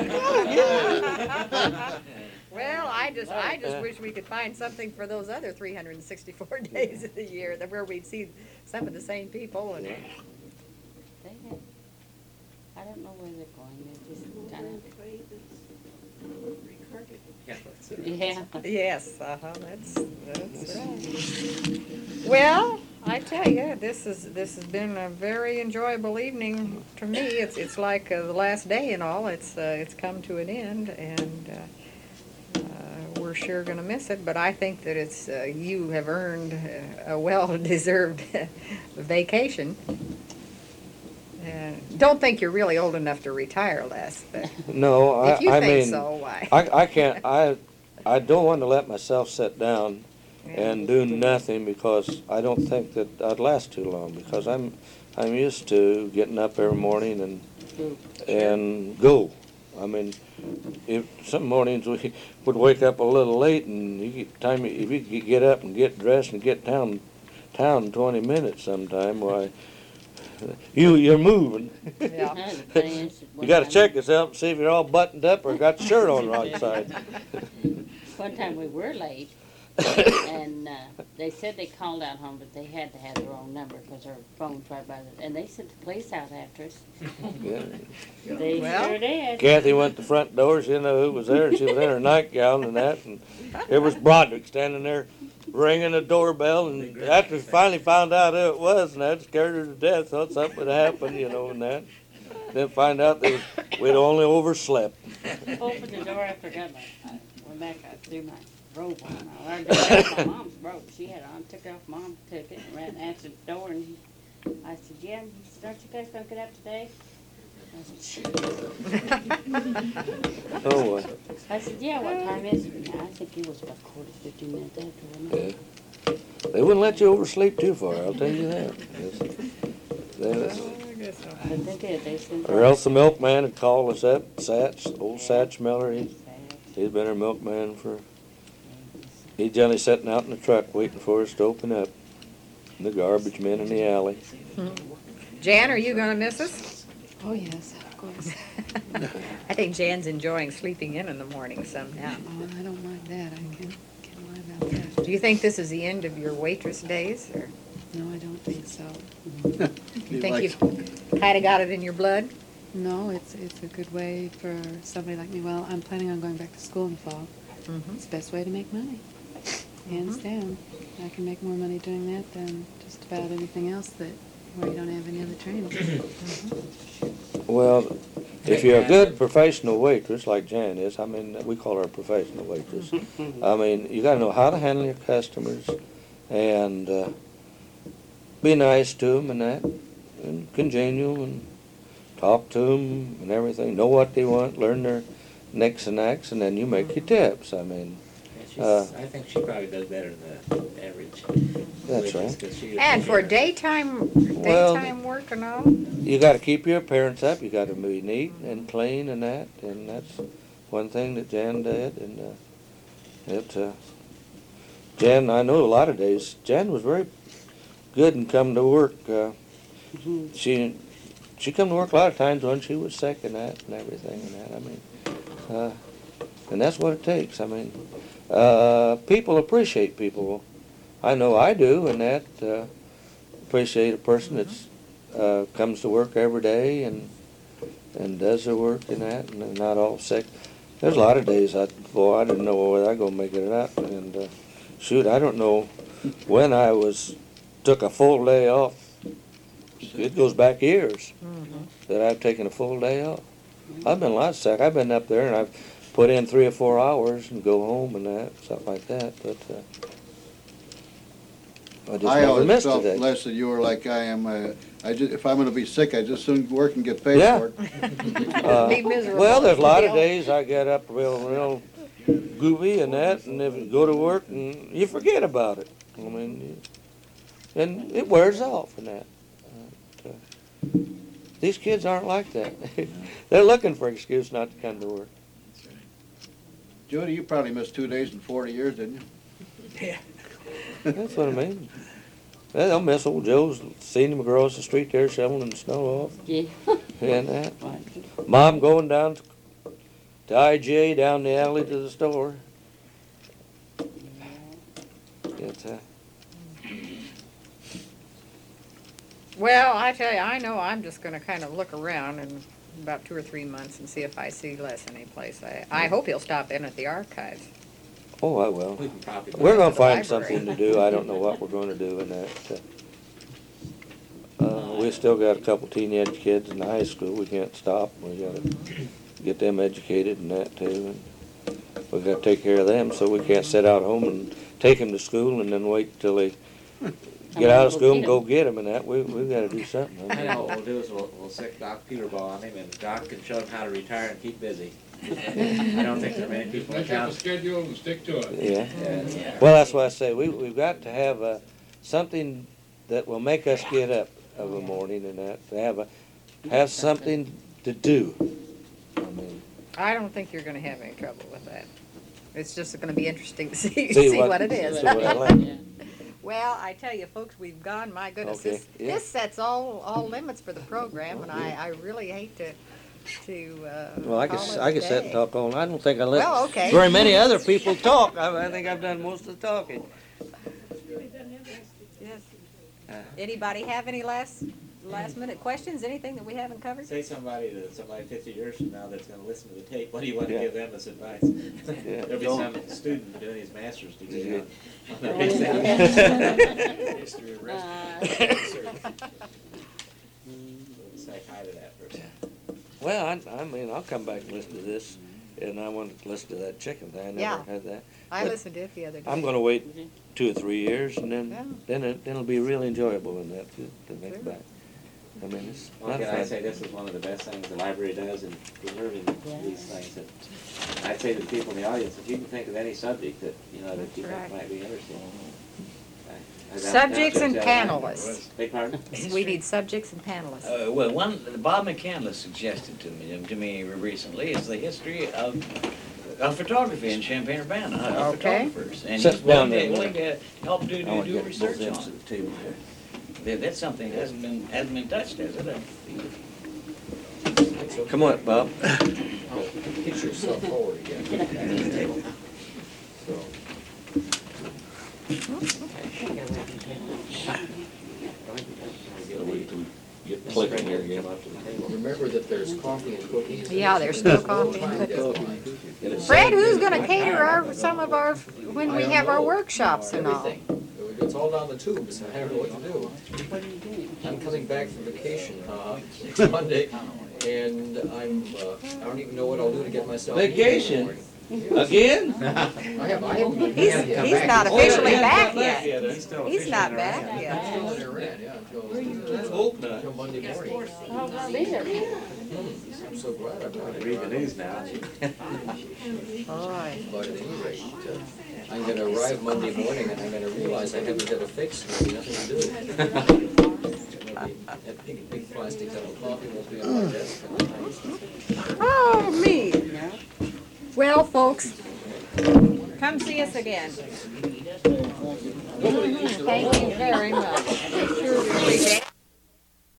Well, I just, I just wish we could find something for those other three hundred and sixty-four days of the year, that where we'd see some of the same people and. They have, I don't know where they're going, they're just kind of, Play that's recorded. Yeah, that's it. yeah. Yes, uh-huh, that's, that's right. Well, I tell you, this is, this has been a very enjoyable evening to me. It's, it's like uh, the last day and all, it's, uh, it's come to an end, and, uh, uh, we're sure gonna miss it, but I think that it's, uh, you have earned a well-deserved vacation. Uh, Don't think you're really old enough to retire, Les, but No, I, if you I think mean, so, why? I, I can't, I, I don't want to let myself sit down and do nothing, because I don't think that I'd last too long, because I'm, I'm used to getting up every morning and, and go. I mean, if some mornings we would wake up a little late, and you get time, if you could get up and get dressed and get town, town in twenty minutes sometime, why, you, you're moving. Yeah. That was the funniest You one gotta time- check yourself and see if you're all buttoned up or got the shirt on the right side. One time we were late, and uh, they said they called out home, but they had to have the wrong number because our phone's right by the, and they sent the police out after us. Yeah. They Well, sure did. Kathy went to the front door, she didn't know who was there, and she was in her nightgown and that, and there was Broderick standing there ringing the doorbell, and after she finally found out who it was, and that scared her to death, thought something would happen, you know, and that. Then find out that we'd only overslept. Opened the door, I forgot my, I went back, I threw my robe on. I took off my mom's robe, she had it on, took it off, mom took it, and ran and answered the door, and he, I said, Jim, he said, aren't you guys gonna get up today? I said, Oh, well. I said, yeah, what time is it now? I think it was about quarter, fifteen minutes after, wasn't it? Yeah. They wouldn't let you oversleep too far, I'll tell you that. Yes. They- But they did, they sent. Or else the milkman would call us up, Satch, old Satch Miller, he, he'd been our milkman for, he'd generally sitting out in the truck waiting for us to open up. The garbage men in the alley. Jan, are you gonna miss us? Oh, yes, of course. I think Jan's enjoying sleeping in in the morning some now. Oh, I don't mind that. I can, can lie about that. Do you think this is the end of your waitress days, or No, I don't think so. you think you've kinda got it in your blood? No, it's, it's a good way for somebody like me. Well, I'm planning on going back to school in the fall. Mhm. It's the best way to make money, hands down. I can make more money doing that than just about anything else that, where you don't have any other training. Well, if you're a good professional waitress like Jan is, I mean, we call her a professional waitress. I mean, you gotta know how to handle your customers and uh, be nice to them and that, and congenial and talk to them and everything. Know what they want, learn their nicks and knacks, and then you make your tips. I mean, Yeah, she's, Uh, I think she probably does better than the average. That's waitress, right. 'cause she- And for daytime, Well, daytime work and all? you gotta keep your appearance up. You gotta be neat and clean and that, and that's one thing that Jan did. And uh, it, uh, Jan, I know a lot of days. Jan was very good in coming to work. Uh, she she come to work a lot of times when she was sick and that and everything and that. I mean, uh, and that's what it takes. I mean, uh, people appreciate people. I know I do, and that uh, appreciate a person that's uh, comes to work every day and and does their work and that, and they're not all sick. There's a lot of days I, boy, I didn't know whether I gonna make it out, and uh, shoot, I don't know when I was took a full day off. It goes back years that I've taken a full day off. I've been a lot sick. I've been up there and I've put in three or four hours and go home and that, stuff like that, but uh, I just I never always missed a felt, day. Leslie, you were like I am. Uh, I just, if I'm gonna be sick, I just soon work and get paid Yeah. for it. Uh, Be miserable. Well, there's a lot of Bill. days I get up real, real goofy and that, and if you go to work and you forget about it. I mean, you, and it wears off and that. Uh, uh, these kids aren't like that. They're looking for an excuse not to come to work. Judy, you probably missed two days in forty years, didn't you? That's what I mean. They don't miss old Joe's, seen him across the street there shoveling the snow off Yeah. and that. Mom going down to to I J down the alley to the store. It's, uh, Well, I tell you, I know I'm just gonna kind of look around in about two or three months and see if I see Les anyplace. I, I hope he'll stop in at the archives. oh, I will. We can probably. We're gonna the find library. something to do. I don't know what we're gonna do in that. uh, Uh, we still got a couple teenage kids in the high school. We can't stop. We gotta get them educated and that too. And we gotta take care of them, so we can't sit out home and take them to school and then wait till they get out of school and go get them and that. We, we gotta do something. I know what we'll do is we'll, we'll sick Doc Peterball on him, and Doc can show him how to retire and keep busy. I don't think there are many people in Make up town. a schedule and stick to it. Yeah. Well, that's why I say, we, we've got to have, uh, something that will make us get up of a morning and that, to have a, have something to do. I mean, I don't think you're gonna have any trouble with that. It's just gonna be interesting to see, See see what- what it is. see what I like. Yeah. Well, I tell you, folks, we've gone, my goodness, Okay, this, yeah. this sets all, all limits for the program, and I, I really hate to, to, uh, Well, I could, call s- it I a could sit and day. talk all, I don't think I let Well, okay. very many other people talk. I, I think I've done most of the talking. Yes. Uh. Anybody have any last, last minute questions, anything that we haven't covered? Say somebody to somebody fifty years from now that's gonna listen to the tape, what do you want to Yeah. give them as advice? Yeah. There'll be Don't- some student doing his master's degree Yeah. on, on the race. History of Uh, restaurant. Say hi to that person. Well, I, I mean, I'll come back and listen to this, and I want to listen to that chicken thing. I never Yeah. had that. I But listened to it the other day. I'm gonna wait two or three years, and Yeah. then, then it, then it'll be real enjoyable in that, to, to think Sure. back. I mean, it's Well, not again, I fun. say this is one of the best things the library does in preserving Yeah. these things. That I'd say to the people in the audience, if you can think of any subject that, you know, that you That's think right. might be interesting. I- I doubt- Subjects doubt and there's that many. panelists. Beg pardon? We need subjects and panelists. Uh, well, one, Bob McCandless suggested to me, to me recently, is the history of, of photography in Champaign-Urbana, of Okay. photographers. And Sit he's down willing to, there, willing to help do, I do, want to do get both research ends on of the table here. it. That- That's something that hasn't been, hasn't been touched, has it? Come on, Bob. Get yourself forward again. Get clicking here again. Remember that there's coffee and cookies. Yeah, there's still coffee and cookies. Fred, who's gonna cater our, some of our, when we have our workshops and all? Everything. It's all down the tubes, I don't know what to do. What are you doing? I'm coming back from vacation, uh, next Monday, and I'm, uh, I don't even know what I'll do to get myself. eating in the Vacation? morning. Again? I have, I haven't been. He's, I haven't come he's back not yet. officially yeah, back not back yet. yet. He's still He's officially not in back Iran. yet. Still in Iran, yeah, until, Let's hope not. until Monday morning. I'm so glad I'm not. Read the news now. Boy. But at any rate, uh, I'm gonna arrive Monday morning and I'm gonna realize I haven't got a fix, and there'll be nothing to do. There'll be- That big, big plastic cup of coffee won't be on my desk. Oh, me. Well, folks, come see us again. Thank you very much.